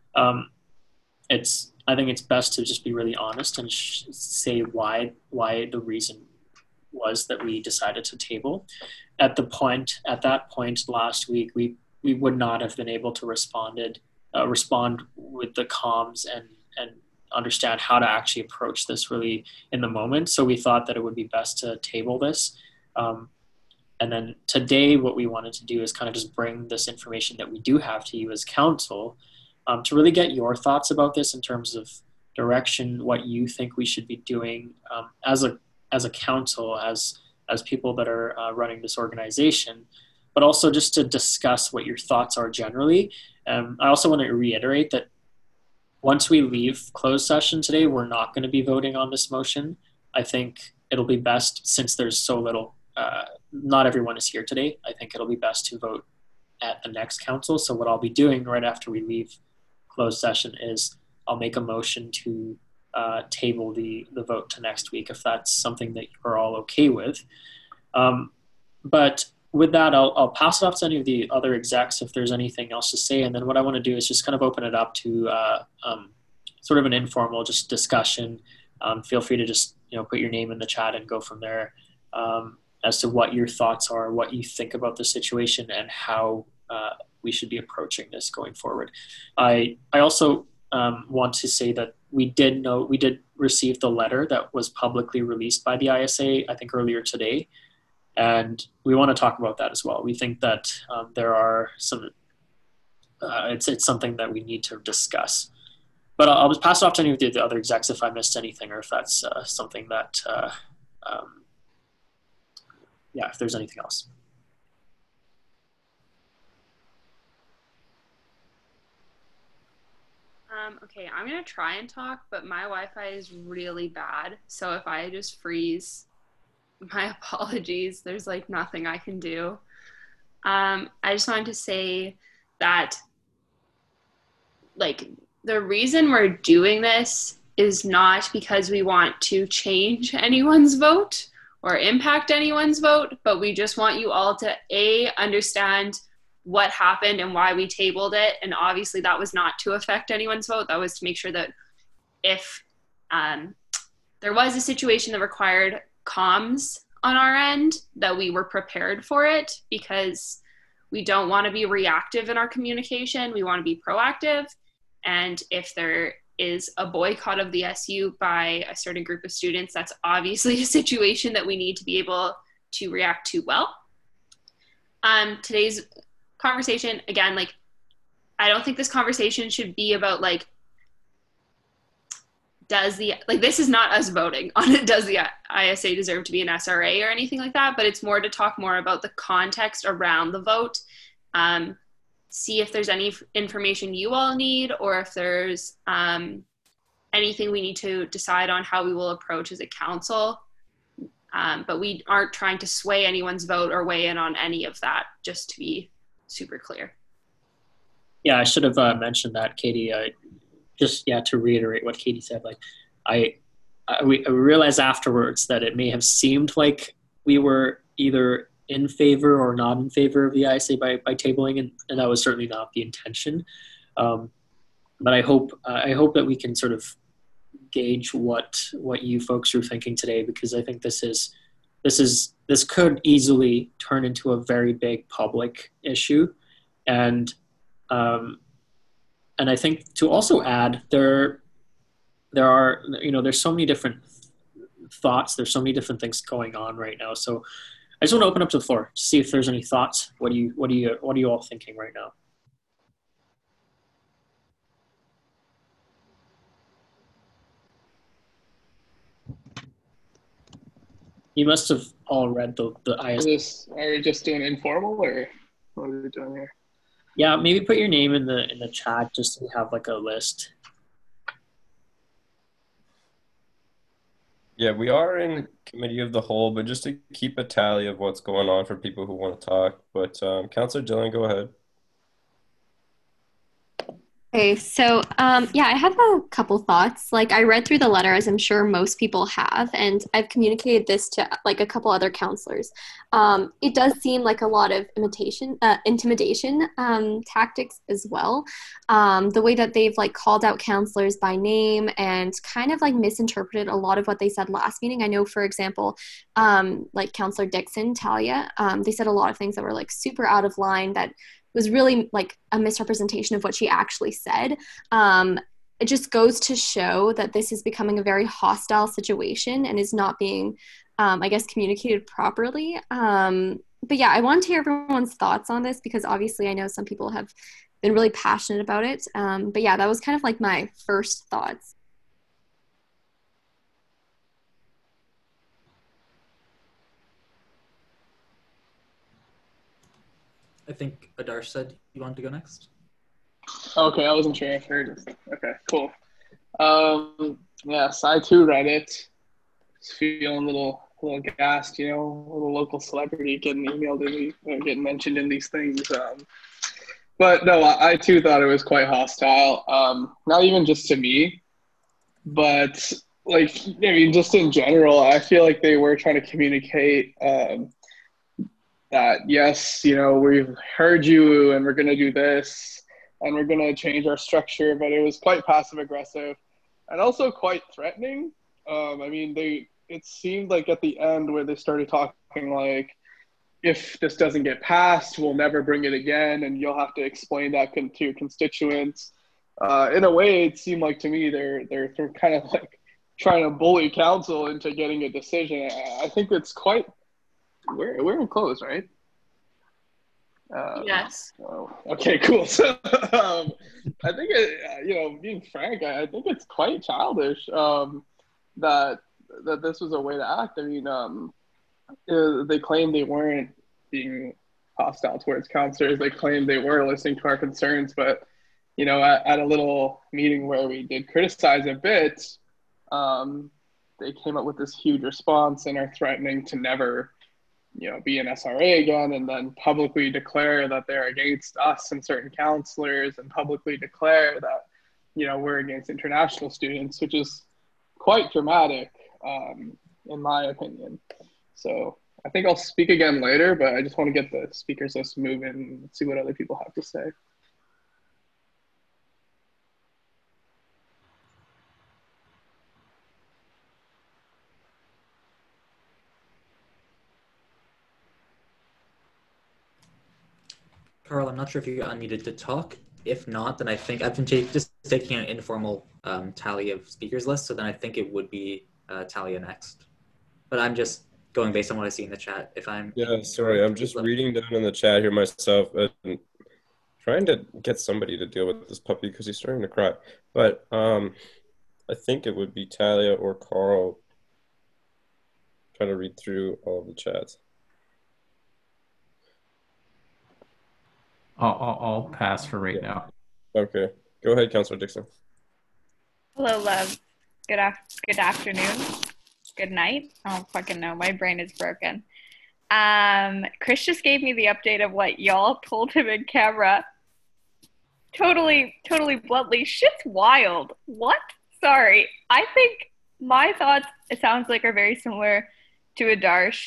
I think it's best to just be really honest and say why the reason was that we decided to table. At that point last week, we would not have been able to respond with the comms and understand how to actually approach this really in the moment. So we thought that it would be best to table this. And then today, what we wanted to do is kind of just bring this information that we do have to you as council, to really get your thoughts about this in terms of direction, what you think we should be doing as a council, as people that are running this organization, but also just to discuss what your thoughts are generally. I also want to reiterate that once we leave closed session today, we're not going to be voting on this motion. I think it'll be best, since there's so little, not everyone is here today, I think it'll be best to vote at the next council. So what I'll be doing right after we leave closed session is I'll make a motion to table the vote to next week, if that's something that you're all okay with. But with that, I'll pass it off to any of the other execs if there's anything else to say. And then what I want to do is just kind of open it up to sort of an informal just discussion. Feel free to just put your name in the chat and go from there as to what your thoughts are, what you think about the situation, and how we should be approaching this going forward. I also want to say that we did receive the letter that was publicly released by the ISA, I think earlier today. And we want to talk about that as well. We think that there are some, it's something that we need to discuss. But I'll just pass it off to any of the other execs if I missed anything, or if that's something that, if there's anything else. Okay, I'm going to try and talk, but my Wi-Fi is really bad. So if I just freeze, my apologies. There's like nothing I can do. I just wanted to say that like the reason we're doing this is not because we want to change anyone's vote or impact anyone's vote, but we just want you all to understand what happened and why we tabled it. And obviously that was not to affect anyone's vote. That was to make sure that if there was a situation that required comms on our end, that we were prepared for it, because we don't want to be reactive in our communication. We want to be proactive. And if there is a boycott of the SU by a certain group of students, that's obviously a situation that we need to be able to react to well. Today's conversation, again, like, I don't think this conversation should be about like, this is not us voting on it, does the ISA deserve to be an SRA or anything like that, but it's more to talk more about the context around the vote, see if there's any information you all need, or if there's anything we need to decide on how we will approach as a council. But we aren't trying to sway anyone's vote or weigh in on any of that, just to be super clear. Yeah, I should have mentioned that, Katie. To reiterate what Katie said, like I realized afterwards that it may have seemed like we were either in favor or not in favor of the ISA by tabling, and that was certainly not the intention. But I hope that we can sort of gauge what you folks are thinking today, because I think this could easily turn into a very big public issue. And I think to also add, there are, there's so many different thoughts, there's so many different things going on right now. So I just want to open up to the floor to see if there's any thoughts. What are you all thinking right now? You must have all read the ISA. Are we just doing informal, or what are we doing here? Yeah, maybe put your name in the chat just so we have like a list. Yeah, we are in committee of the whole, but just to keep a tally of what's going on for people who want to talk. But Councillor Dillon, go ahead. Okay, so yeah, I have a couple thoughts. Like, I read through the letter, as I'm sure most people have, and I've communicated this to like a couple other counselors. It does seem like a lot of intimidation tactics as well. The way that they've like called out counselors by name and kind of like misinterpreted a lot of what they said last meeting. I know, for example, like Counselor Dixon, Talia, they said a lot of things that were like super out of line that was really like a misrepresentation of what she actually said. It just goes to show that this is becoming a very hostile situation and is not being, I guess, communicated properly. But yeah, I wanted to hear everyone's thoughts on this because obviously I know some people have been really passionate about it. But yeah, that was kind of like my first thoughts. I think Adarsh said you wanted to go next. Okay, I wasn't sure if I heard it. Okay, cool. Yes, I too read it. Just feeling a little gassed, you know, a little local celebrity getting emailed to me, getting mentioned in these things. But no, I too thought it was quite hostile. Not even just to me, but like, I mean, just in general, I feel like they were trying to communicate that yes, you know, we've heard you and we're going to do this and we're going to change our structure, but it was quite passive aggressive and also quite threatening. I mean, it seemed like at the end where they started talking like, if this doesn't get passed, we'll never bring it again and you'll have to explain that to your constituents. In a way, it seemed like to me they're kind of like trying to bully council into getting a decision. I think it's quite. We're in close, right? Yes. Oh, okay, cool. So I think, you know, being frank, I think it's quite childish that this was a way to act. I mean, they claim they weren't being hostile towards counselors. They claim they were listening to our concerns, but you know, at a little meeting where we did criticize a bit, they came up with this huge response and are threatening to never, you know, be an SRA again, and then publicly declare that they're against us and certain counselors, and publicly declare that, you know, we're against international students, which is quite dramatic, in my opinion. So I think I'll speak again later, but I just want to get the speakers list moving and see what other people have to say. Carl, I'm not sure if you're unmuted to talk. If not, then I think I've been just taking an informal tally of speakers list, so then I think it would be Talia next. But I'm just going based on what I see in the chat. If I'm sorry, I'm just reading down in the chat here myself and trying to get somebody to deal with this puppy because he's starting to cry. But I think it would be Talia or Carl. Trying to read through all of the chats. I'll pass for right now. Okay. Go ahead, Councillor Dixon. Hello, love. Good afternoon. Good night. I don't fucking know. My brain is broken. Chris just gave me the update of what y'all told him in camera. Totally bluntly. Shit's wild. What? Sorry. I think my thoughts, it sounds like, are very similar to Adarsh.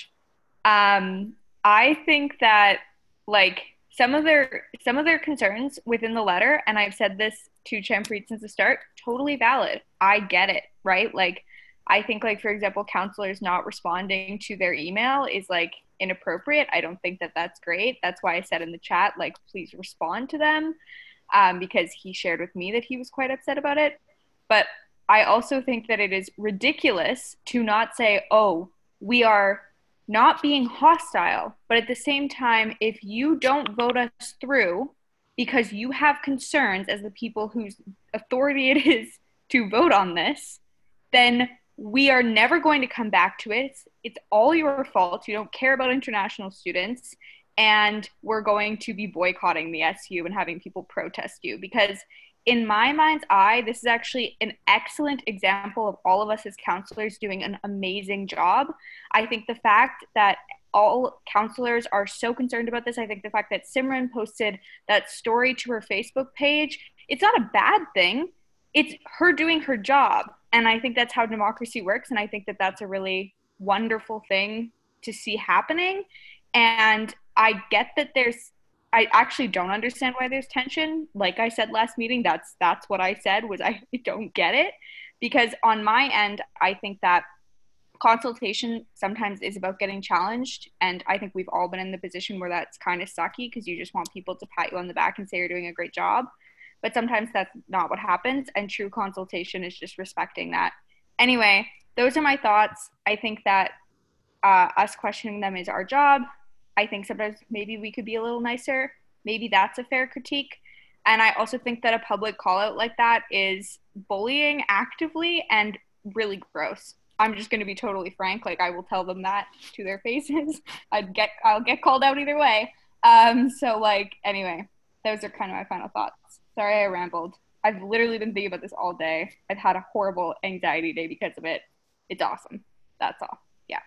I think that, like, some of their concerns within the letter, and I've said this to Champreet since the start, totally valid. I get it, right? Like, I think, like, for example, counselors not responding to their email is, like, inappropriate. I don't think that that's great. That's why I said in the chat, like, please respond to them, because he shared with me that he was quite upset about it. But I also think that it is ridiculous to not say, oh, we are not being hostile, but at the same time, if you don't vote us through because you have concerns as the people whose authority it is to vote on this, then we are never going to come back to it. It's all your fault. You don't care about international students, and we're going to be boycotting the SU and having people protest you, because in my mind's eye, this is actually an excellent example of all of us as counselors doing an amazing job. I think the fact that all counselors are so concerned about this, I think the fact that Simran posted that story to her Facebook page it's not a bad thing. It's her doing her job. And I think that's how democracy works. And I think that that's a really wonderful thing to see happening. And I get that I actually don't understand why there's tension. Like I said last meeting, that's what I said was I don't get it. Because on my end, I think that consultation sometimes is about getting challenged. And I think we've all been in the position where that's kind of sucky because you just want people to pat you on the back and say you're doing a great job. But sometimes that's not what happens. And true consultation is just respecting that. Anyway, those are my thoughts. I think that us questioning them is our job. I think sometimes maybe we could be a little nicer. Maybe that's a fair critique. And I also think that a public call out like that is bullying actively and really gross. I'm just going to be totally frank. Like, I will tell them that to their faces. I'll get called out either way. So like, anyway, those are kind of my final thoughts. Sorry I rambled. I've literally been thinking about this all day. I've had a horrible anxiety day because of it. It's awesome. That's all. Yeah.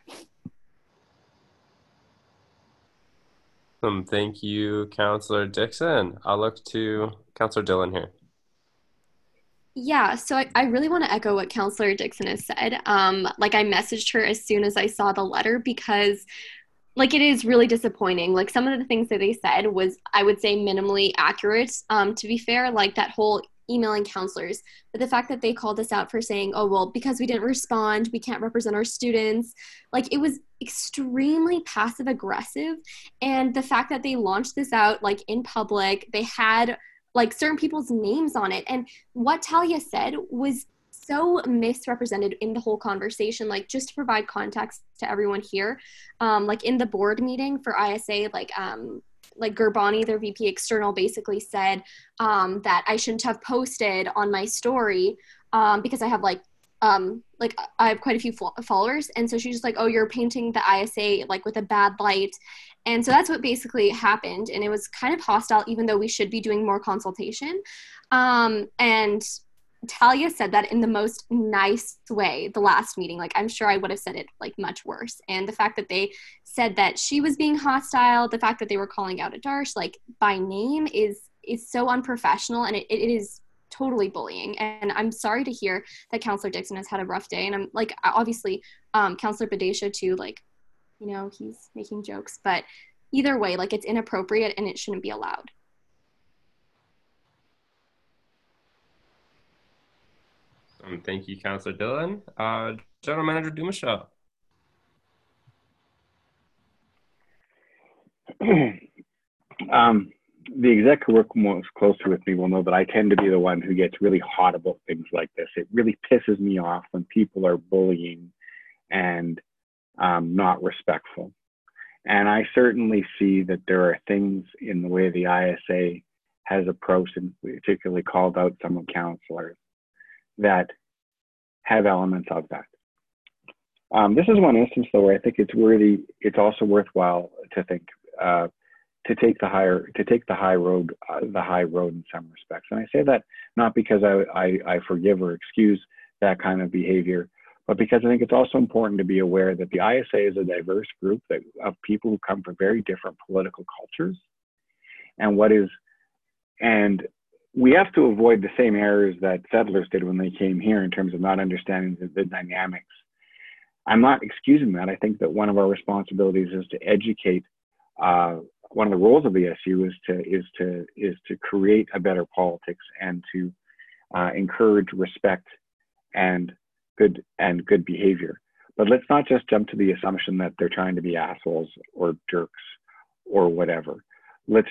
Thank you, Councillor Dixon. I'll look to Councillor Dillon here. Yeah, so I really want to echo what Councillor Dixon has said. Like, I messaged her as soon as I saw the letter because, like, it is really disappointing. Like, some of the things that they said was, I would say, minimally accurate, to be fair, like that whole emailing counselors. But the fact that they called us out for saying, oh, well, because we didn't respond, we can't represent our students. Like, it was extremely passive aggressive. And the fact that they launched this out, like, in public, they had like certain people's names on it. And what Talia said was so misrepresented in the whole conversation. Like, just to provide context to everyone here, like in the board meeting for ISA, like Gurbani, their VP external, basically said that I shouldn't have posted on my story because I have I have quite a few followers. And so she's just like, oh, you're painting the ISA like with a bad light. And so that's what basically happened. And it was kind of hostile, even though we should be doing more consultation. And Talia said that in the most nice way the last meeting. Like, I'm sure I would have said it like much worse. And the fact that they said that she was being hostile, the fact that they were calling out Adarsh like by name is so unprofessional, and it is totally bullying. And I'm sorry to hear that Councillor Dixon has had a rough day. And I'm like, obviously Councillor Badesha too, like, you know, he's making jokes, but either way, like, it's inappropriate and it shouldn't be allowed. Thank you, Councillor Dillon. General Manager Dumichel. The exec who work most closely with me will know that I tend to be the one who gets really hot about things like this. It really pisses me off when people are bullying and not respectful. And I certainly see that there are things in the way the ISA has approached and particularly called out some of counselors that have elements of that. This is one instance, though, where I think it's also worthwhile to think to take the high road in some respects. And I say that not because I forgive or excuse that kind of behavior, but because I think it's also important to be aware that the ISA is a diverse group of people who come from very different political cultures, and we have to avoid the same errors that settlers did when they came here in terms of not understanding the dynamics. I'm not excusing that. I think that one of our responsibilities is to educate. One of the roles of the SU is to create a better politics and to encourage respect and good behavior. But let's not just jump to the assumption that they're trying to be assholes or jerks or whatever. Let's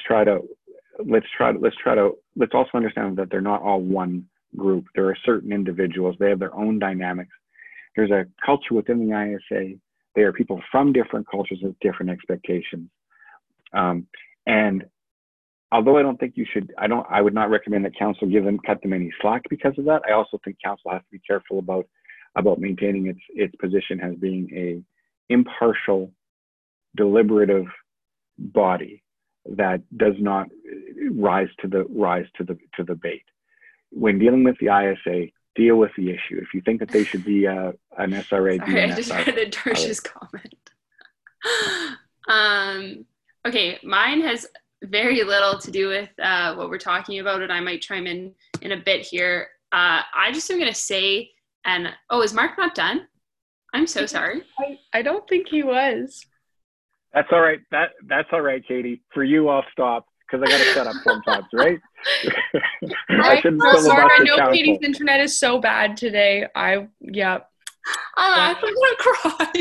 also understand that they're not all one group. There are certain individuals. They have their own dynamics. There's a culture within the ISA. They are people from different cultures with different expectations. And although I don't think you should, I would not recommend that council cut them any slack because of that. I also think council has to be careful about maintaining its position as being a impartial, deliberative body that does not rise to the bait. When dealing with the ISA, deal with the issue. If you think that they should be an SRA, sorry, I just read Adarsh's comment. Okay, mine has very little to do with what we're talking about, and I might chime in a bit here. I just am going to say, and is Mark not done? I'm so sorry. I don't think he was. That's all right. That's all right, Katie. For you, I'll stop because I got to shut up sometimes, right? I shouldn't filibuster I know counsel. Katie's internet is so bad today. I'm actually going to cry.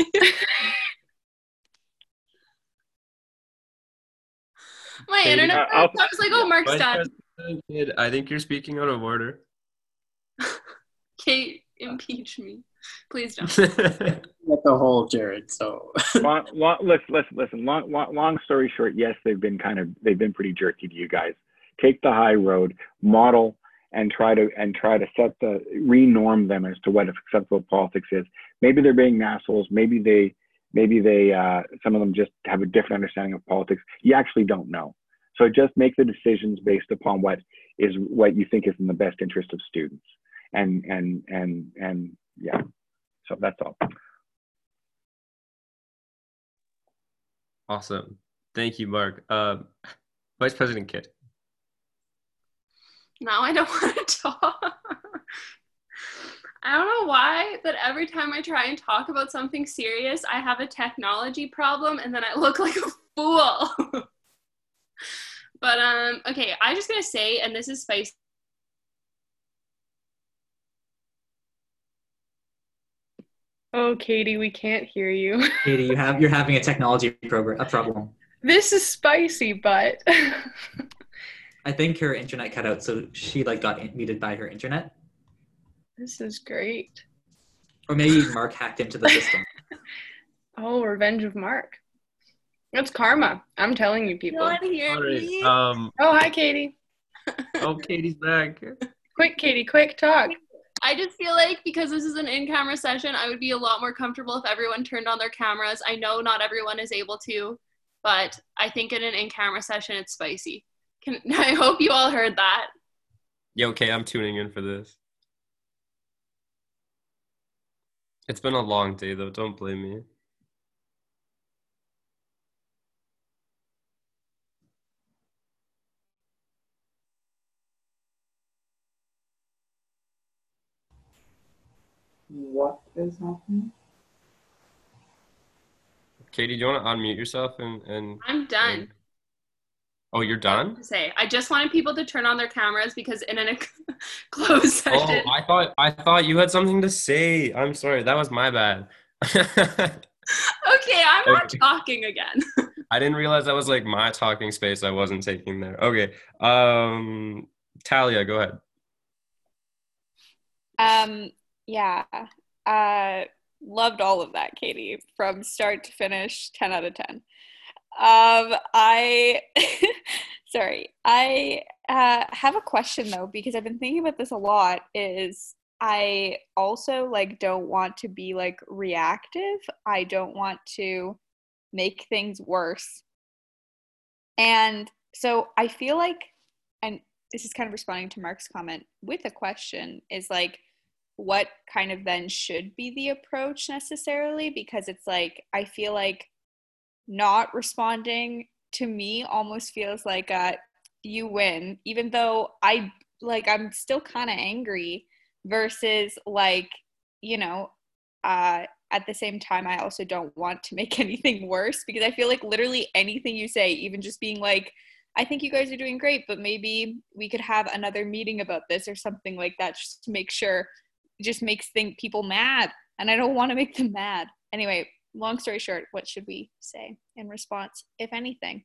My internet. I was like, Mark's done. I think you're speaking out of order. Kate, impeach me. Please don't. Like the whole Jared. So listen. Long story short, yes, they've been pretty jerky to you guys. Take the high road, model, and try to renorm them as to what acceptable politics is. Maybe they're being assholes. Maybe they some of them just have a different understanding of politics. You actually don't know. So just make the decisions based upon what you think is in the best interest of students. And yeah. So that's all. Awesome. Thank you, Mark. Vice President Kidd. Now I don't want to talk. I don't know why, but every time I try and talk about something serious, I have a technology problem and then I look like a fool. But, okay, I'm just going to say, and this is spicy. Oh, Katie, we can't hear you. Katie, you're having a technology problem. This is spicy, but I think her internet cut out, so she got muted by her internet. This is great. Or maybe Mark hacked into the system. Oh, revenge of Mark. That's karma. I'm telling you, people. You want to hear me? Oh, hi, Katie. Oh, Katie's back. Quick, Katie, quick, talk. I just feel like because this is an in-camera session, I would be a lot more comfortable if everyone turned on their cameras. I know not everyone is able to, but I think in an in-camera session, it's spicy. I hope you all heard that. Yeah, okay, I'm tuning in for this. It's been a long day, though. Don't blame me. What is happening? Katie, do you want to unmute yourself and I'm done. Oh, you're done? To say, I just wanted people to turn on their cameras because in a closed session. Oh, I thought you had something to say. I'm sorry, that was my bad. Okay, I'm not talking again. I didn't realize that was like my talking space I wasn't taking there. Okay. Talia, go ahead. Yeah. Loved all of that, Katie, from start to finish, 10 out of 10. I have a question though, because I've been thinking about this a lot. Is I also don't want to be reactive. I don't want to make things worse. And so I feel like, and this is kind of responding to Mark's comment with a question, is what kind of then should be the approach necessarily? Because it's I feel like not responding to me almost feels like you win, even though I'm still kind of angry, versus at the same time I also don't want to make anything worse, because I feel like literally anything you say, even just being I think you guys are doing great, but maybe we could have another meeting about this or something like that, just to make sure, just makes people mad, and I don't want to make them mad. Anyway, long story short, what should we say in response, if anything?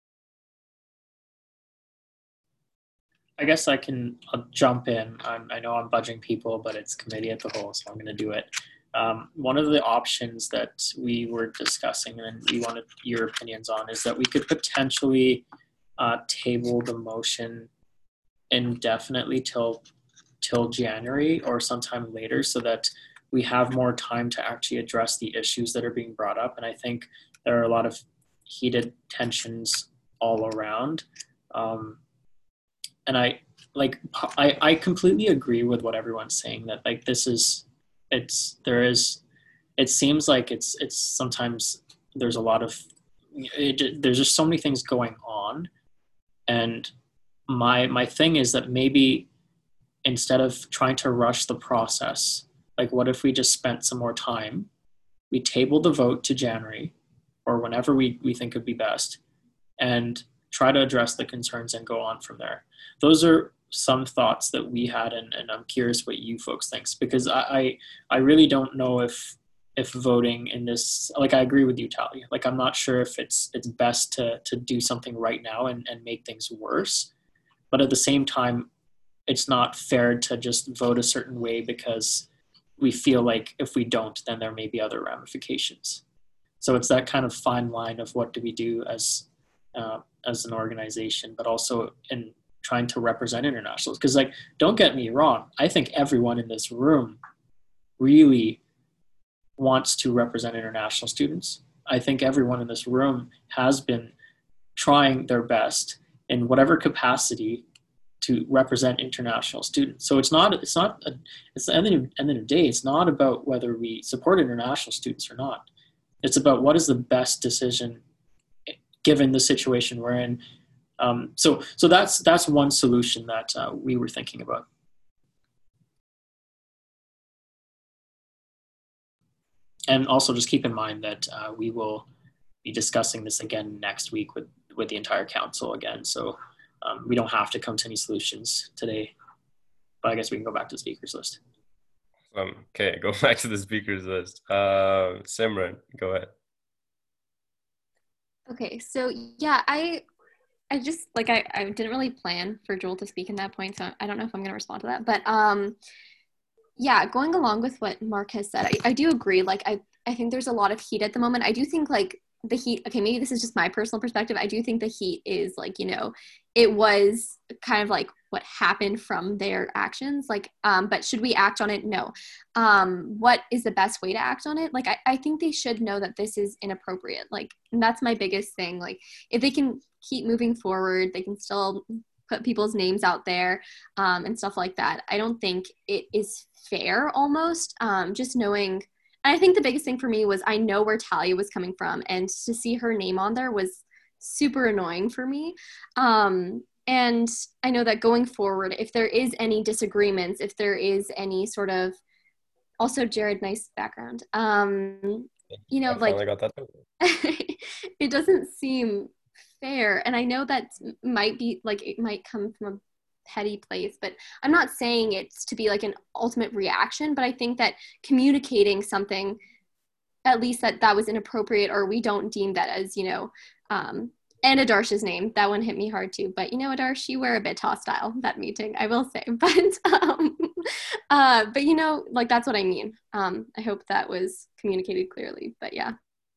I guess I'll jump in. I know I'm budging people, but it's committee at the whole, so I'm going to do it. One of the options that we were discussing and we wanted your opinions on is that we could potentially table the motion indefinitely till January or sometime later, so that we have more time to actually address the issues that are being brought up. And I think there are a lot of heated tensions all around. And I completely agree with what everyone's saying, that it seems like it's sometimes there's a lot of, there's just so many things going on And my thing is that maybe instead of trying to rush the process, like what if we just spent some more time, we table the vote to January or whenever we think would be best, and try to address the concerns and go on from there. Those are some thoughts that we had, and I'm curious what you folks think, because I really don't know if voting in this, like I agree with you, Talia. Like I'm not sure if it's best to do something right now and make things worse. But at the same time, it's not fair to just vote a certain way because we feel like if we don't, then there may be other ramifications. So it's that kind of fine line of what do we do as an organization, but also in trying to represent internationals. Because like, don't get me wrong, I think everyone in this room really wants to represent international students. I think everyone in this room has been trying their best in whatever capacity to represent international students. So it's at the end of the day, it's not about whether we support international students or not. It's about what is the best decision given the situation we're in. So that's one solution that we were thinking about. And also just keep in mind that we will be discussing this again next week with the entire council again. So we don't have to come to any solutions today, but I guess we can go back to the speakers list. Okay, go back to the speakers list. Simran, go ahead. Okay, so yeah, I just like I didn't really plan for Joel to speak in that point, so I don't know if I'm gonna respond to that. But yeah, going along with what Mark has said, I do agree. Like I think there's a lot of heat at the moment. I do think like the heat, okay, maybe this is just my personal perspective. I do think the heat is like, you know, it was kind of like what happened from their actions. Like, but should we act on it? No. What is the best way to act on it? Like, I think they should know that this is inappropriate. Like, and that's my biggest thing. Like, if they can keep moving forward, they can still put people's names out there and stuff like that. I don't think it is fair almost, just knowing. I think the biggest thing for me was I know where Talia was coming from, and to see her name on there was super annoying for me. And I know that going forward, if there is any disagreements, if there is any sort of, also Jared, nice background. You know, like it doesn't seem fair. And I know that might be like, it might come from a petty place, but I'm not saying it's to be like an ultimate reaction, but I think that communicating something, at least that was inappropriate, or we don't deem that as, you know, and Adarsh's name, that one hit me hard too. But you know, Adarsh, you were a bit hostile that meeting, I will say. But you know, like that's what I mean. I hope that was communicated clearly. But yeah.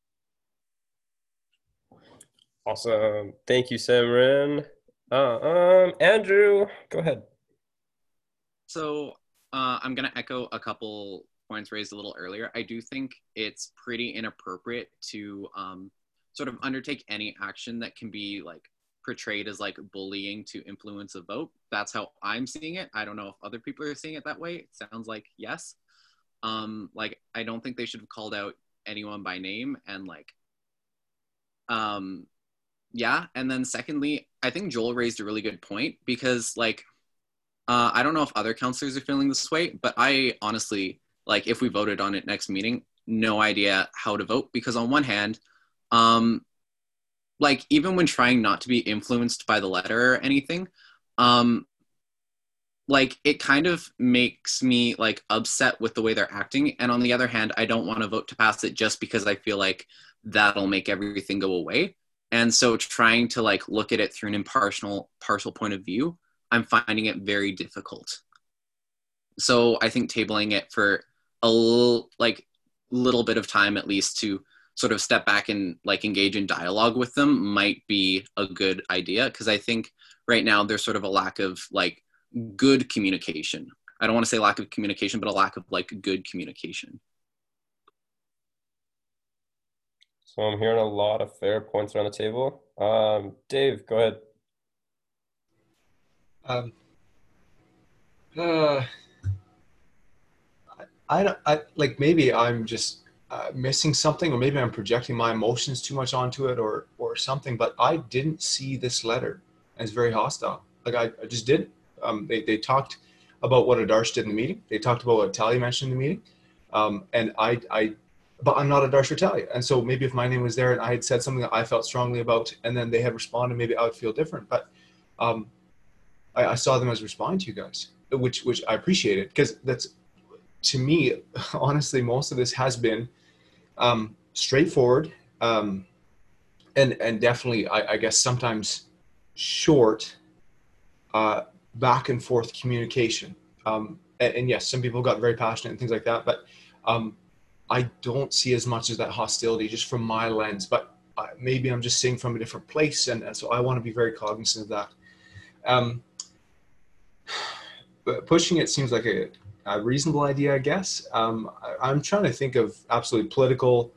Awesome, thank you, Simran. Andrew, go ahead. So I'm gonna echo a couple points raised a little earlier. I do think it's pretty inappropriate to sort of undertake any action that can be like portrayed as like bullying to influence a vote. That's how I'm seeing it. I don't know if other people are seeing it that way. It sounds like yes. Like I don't think they should have called out anyone by name, and like yeah. And then secondly, I think Joel raised a really good point, because like I don't know if other counselors are feeling this way, but I honestly, like if we voted on it next meeting, no idea how to vote, because on one hand, like even when trying not to be influenced by the letter or anything, like it kind of makes me like upset with the way they're acting. And on the other hand, I don't want to vote to pass it just because I feel like that'll make everything go away. And so trying to like look at it through an partial point of view, I'm finding it very difficult. So I think tabling it for a little bit of time at least to sort of step back and like engage in dialogue with them might be a good idea, because I think right now there's sort of a lack of like good communication. I don't want to say lack of communication, but a lack of like good communication. So I'm hearing a lot of fair points around the table. Dave, go ahead. I like maybe I'm just missing something, or maybe I'm projecting my emotions too much onto it, or something. But I didn't see this letter, as very hostile. Like I just did. They talked about what Adarsh did in the meeting. They talked about what Talia mentioned in the meeting. But I'm not Adarsh or Talia. And so maybe if my name was there and I had said something that I felt strongly about, and then they had responded, maybe I would feel different. But I saw them as responding to you guys, which I appreciated, because that's, to me, honestly, most of this has been straightforward, and definitely, I guess, sometimes short back and forth communication. And yes, some people got very passionate and things like that, but I don't see as much as that hostility just from my lens, but maybe I'm just seeing from a different place, and so I want to be very cognizant of that. But pushing it seems like a reasonable idea, I guess. I'm trying to think of absolutely political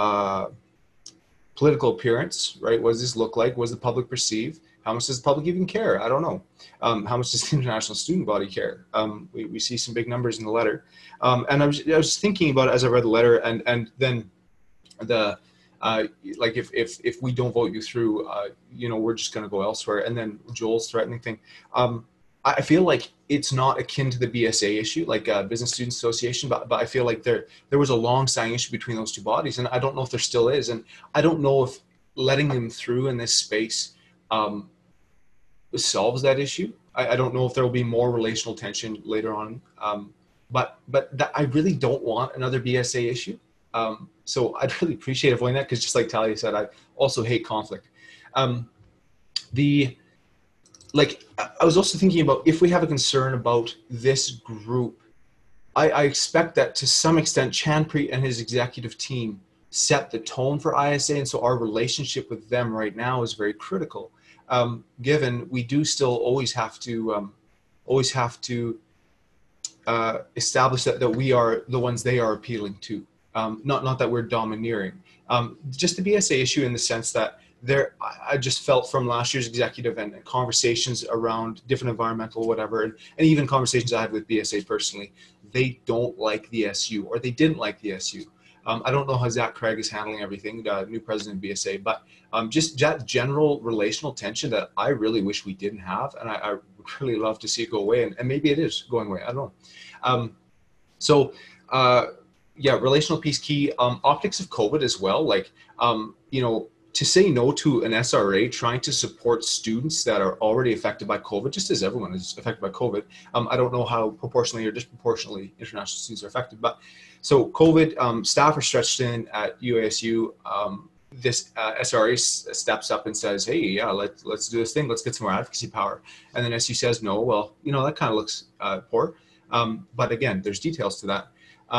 appearance, right? What does this look like? What does the public perceive? How much does the public even care? I don't know. How much does the international student body care? We see some big numbers in the letter. And I was thinking about it as I read the letter, and then the like if we don't vote you through, we're just going to go elsewhere. And then Joel's threatening thing. I feel like it's not akin to the BSA issue, like Business Students Association, but I feel like there was a long-standing issue between those two bodies, and I don't know if there still is, and I don't know if letting them through in this space solves that issue. I don't know if there will be more relational tension later on, but I really don't want another BSA issue. So I'd really appreciate avoiding that, because just like Talia said, I also hate conflict. I was also thinking about, if we have a concern about this group, I expect that to some extent Chanpreet and his executive team set the tone for ISA, and so our relationship with them right now is very critical. Given we do still always have to establish that we are the ones they are appealing to, not that we're domineering. Just the BSA issue, in the sense that I just felt from last year's executive and conversations around different environmental whatever, and even conversations I had with BSA personally, they don't like the SU, or they didn't like the SU. I don't know how Zach Craig is handling everything, new president of BSA, but just that general relational tension that I really wish we didn't have, and I would really love to see it go away, and maybe it is going away, I don't know. Yeah, relational piece key, optics of COVID as well, to say no to an SRA trying to support students that are already affected by COVID, just as everyone is affected by COVID. I don't know how proportionally or disproportionately international students are affected, but so COVID, staff are stretched in at UASU. This SRA steps up and says, hey, yeah, let's do this thing. Let's get some more advocacy power. And then SU says, no, well, that kind of looks poor. But again, there's details to that.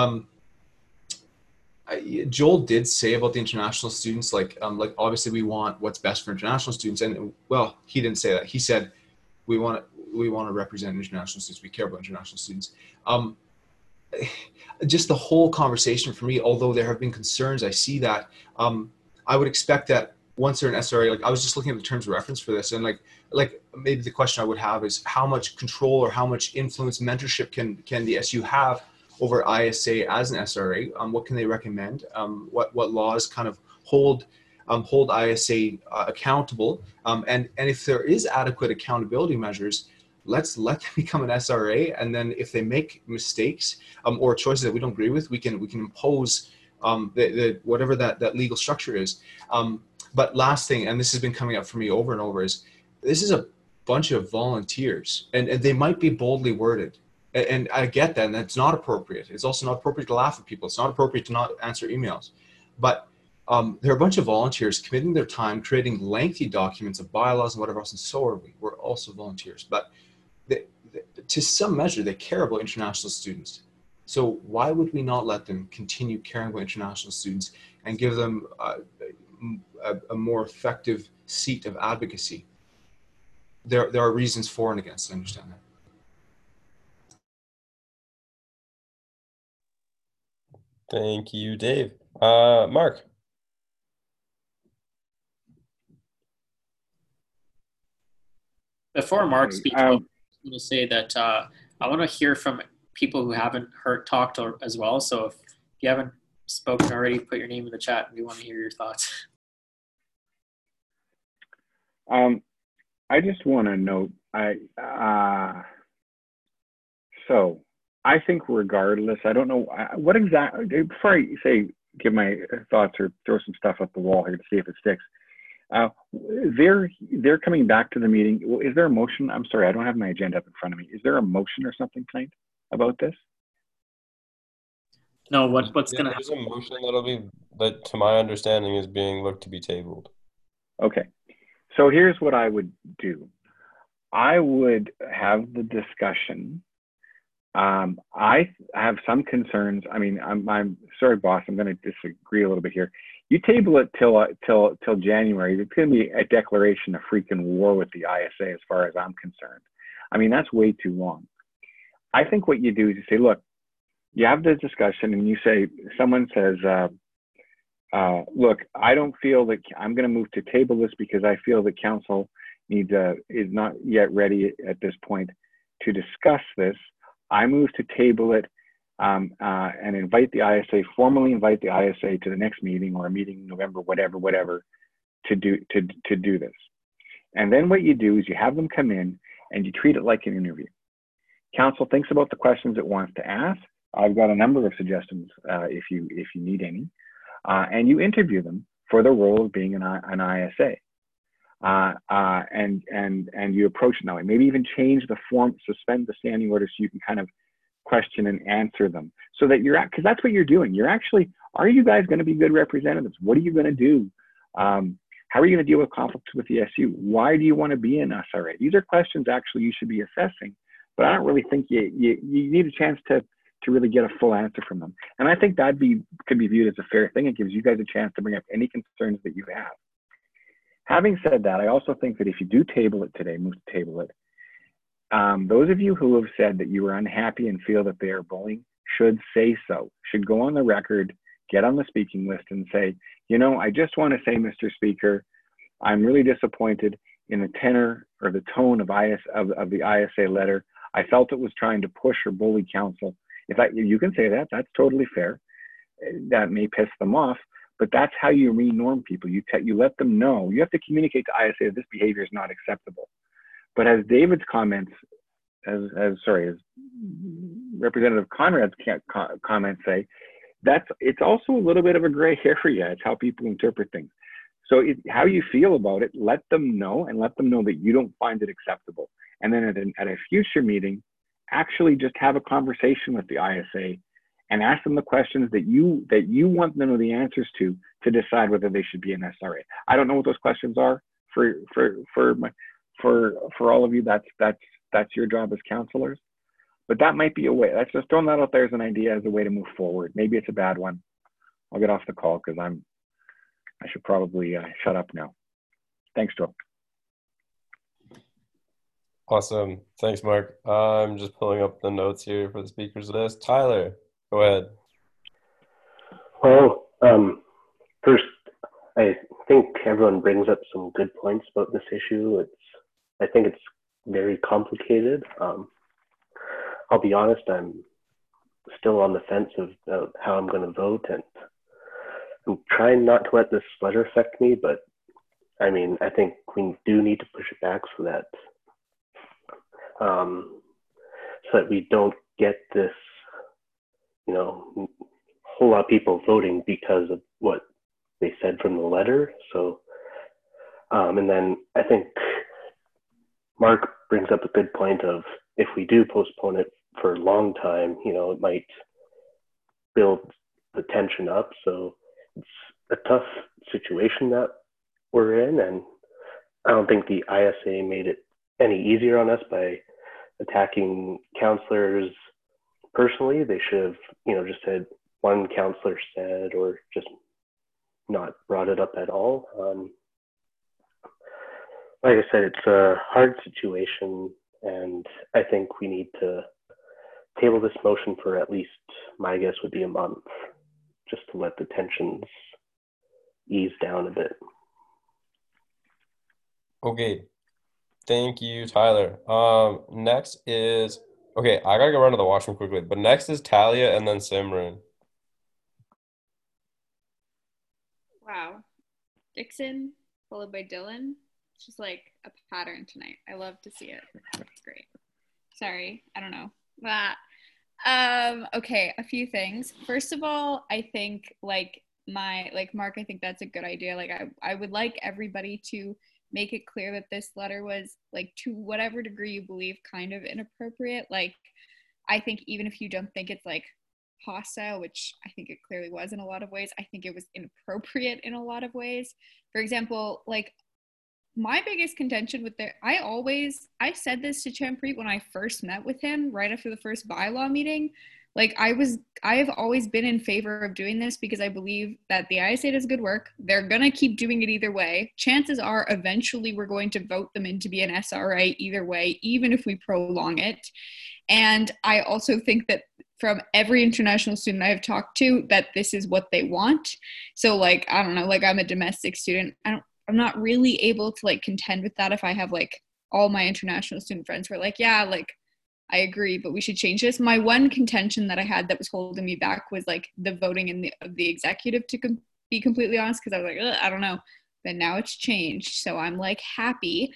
Joel did say about the international students, like obviously we want what's best for international students, and well, he didn't say that. He said we want to represent international students. We care about international students. Just the whole conversation for me, although there have been concerns, I see that. I would expect that once they're in SRA, like I was just looking at the terms of reference for this, and like maybe the question I would have is how much control or how much influence, mentorship can the SU have over ISA as an SRA? What can they recommend? What laws kind of hold ISA accountable? And if there is adequate accountability measures, let's let them become an SRA. And then if they make mistakes or choices that we don't agree with, we can impose whatever that legal structure is. But last thing, and this has been coming up for me over and over, is this is a bunch of volunteers, and they might be boldly worded. And I get that, and that's not appropriate. It's also not appropriate to laugh at people. It's not appropriate to not answer emails. But there are a bunch of volunteers committing their time, creating lengthy documents of bylaws and whatever else, and so are we. We're also volunteers. But to some measure, they care about international students. So why would we not let them continue caring about international students and give them a more effective seat of advocacy? There are reasons for and against. I understand that. Thank you, Dave. Mark. Before Mark speaks, I'm going to say that I want to hear from people who haven't talked as well. So if you haven't spoken already, put your name in the chat, and we want to hear your thoughts. I just want to note, so I think regardless, I don't know what exactly, before I say, give my thoughts or throw some stuff at the wall here to see if it sticks. They're coming back to the meeting. Is there a motion? I'm sorry, I don't have my agenda up in front of me. Is there a motion or something tonight about this? No, what's going to There's a motion that, to my understanding, is being looked to be tabled. Okay. So here's what I would do. I would have the discussion. I have some concerns. I mean, I'm sorry, boss, I'm going to disagree a little bit here. You table it till January. It's going to be a declaration of freaking war with the ISA as far as I'm concerned. I mean, that's way too long. I think what you do is you say, look, you have this discussion and you say, someone says, look, I don't feel that I'm going to move to table this because I feel that council is not yet ready at this point to discuss this. I move to table it and invite the ISA, formally invite the ISA to the next meeting or a meeting in November, whatever, to do this. And then what you do is you have them come in and you treat it like an interview. Council thinks about the questions it wants to ask. I've got a number of suggestions if you need any, and you interview them for the role of being an ISA, and you approach it that way. Maybe even change the form, suspend the standing order, so you can kind of question and answer them, so that you're because that's what you're doing. You're actually, are you guys going to be good representatives? What are you going to do? How are you going to deal with conflicts with the SU? Why do you want to be in SRA? These are questions actually you should be assessing, but I don't really think you need a chance to really get a full answer from them. And I think that could be viewed as a fair thing. It gives you guys a chance to bring up any concerns that you have. Having said that, I also think that if you do table it today, move to table it, those of you who have said that you are unhappy and feel that they are bullying should say so, should go on the record, get on the speaking list and say, you know, I just want to say, Mr. Speaker, I'm really disappointed in the tenor or the tone of the ISA letter. I felt it was trying to push or bully council. You can say that, that's totally fair. That may piss them off, but that's how you renorm people. You let them know. You have to communicate to ISA that this behavior is not acceptable. But as David's comments, as Representative Conrad's comments say, it's also a little bit of a gray area. It's how people interpret things. So how you feel about it, let them know, and let them know that you don't find it acceptable. And then at a future meeting, actually just have a conversation with the ISA and ask them the questions that you want them to know the answers to decide whether they should be an SRA. I don't know what those questions are for all of you. That's your job as counselors, but that might be a way. That's just throwing that out there as an idea, as a way to move forward. Maybe it's a bad one. I'll get off the call because I should probably shut up now. Thanks, Joe. Awesome. Thanks, Mark. I'm just pulling up the notes here for the speakers list. Tyler, go ahead. Well, first, I think everyone brings up some good points about this issue. I think it's very complicated. I'll be honest, I'm still on the fence of how I'm going to vote, and I'm trying not to let this letter affect me, but I mean, I think we do need to push it back so that we don't get this, whole lot of people voting because of what they said from the letter. So, and then I think Mark brings up a good point of, if we do postpone it for a long time, it might build the tension up. So it's a tough situation that we're in, and I don't think the ISA made it any easier on us by attacking counselors personally. They should have, just said one counselor said, or just not brought it up at all. Like I said, it's a hard situation, and I think we need to table this motion for at least, my guess would be a month, just to let the tensions ease down a bit. Okay. Thank you, Tyler. Next is, okay, I gotta go run to the washroom quickly, but next is Talia and then Simran. Wow. Dixon, followed by Dylan. It's just like a pattern tonight. I love to see it. It's great. Sorry, I don't know. Okay, a few things. First of all, I think like Mark, I think that's a good idea. Like I would like everybody to make it clear that this letter was like, to whatever degree you believe, kind of inappropriate. Like I think even if you don't think it's like hostile, which I think it clearly was in a lot of ways, I think it was inappropriate in a lot of ways. For example, like my biggest contention with I said this to Champreet when I first met with him right after the first bylaw meeting. Like I have always been in favor of doing this because I believe that the ISA does good work. They're going to keep doing it either way. Chances are eventually we're going to vote them in to be an SRA either way, even if we prolong it. And I also think that from every international student I have talked to, that this is what they want. So like, I don't know, like I'm a domestic student. I'm not really able to like contend with that if I have like all my international student friends who are like, yeah, like I agree, but we should change this. My one contention that I had that was holding me back was like the voting in the executive, to be completely honest, because I was like, I don't know. But now it's changed, so I'm like happy.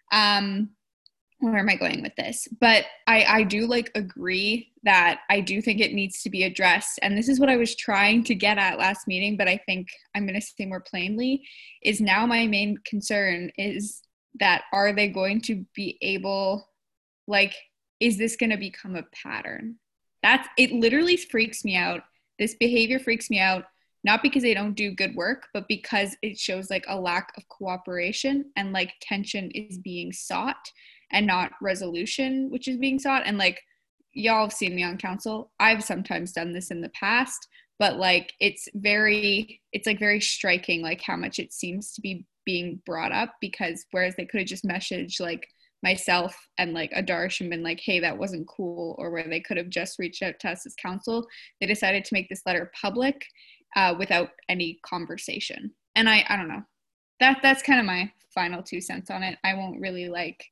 Where am I going with this? But I do like agree that I do think it needs to be addressed. And this is what I was trying to get at last meeting, but I think I'm going to say more plainly, is now my main concern is that are they going to be able, like, is this going to become a pattern? It literally freaks me out. This behavior freaks me out, not because they don't do good work, but because it shows like a lack of cooperation and like tension is being sought and not resolution, which is being sought. And like, y'all have seen me on council. I've sometimes done this in the past, but like, it's very striking, like how much it seems to be being brought up, because whereas they could have just messaged like myself and like Adarsh and been like, hey, that wasn't cool, or where they could have just reached out to us as council, they decided to make this letter public without any conversation. And I don't know, that's kind of my final 2 cents on it. I won't really like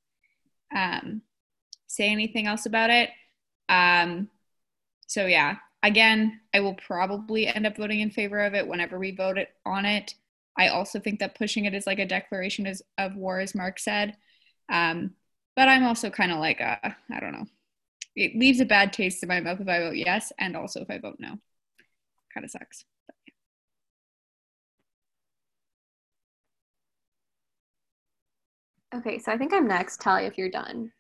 say anything else about it. So yeah, again, I will probably end up voting in favor of it whenever we vote on it. I also think that pushing it is like a declaration of war, as Mark said. But I'm also kind of like, I don't know. It leaves a bad taste in my mouth if I vote yes, and also if I vote no. Kind of sucks. But, yeah. Okay, so I think I'm next. Talia, if you're done.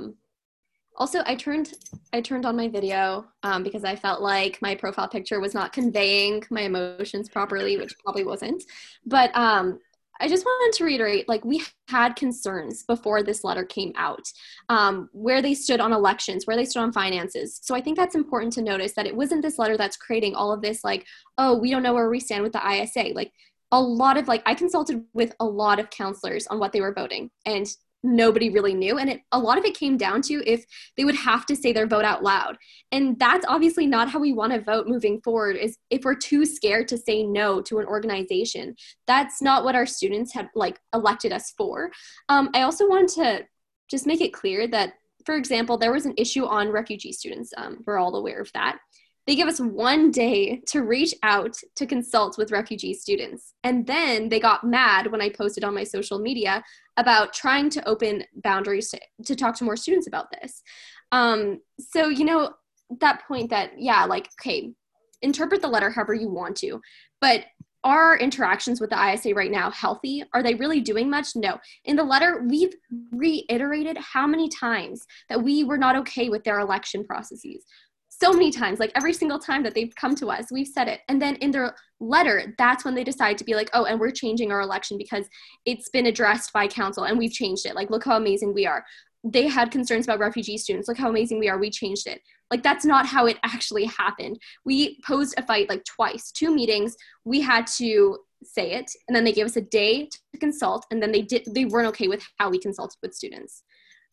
Also, I turned on my video because I felt like my profile picture was not conveying my emotions properly, which probably wasn't. But I just wanted to reiterate, like, we had concerns before this letter came out, where they stood on elections, where they stood on finances. So I think that's important to notice, that it wasn't this letter that's creating all of this, like, oh, we don't know where we stand with the ISA. Like, a lot of, like, I consulted with a lot of counselors on what they were voting, and nobody really knew. And a lot of it came down to if they would have to say their vote out loud. And that's obviously not how we want to vote moving forward, is if we're too scared to say no to an organization. That's not what our students had like elected us for. I also want to just make it clear that, for example, there was an issue on refugee students. We're all aware of that. They give us 1 day to reach out to consult with refugee students. And then they got mad when I posted on my social media about trying to open boundaries to talk to more students about this. So, you know, that point that, yeah, like, okay, interpret the letter however you want to, but are our interactions with the ISA right now healthy? Are they really doing much? No. In the letter, we've reiterated how many times that we were not okay with their election processes. So many times, like every single time that they've come to us, we've said it. And then in their letter, that's when they decide to be like, oh, and we're changing our election because it's been addressed by council and we've changed it. Like, look how amazing we are. They had concerns about refugee students. Look how amazing we are. We changed it. Like, that's not how it actually happened. We posed a fight like twice, 2 meetings. We had to say it, and then they gave us a day to consult, and then they weren't okay with how we consulted with students.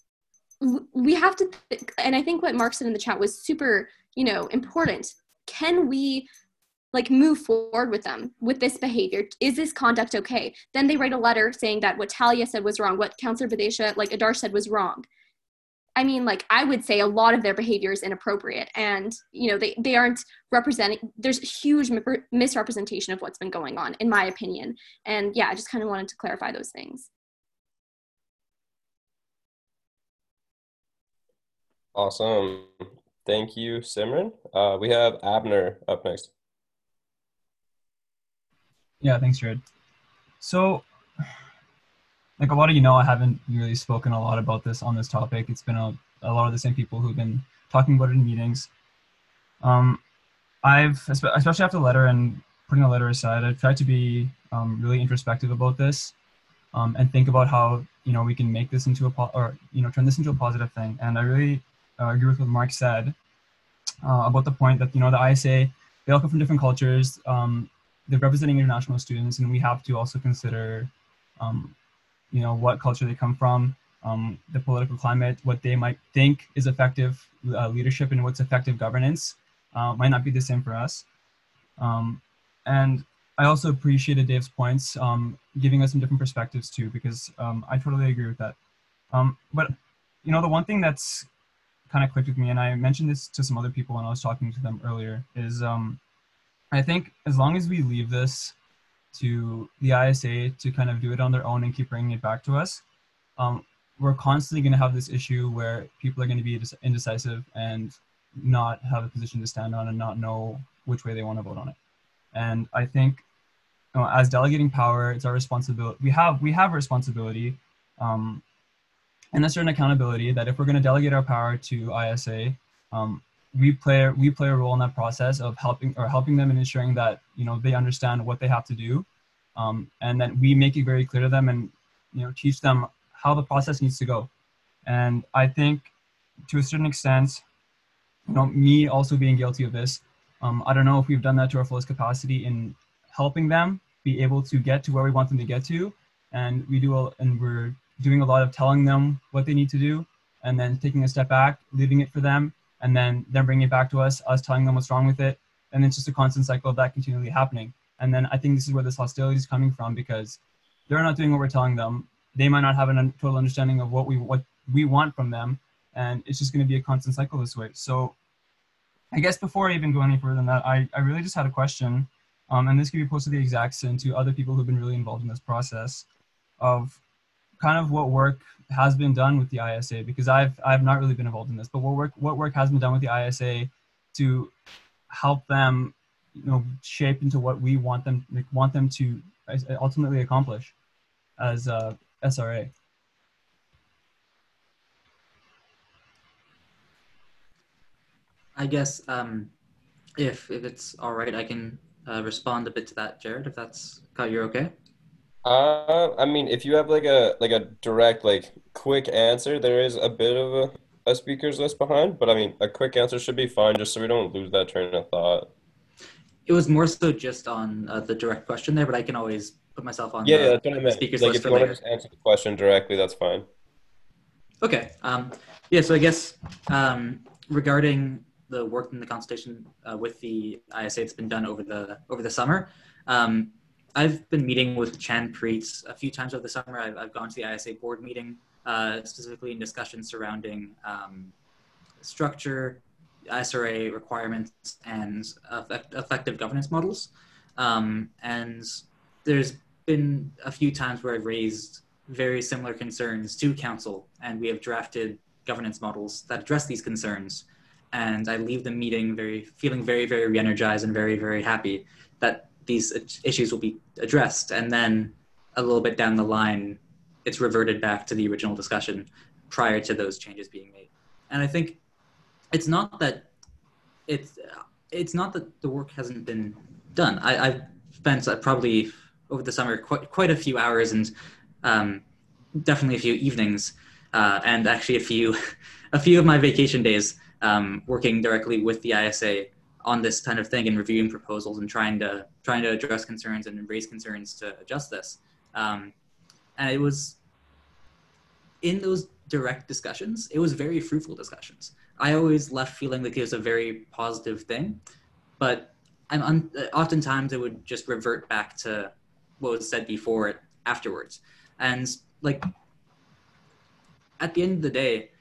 We have to, and I think what Mark said in the chat was super, you know, important. Can we like move forward with them with this behavior? Is this conduct okay? Then they write a letter saying that what Talia said was wrong, what Councillor Videsha, like Adarsh said, was wrong. I mean, like, I would say a lot of their behavior is inappropriate, and, you know, they aren't representing, there's huge misrepresentation of what's been going on, in my opinion. And yeah, I just kind of wanted to clarify those things. Awesome. Thank you, Simran. We have Abner up next. Yeah, thanks, Jared. So, like a lot of you know, I haven't really spoken a lot about this on this topic. It's been a lot of the same people who've been talking about it in meetings. I've, especially after the letter and putting the letter aside, I've tried to be really introspective about this and think about how, you know, we can make this into turn this into a positive thing. And I really agree with what Mark said about the point that, you know, the ISA, they all come from different cultures. They're representing international students, and we have to also consider, you know, what culture they come from, the political climate, what they might think is effective leadership and what's effective governance might not be the same for us. And I also appreciated Dave's points, giving us some different perspectives too, because I totally agree with that. But, you know, the one thing that's kind of clicked with me, and I mentioned this to some other people when I was talking to them earlier, is I think as long as we leave this to the ISA to kind of do it on their own and keep bringing it back to us, we're constantly going to have this issue where people are going to be indecisive and not have a position to stand on and not know which way they want to vote on it. And I think, you know, as delegating power, it's our responsibility. We have a responsibility and a certain accountability that if we're going to delegate our power to ISA, we play a role in that process of helping them and ensuring that, you know, they understand what they have to do, and that we make it very clear to them and, you know, teach them how the process needs to go. And I think to a certain extent, you know, me also being guilty of this, I don't know if we've done that to our fullest capacity in helping them be able to get to where we want them to get to, and we're doing a lot of telling them what they need to do, and then taking a step back, leaving it for them, and then bringing it back to us telling them what's wrong with it, and it's just a constant cycle of that continually happening. And then I think this is where this hostility is coming from, because they're not doing what we're telling them. They might not have a total understanding of what we want from them, and it's just going to be a constant cycle this way. So I guess before I even go any further than that, I really just had a question, and this can be posed to the execs and to other people who've been really involved in this process of kind of what work has been done with the ISA, because I've not really been involved in this, but what work has been done with the ISA to help them, you know, shape into what we want them to ultimately accomplish as SRA. I guess if it's all right, I can respond a bit to that, Jared, if that's you're okay. I mean, if you have like a direct, like, quick answer, there is a bit of a speakers list behind, but I mean, a quick answer should be fine, just so we don't lose that train of thought. It was more so just on the direct question there, but I can always put myself on Yeah, that's what I meant. speakers Like, list if for you want later. to just answer the question directly, that's fine. Okay. Yeah, so I guess regarding the work in the consultation with the ISA that's been done over the summer, I've been meeting with Chan Preet a few times over the summer. I've gone to the ISA board meeting, specifically in discussions surrounding structure, SRA requirements, and effective governance models. And there's been a few times where I've raised very similar concerns to council, and we have drafted governance models that address these concerns. And I leave the meeting feeling very, very re-energized and very, very happy that these issues will be addressed. And then a little bit down the line, it's reverted back to the original discussion prior to those changes being made. And I think it's not that the work hasn't been done. I've spent probably over the summer quite a few hours and definitely a few evenings, and actually a few of my vacation days working directly with the ISA on this kind of thing and reviewing proposals and trying to address concerns and raise concerns to adjust this. And it was in those direct discussions, it was very fruitful discussions. I always left feeling like it was a very positive thing, but oftentimes it would just revert back to what was said before afterwards. And like at the end of the day,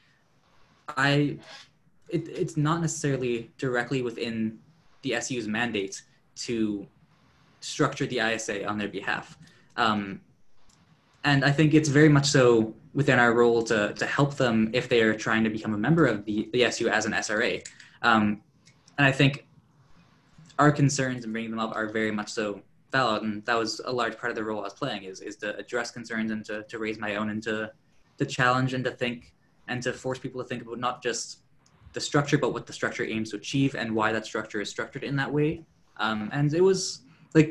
it's not necessarily directly within the SU's mandate to structure the ISA on their behalf. And I think it's very much so within our role to help them if they are trying to become a member of the SU as an SRA. And I think our concerns and bringing them up are very much so valid, and that was a large part of the role I was playing is to address concerns and to raise my own and to challenge and to think and to force people to think about not just the structure, but what the structure aims to achieve and why that structure is structured in that way. And it was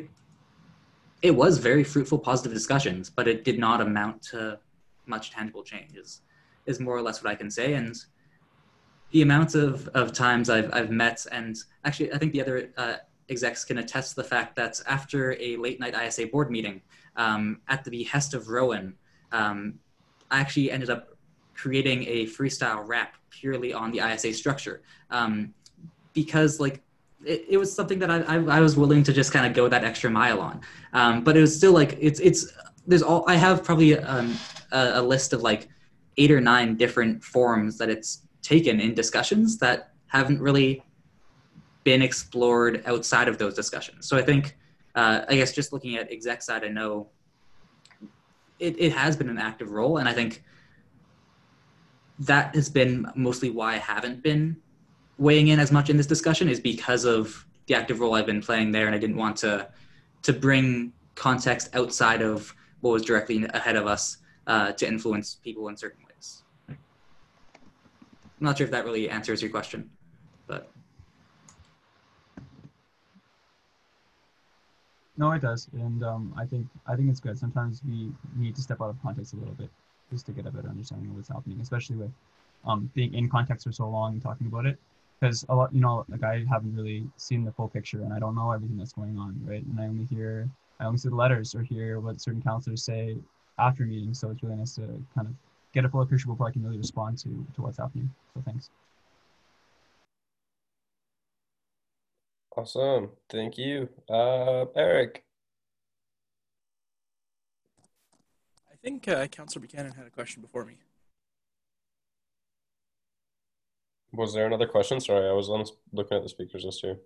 very fruitful, positive discussions, but it did not amount to much tangible change is more or less what I can say. And the amount of times I've met, and actually I think the other execs can attest to the fact that after a late night ISA board meeting, at the behest of Rowan, I actually ended up creating a freestyle rap purely on the ISA structure, because it was something that I was willing to just kind of go that extra mile on, but it was still I have probably a list of 8 or 9 different forms that it's taken in discussions that haven't really been explored outside of those discussions. So I think, I guess just looking at exec side, I know it has been an active role, and I think that has been mostly why I haven't been weighing in as much in this discussion, is because of the active role I've been playing there, and I didn't want to bring context outside of what was directly ahead of us to influence people in certain ways. I'm not sure if that really answers your question, but. No, it does, and I think it's good. Sometimes we need to step out of context a little bit just to get a better understanding of what's happening, especially with being in context for so long and talking about it. Because a lot, I haven't really seen the full picture, and I don't know everything that's going on, right? And I only see the letters or hear what certain counselors say after meetings. So it's really nice to kind of get a fuller picture before I can really respond to what's happening. So thanks. Awesome. Thank you. Eric. I think Councillor Buchanan had a question before me. Was there another question? Sorry, I was looking at the speakers list here.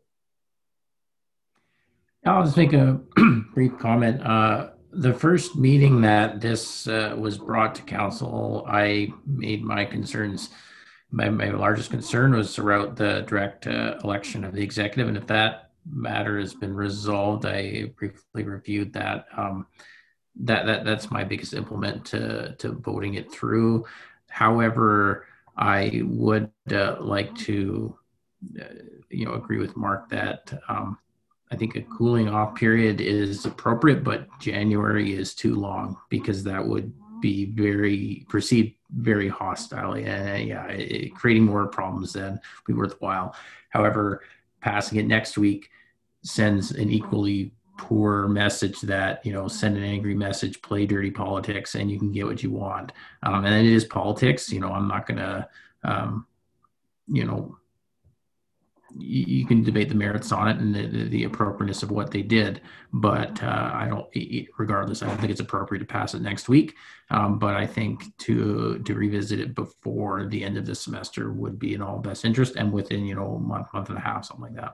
I'll just make a brief comment. The first meeting that this was brought to council, I made my concerns. My largest concern was throughout the direct election of the executive, and if that matter has been resolved, I briefly reviewed that. That's my biggest implement to voting it through. However, I would like to, agree with Mark that I think a cooling off period is appropriate, but January is too long because that would be perceived very hostile. And creating more problems than be worthwhile. However, passing it next week sends an equally poor message that, send an angry message, play dirty politics, and you can get what you want. And it is politics. I'm not going to, you can debate the merits on it and the appropriateness of what they did, but regardless, I don't think it's appropriate to pass it next week. But I think to revisit it before the end of the semester would be in all best interest, and within, a month and a half, something like that.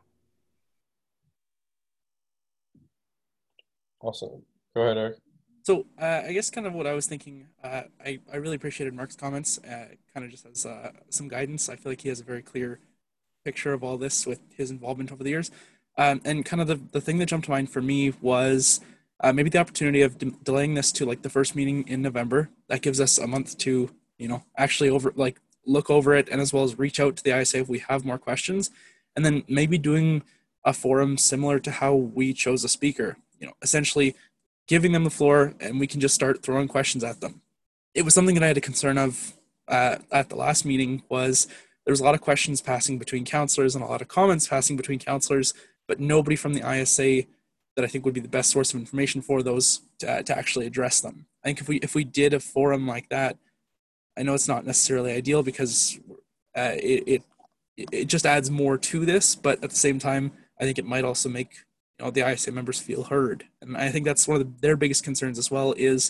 Awesome. Go ahead, Eric. So I guess kind of what I was thinking, I really appreciated Mark's comments, kind of just as some guidance. I feel like he has a very clear picture of all this with his involvement over the years. And kind of the thing that jumped to mind for me was maybe the opportunity of delaying this to the first meeting in November. That gives us a month to, actually look over it, and as well as reach out to the ISA if we have more questions. And then maybe doing a forum similar to how we chose a speaker, essentially giving them the floor and we can just start throwing questions at them. It was something that I had a concern of at the last meeting was there was a lot of questions passing between counselors and a lot of comments passing between counselors, but nobody from the ISA that I think would be the best source of information for those to actually address them. I think if we did a forum like that, I know it's not necessarily ideal because it just adds more to this, but at the same time, I think it might also make the ISA members feel heard. And I think that's one of their biggest concerns as well is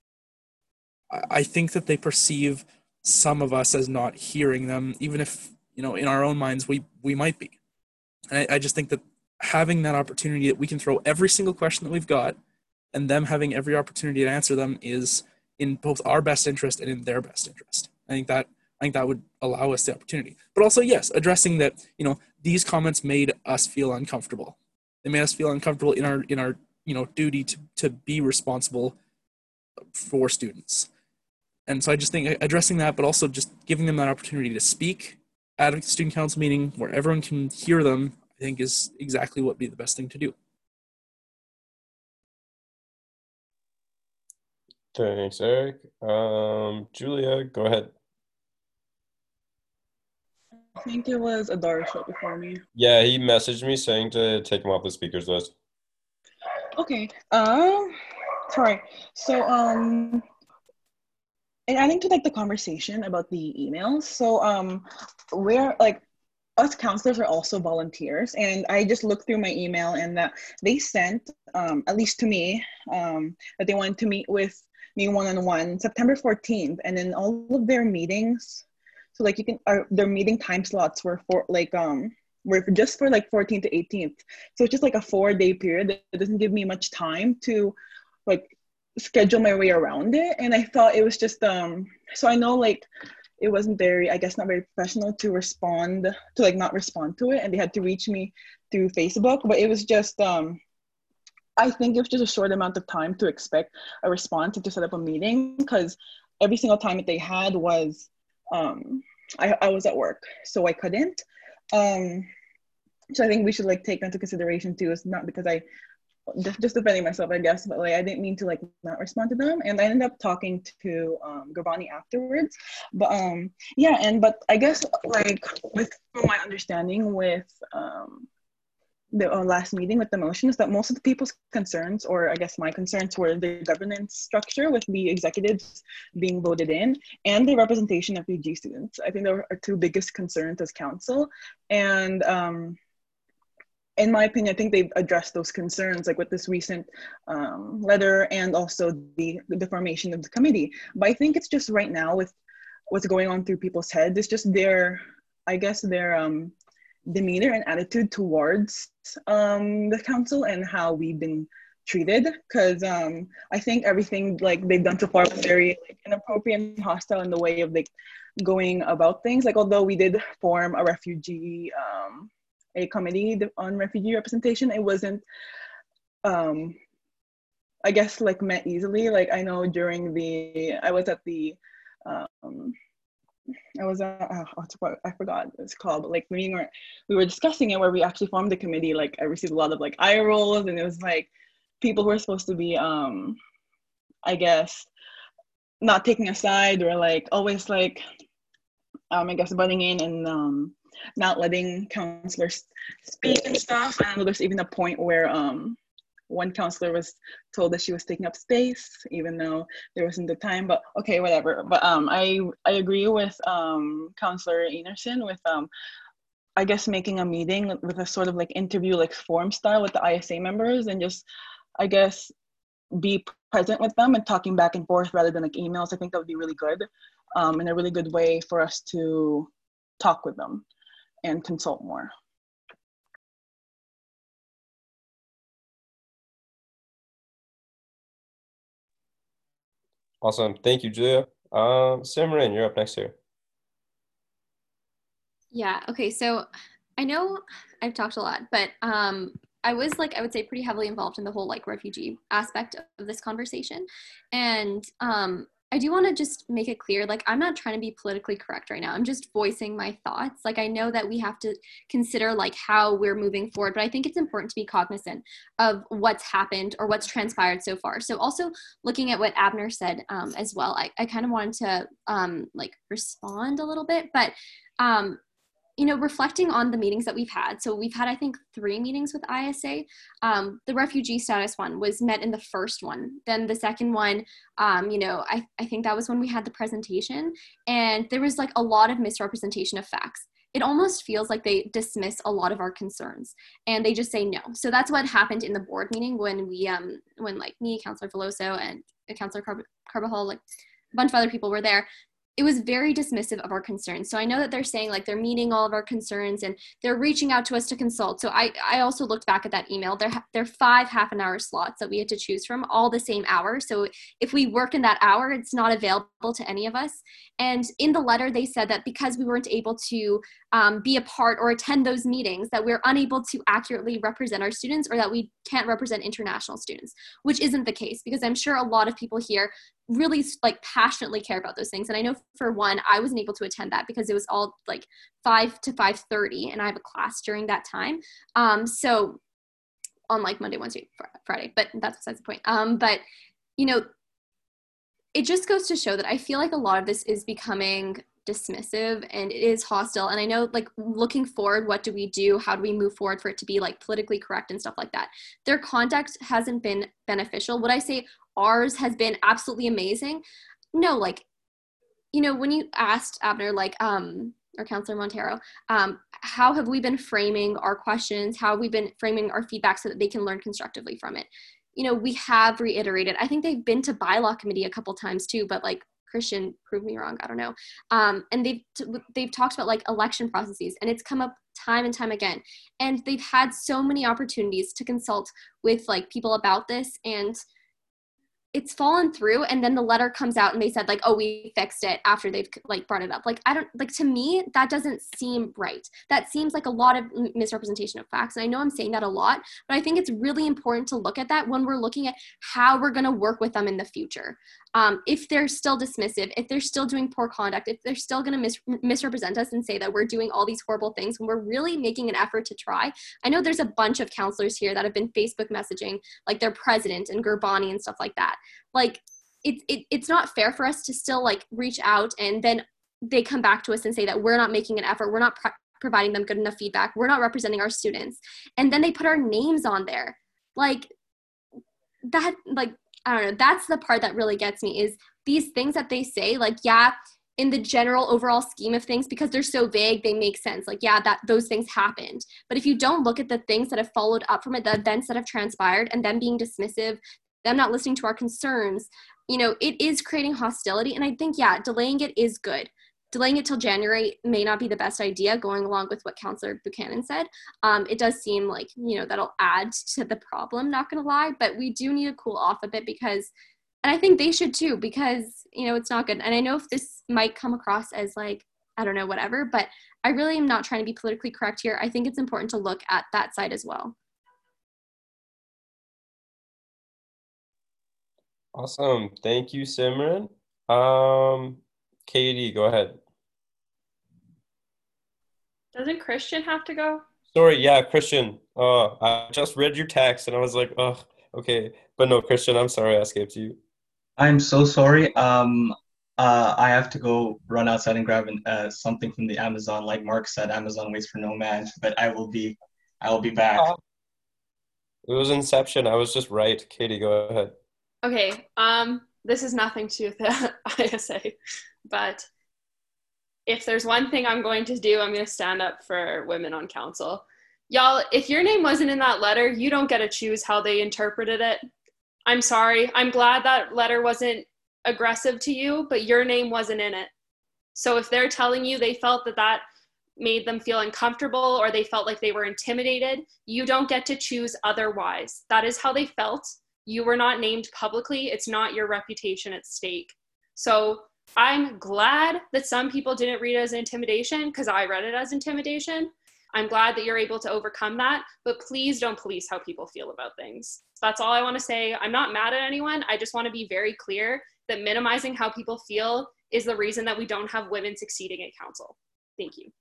I think that they perceive some of us as not hearing them, even if, in our own minds, we might be. And I just think that having that opportunity that we can throw every single question that we've got and them having every opportunity to answer them is in both our best interest and in their best interest. I think that would allow us the opportunity. But also, yes, addressing that, these comments made us feel uncomfortable. They made us feel uncomfortable in our duty to be responsible for students. And so I just think addressing that, but also just giving them that opportunity to speak at a student council meeting where everyone can hear them, I think is exactly what would be the best thing to do. Thanks, Eric. Julia, go ahead. I think it was Adarsha before me. Yeah, he messaged me saying to take him off the speakers list. Okay. Sorry. So and adding to the conversation about the emails. So we're us counselors are also volunteers, and I just looked through my email and that they sent at least to me that they wanted to meet with me one-on-one September 14th, and then all of their meetings. So you can their meeting time slots were were just for 14th to 18th. So it's just a 4-day period. It doesn't give me much time to schedule my way around it. And I thought it was just so I know it wasn't very, I guess, not very professional to respond to not respond to it, and they had to reach me through Facebook. But it was just I think it was just a short amount of time to expect a response and to set up a meeting, because every single time that they had was I was at work, so I couldn't. So I think we should take that into consideration too. It's not because I just defending myself, I guess, but I didn't mean to not respond to them, and I ended up talking to Gravani afterwards. But but I guess from my understanding with the last meeting with the motion is that most of the people's concerns, or I guess my concerns, were the governance structure with the executives being voted in and the representation of refugee students. I think there are two biggest concerns as council, and in my opinion, I think they've addressed those concerns with this recent letter and also the formation of the committee. But I think it's just right now with what's going on through people's heads, it's just their demeanor and attitude towards the council and how we've been treated. Because I think everything they've done so far was very inappropriate and hostile in the way of going about things. Although we did form a refugee a committee on refugee representation, it wasn't I guess met easily. I know during I was at the I forgot what it's called, but we were discussing it, where we actually formed the committee. I received a lot of eye rolls, and it was people who were supposed to be I guess not taking a side, or always I guess butting in and not letting counselors speak and stuff. And there's even a point where one counselor was told that she was taking up space, even though there wasn't the time. But okay, whatever. But I agree with Counselor Enerson with I guess making a meeting with a sort of interview forum style with the ISA members, and just I guess be present with them and talking back and forth rather than emails. I think that would be really good, and a really good way for us to talk with them and consult more. Awesome. Thank you, Julia. Simran, you're up next here. Yeah, okay, so I know I've talked a lot, but I was I would say pretty heavily involved in the whole refugee aspect of this conversation. And I do want to just make it clear, I'm not trying to be politically correct right now. I'm just voicing my thoughts. I know that we have to consider how we're moving forward, but I think it's important to be cognizant of what's happened or what's transpired so far. So also looking at what Abner said as well, I kind of wanted to respond a little bit, but reflecting on the meetings that we've had. So we've had, I think, 3 meetings with ISA. The refugee status one was met in the first one. Then the second one, I think that was when we had the presentation, and there was a lot of misrepresentation of facts. It almost feels like they dismiss a lot of our concerns and they just say no. So that's what happened in the board meeting when we, when me, Councillor Veloso, and Councillor Carbajal, a bunch of other people were there. it was very dismissive of our concerns. So I know that they're saying like they're meeting all of our concerns and they're reaching out to us to consult. So I also looked back at that email. There are 5 half-an-hour slots that we had to choose from, all the same hour. So if we work in that hour, it's not available to any of us. And in the letter, they said that because we weren't able to be a part or attend those meetings, that we're unable to accurately represent our students, or that we can't represent international students, which isn't the case, because I'm sure a lot of people here really like passionately care about those things. And I know for one, I wasn't able to attend that because it was all like 5 to 5:30 and I have a class during that time. So on like Monday, Wednesday, Friday, but that's besides the point. But you know, it just goes to show that I feel like a lot of this is becoming dismissive and it is hostile. And I know, like, looking forward, what do we do? How do we move forward for it to be like politically correct and stuff like that? Their conduct hasn't been beneficial. Would I say ours has been absolutely amazing? No, like, you know, when you asked Abner, like, or Councillor Montero, how have we been framing our questions? How have we been framing our feedback so that they can learn constructively from it? You know, we have reiterated, I think they've been to bylaw committee a couple times too, but like, Christian, prove me wrong, I don't know. And they've talked about like election processes, and it's come up time and time again. And they've had so many opportunities to consult with like people about this, and it's fallen through. And then the letter comes out and they said like, oh, we fixed it after they've like brought it up. Like, I don't, like, to me, that doesn't seem right. That seems like a lot of misrepresentation of facts. And I know I'm saying that a lot, but I think it's really important to look at that when we're looking at how we're going to work with them in the future. If they're still dismissive, if they're still doing poor conduct, if they're still going to misrepresent us and say that we're doing all these horrible things when we're really making an effort to try. I know there's a bunch of counselors here that have been Facebook messaging like their president and Gurbani and stuff like that. Like, it's not fair for us to still like reach out and then they come back to us and say that we're not making an effort, we're not providing them good enough feedback, we're not representing our students, and then they put our names on there. Like, that, like, I don't know, that's the part that really gets me, is these things that they say, like, yeah, in the general overall scheme of things, because they're so vague, they make sense. Like, yeah, that those things happened. But if you don't look at the things that have followed up from it, the events that have transpired, and them being dismissive, them not listening to our concerns, you know, it is creating hostility. And I think, yeah, delaying it is good. Delaying it till January may not be the best idea, going along with what Councillor Buchanan said. It does seem like, you know, that'll add to the problem, not gonna lie, but we do need to cool off a bit, because, and I think they should too, because, you know, it's not good. And I know if this might come across as like, I don't know, whatever, but I really am not trying to be politically correct here. I think it's important to look at that side as well. Awesome. Thank you, Simran. Katie, go ahead. Doesn't Christian have to go? Sorry, yeah, Christian. I just read your text and I was like, oh, okay. But no, Christian, I'm sorry I escaped you. I'm so sorry. I have to go run outside and grab something from the Amazon. Like Mark said, Amazon waits for no man. But I will be back. It was Inception. I was just right. Katie, go ahead. Okay. This is nothing to do with the ISA, but if there's one thing I'm going to do, I'm going to stand up for women on council. Y'all, if your name wasn't in that letter, you don't get to choose how they interpreted it. I'm sorry. I'm glad that letter wasn't aggressive to you, but your name wasn't in it. So if they're telling you they felt that that made them feel uncomfortable or they felt like they were intimidated, you don't get to choose otherwise. That is how they felt. You were not named publicly. It's not your reputation at stake. So I'm glad that some people didn't read it as intimidation, because I read it as intimidation. I'm glad that you're able to overcome that, but please don't police how people feel about things. That's all I want to say. I'm not mad at anyone. I just want to be very clear that minimizing how people feel is the reason that we don't have women succeeding at council. Thank you.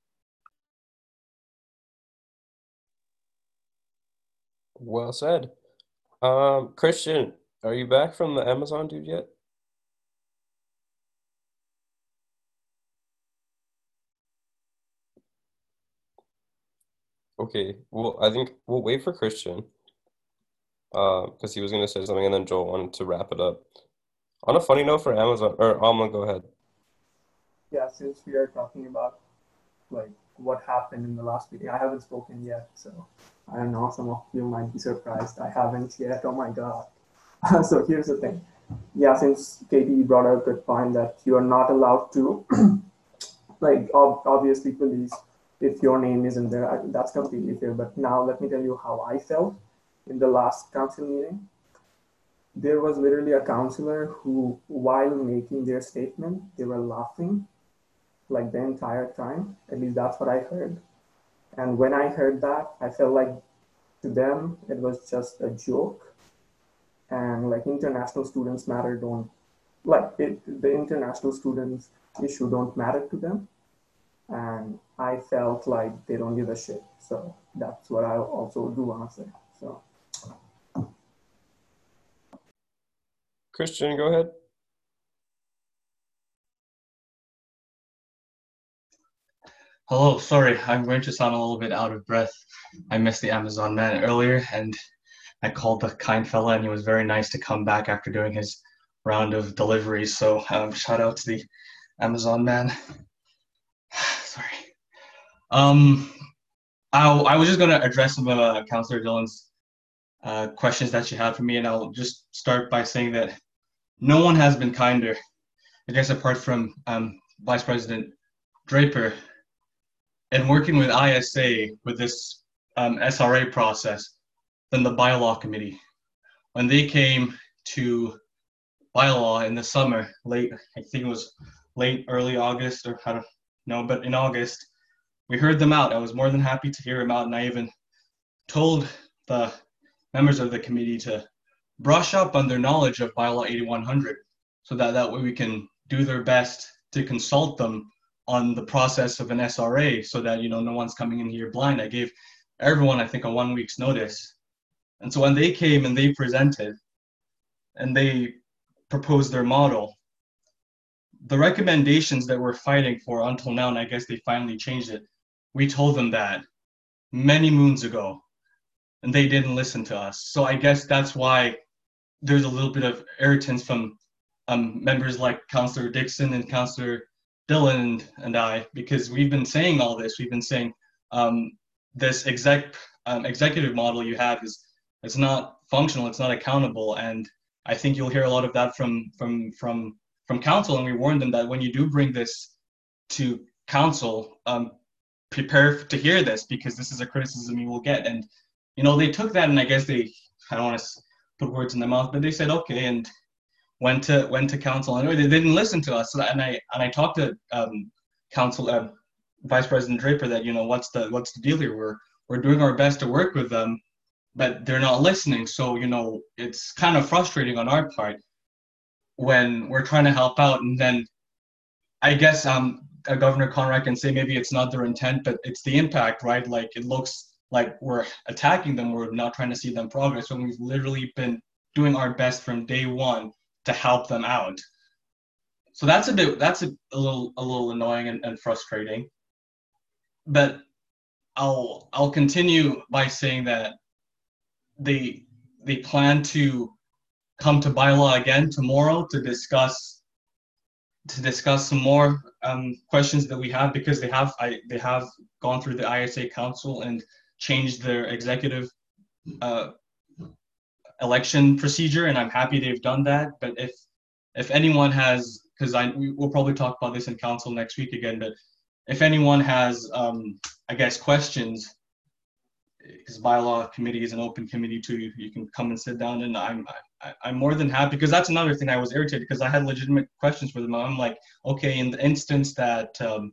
Well said. Christian, are you back from the Amazon dude yet? Okay, well, I think we'll wait for Christian, because he was going to say something, and then Joel wanted to wrap it up. On a funny note for Amazon, or Alma, go ahead. Yeah, since we are talking about like what happened in the last meeting, I haven't spoken yet, so I don't know, some of you might be surprised I haven't yet. Oh my god. So here's the thing. yeah, since Katie brought up a good point that you are not allowed to, like, obviously, police, if your name isn't there, that's completely fair. But now let me tell you how I felt in the last council meeting. There was literally a counselor who, while making their statement, they were laughing like the entire time. At least that's what I heard. And when I heard that, I felt like to them, it was just a joke. And like international students matter don't, like the international students issue don't matter to them. And I felt like they don't give a shit. So that's what I also do want to say. So. Christian, go ahead. Hello, sorry, I'm going to sound a little bit out of breath. I missed the Amazon man earlier, and I called the kind fella, and he was very nice to come back after doing his round of deliveries. So shout out to the Amazon man. Sorry. I was just going to address some of Councillor Dillon's questions that she had for me, and I'll just start by saying that no one has been kinder, I guess, apart from Vice President Draper, in working with ISA with this SRA process than the bylaw committee. When they came to bylaw in the summer, late, I think it was late, early August, or I don't know, but in August, we heard them out. I was more than happy to hear them out, and I even told the members of the committee to brush up on their knowledge of bylaw 8100, so that way we can do their best to consult them on the process of an SRA, so that, you know, no one's coming in here blind. I gave everyone, I think, a 1 week's notice. And so when they came and they presented and they proposed their model, the recommendations that we're fighting for until now, and I guess they finally changed it, we told them that many moons ago, and they didn't listen to us. So I guess that's why there's a little bit of irritance from members like Councillor Dixon and Councillor Dillon and I, because we've been saying all this. We've been saying this executive model you have it's not functional, it's not accountable, and I think you'll hear a lot of that from council. And we warned them that when you do bring this to council, prepare to hear this, because this is a criticism you will get. And you know, they took that, and I guess I don't want to put words in their mouth, but they said okay, and went to council. Anyway, they didn't listen to us. So and I talked to council Vice President Draper that, you know, what's the deal here? We're doing our best to work with them, but they're not listening. So, you know, it's kind of frustrating on our part when we're trying to help out, and then I guess Governor Conrad can say maybe it's not their intent, but it's the impact, right? Like, it looks like we're attacking them, we're not trying to see them progress, when we've literally been doing our best from day one to help them out. So that's a little annoying and frustrating. But I'll continue by saying that they plan to come to bylaw again tomorrow to discuss some more questions that we have, because they have gone through the ISA council and changed their executive election procedure, and I'm happy they've done that. But if anyone has, because we'll probably talk about this in council next week again, but if anyone has I guess questions, because bylaw committee is an open committee too, you can come and sit down, and I'm more than happy, because that's another thing I was irritated, because I had legitimate questions for them. I'm like, okay, in the instance that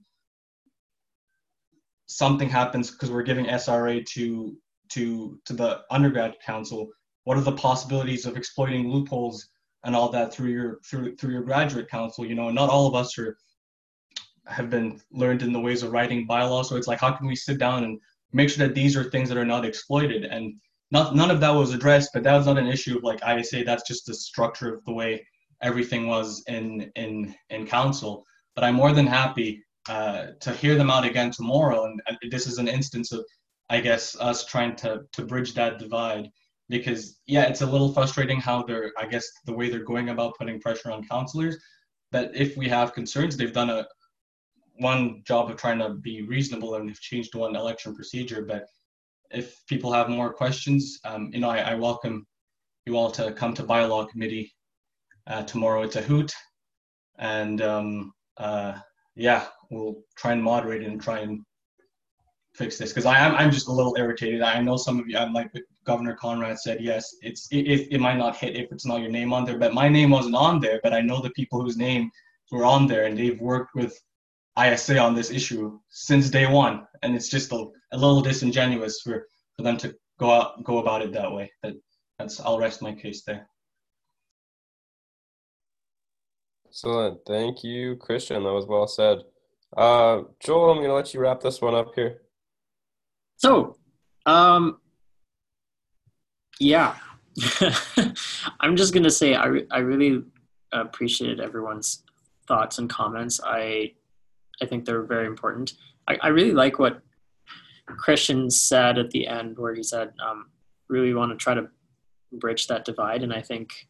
something happens, because we're giving SRA to the undergrad council, what are the possibilities of exploiting loopholes and all that through your graduate council? You know, and not all of us have been learned in the ways of writing bylaws. So it's like, how can we sit down and make sure that these are things that are not exploited? And none of that was addressed, but that was not an issue of like ISA. That's just the structure of the way everything was in council. But I'm more than happy to hear them out again tomorrow. And this is an instance of, I guess, us trying to bridge that divide. Because yeah, it's a little frustrating how I guess the way they're going about putting pressure on councillors. But if we have concerns, they've done one job of trying to be reasonable, and have changed one election procedure. But if people have more questions, you know, I welcome you all to come to bylaw committee tomorrow it's a hoot, and yeah, we'll try and moderate it and try and fix this, because I'm just a little irritated. I know some of you, I'm like Governor Conrad said, yes, it might not hit if it's not your name on there, but my name wasn't on there, but I know the people whose name were on there, and they've worked with ISA on this issue since day one, and it's just a little disingenuous for them to go about it that way. I'll rest my case there. Excellent. Thank you, Christian. That was well said. Joel, I'm going to let you wrap this one up here. So, yeah, I'm just going to say I really appreciated everyone's thoughts and comments. I think they're very important. I really like what Christian said at the end, where he said, really want to try to bridge that divide. And I think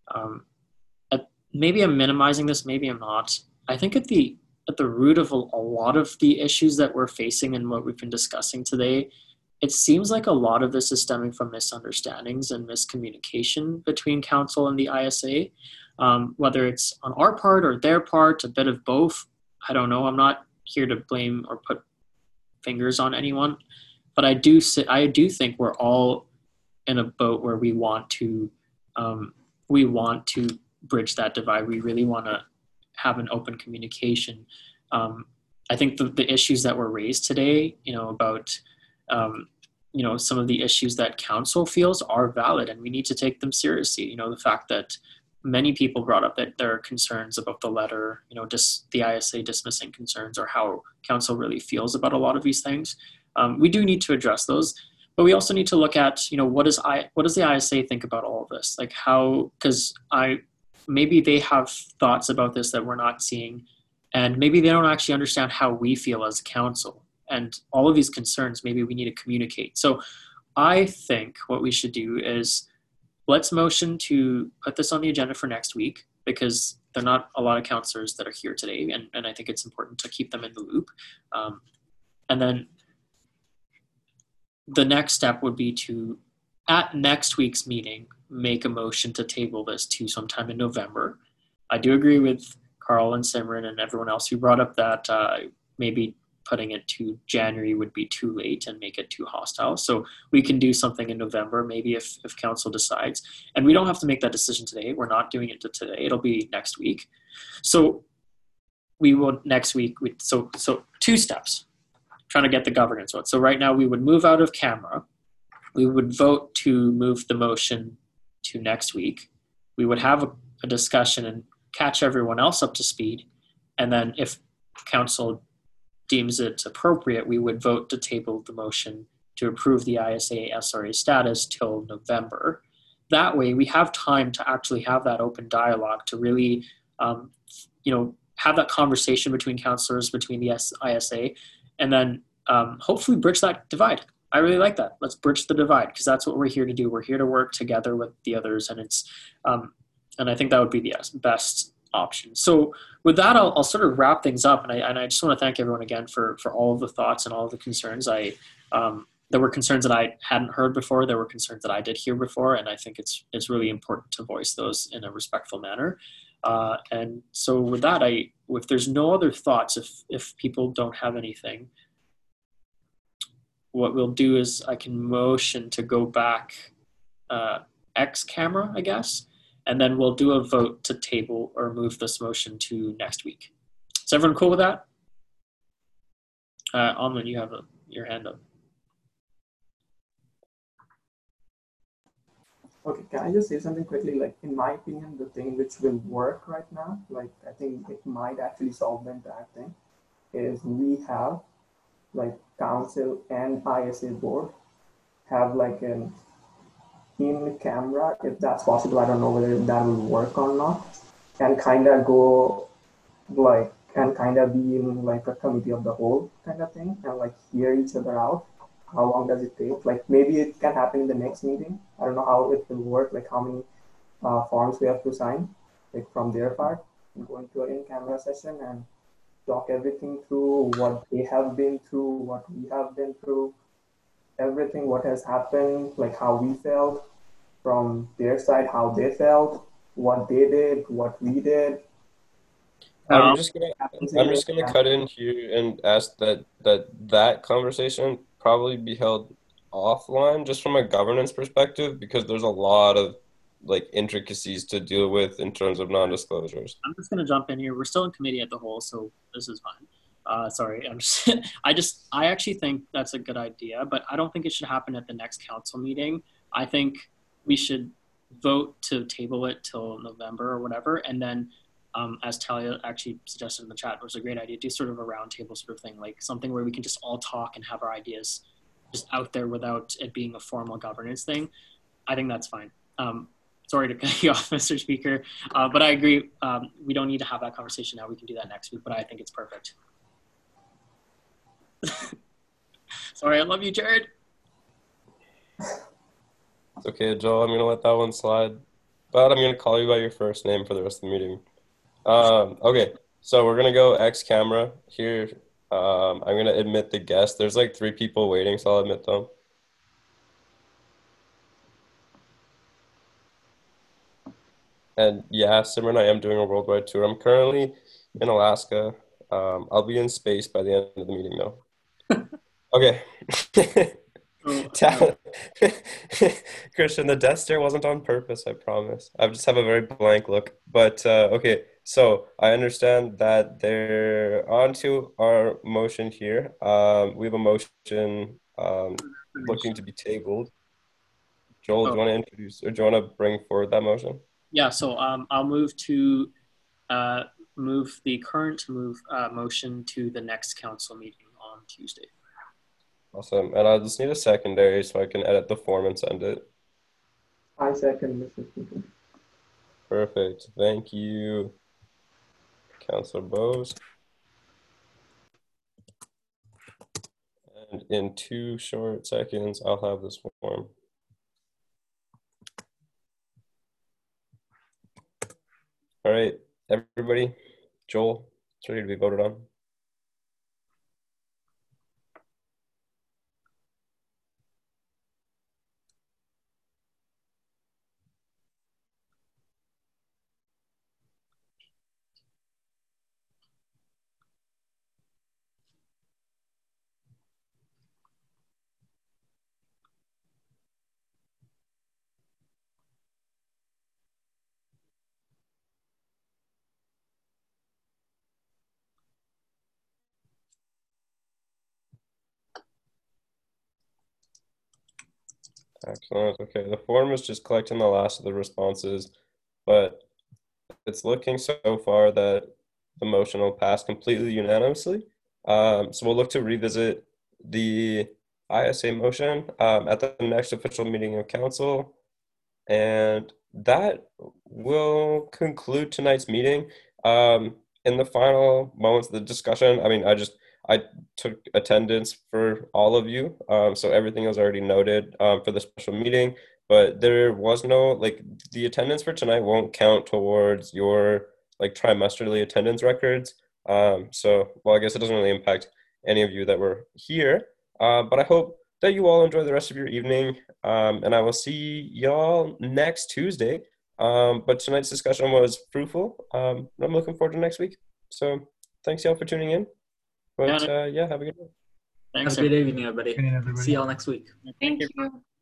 maybe I'm minimizing this, maybe I'm not. I think at the root of a lot of the issues that we're facing and what we've been discussing today, it seems like a lot of this is stemming from misunderstandings and miscommunication between council and the ISA, whether it's on our part or their part, a bit of both. I don't know. I'm not here to blame or put fingers on anyone, but I do think we're all in a boat where we want to bridge that divide. We really want to have an open communication. I think the issues that were raised today, about some of the issues that council feels are valid, and we need to take them seriously. The fact that many people brought up that there are concerns about the letter, just the ISA dismissing concerns, or how council really feels about a lot of these things. We do need to address those, but we also need to look at, what does the ISA think about all of this? Like because maybe they have thoughts about this that we're not seeing, and maybe they don't actually understand how we feel as a council. And all of these concerns, maybe we need to communicate. So I think what we should do is let's motion to put this on the agenda for next week, because there are not a lot of councillors that are here today, and I think it's important to keep them in the loop. And then the next step would be to, at next week's meeting, make a motion to table this to sometime in November. I do agree with Carl and Simran and everyone else who brought up that maybe putting it to January would be too late and make it too hostile. So we can do something in November, maybe if council decides. And we don't have to make that decision today. We're not doing it today. It'll be next week. So we will next week. So 2 steps, trying to get the governance vote. So right now we would move out of camera. We would vote to move the motion to next week. We would have a discussion and catch everyone else up to speed. And then if council deems it appropriate, we would vote to table the motion to approve the ISA SRA status till November. That way we have time to actually have that open dialogue, to really, have that conversation between councillors, between the ISA, and then hopefully bridge that divide. I really like that. Let's bridge the divide, because that's what we're here to do. We're here to work together with the others, and it's, and I think that would be the best option. So with that, I'll sort of wrap things up, and I just want to thank everyone again for all of the thoughts and all of the concerns. There were concerns that I hadn't heard before. There were concerns that I did hear before, and I think it's really important to voice those in a respectful manner. And so with that, if there's no other thoughts, if people don't have anything, what we'll do is I can motion to go back X camera, I guess, and then we'll do a vote to table or move this motion to next week. Is everyone cool with that? Almond, you have your hand up. Okay, can I just say something quickly? Like, in my opinion, the thing which will work right now, like, I think it might actually solve the entire thing, is we have, like, council and ISA board have, like, an in camera, if that's possible. I don't know whether that will work or not, and kind of go, like, and kind of be in, like, a committee of the whole kind of thing, and, like, hear each other out. How long does it take? Like, maybe it can happen in the next meeting. I don't know how it will work, like how many forms we have to sign, like from their part, and go into an in-camera session and talk everything through, what they have been through, what we have been through, everything, what has happened, like how we felt from their side, how they felt, what they did, what we did. I'm just gonna cut in here and ask that conversation probably be held offline, just from a governance perspective, because there's a lot of like intricacies to deal with in terms of non-disclosures. I'm just going to jump in here. We're still in committee at the whole, so this is fine. Sorry, I actually think that's a good idea, but I don't think it should happen at the next council meeting. I think we should vote to table it till November or whatever, and then as Talia actually suggested in the chat, it was a great idea, do sort of a roundtable sort of thing, like something where we can just all talk and have our ideas just out there without it being a formal governance thing. I think that's fine. Sorry to cut you off, Mr. Speaker, but I agree. We don't need to have that conversation now. We can do that next week, but I think it's perfect. Sorry, I love you, Jared. It's okay, Joel. I'm going to let that one slide, but I'm going to call you by your first name for the rest of the meeting. Okay, so we're going to go X camera here. I'm going to admit the guest. There's like 3 people waiting, so I'll admit them. And yeah, Simran, I am doing a worldwide tour. I'm currently in Alaska. I'll be in space by the end of the meeting, though. Okay. Christian, the death stare wasn't on purpose, I promise. I just have a very blank look. But okay, so I understand that they're on to our motion here. We have a motion looking to be tabled. Joel, do you want to introduce, or do you want to bring forward that motion? Yeah, so I'll move to move the current motion to the next council meeting on Tuesday. Awesome. And I just need a secondary so I can edit the form and send it. I second, Mr. Speaker. Perfect. Thank you, Councillor Bose. And in 2 short seconds, I'll have this form. All right, everybody, Joel, it's ready to be voted on. Excellent. Okay, the form is just collecting the last of the responses, but it's looking so far that the motion will pass completely unanimously. So we'll look to revisit the ISA motion at the next official meeting of council. And that will conclude tonight's meeting. In the final moments of the discussion, I mean, I took attendance for all of you, so everything was already noted for the special meeting, but there was no, like, the attendance for tonight won't count towards your, like, trimesterly attendance records. So, well, I guess it doesn't really impact any of you that were here, but I hope that you all enjoy the rest of your evening, and I will see y'all next Tuesday. But tonight's discussion was fruitful. I'm looking forward to next week. So thanks y'all for tuning in. But yeah, have a good night. Have a good evening, everybody. See y'all next week. Thank you.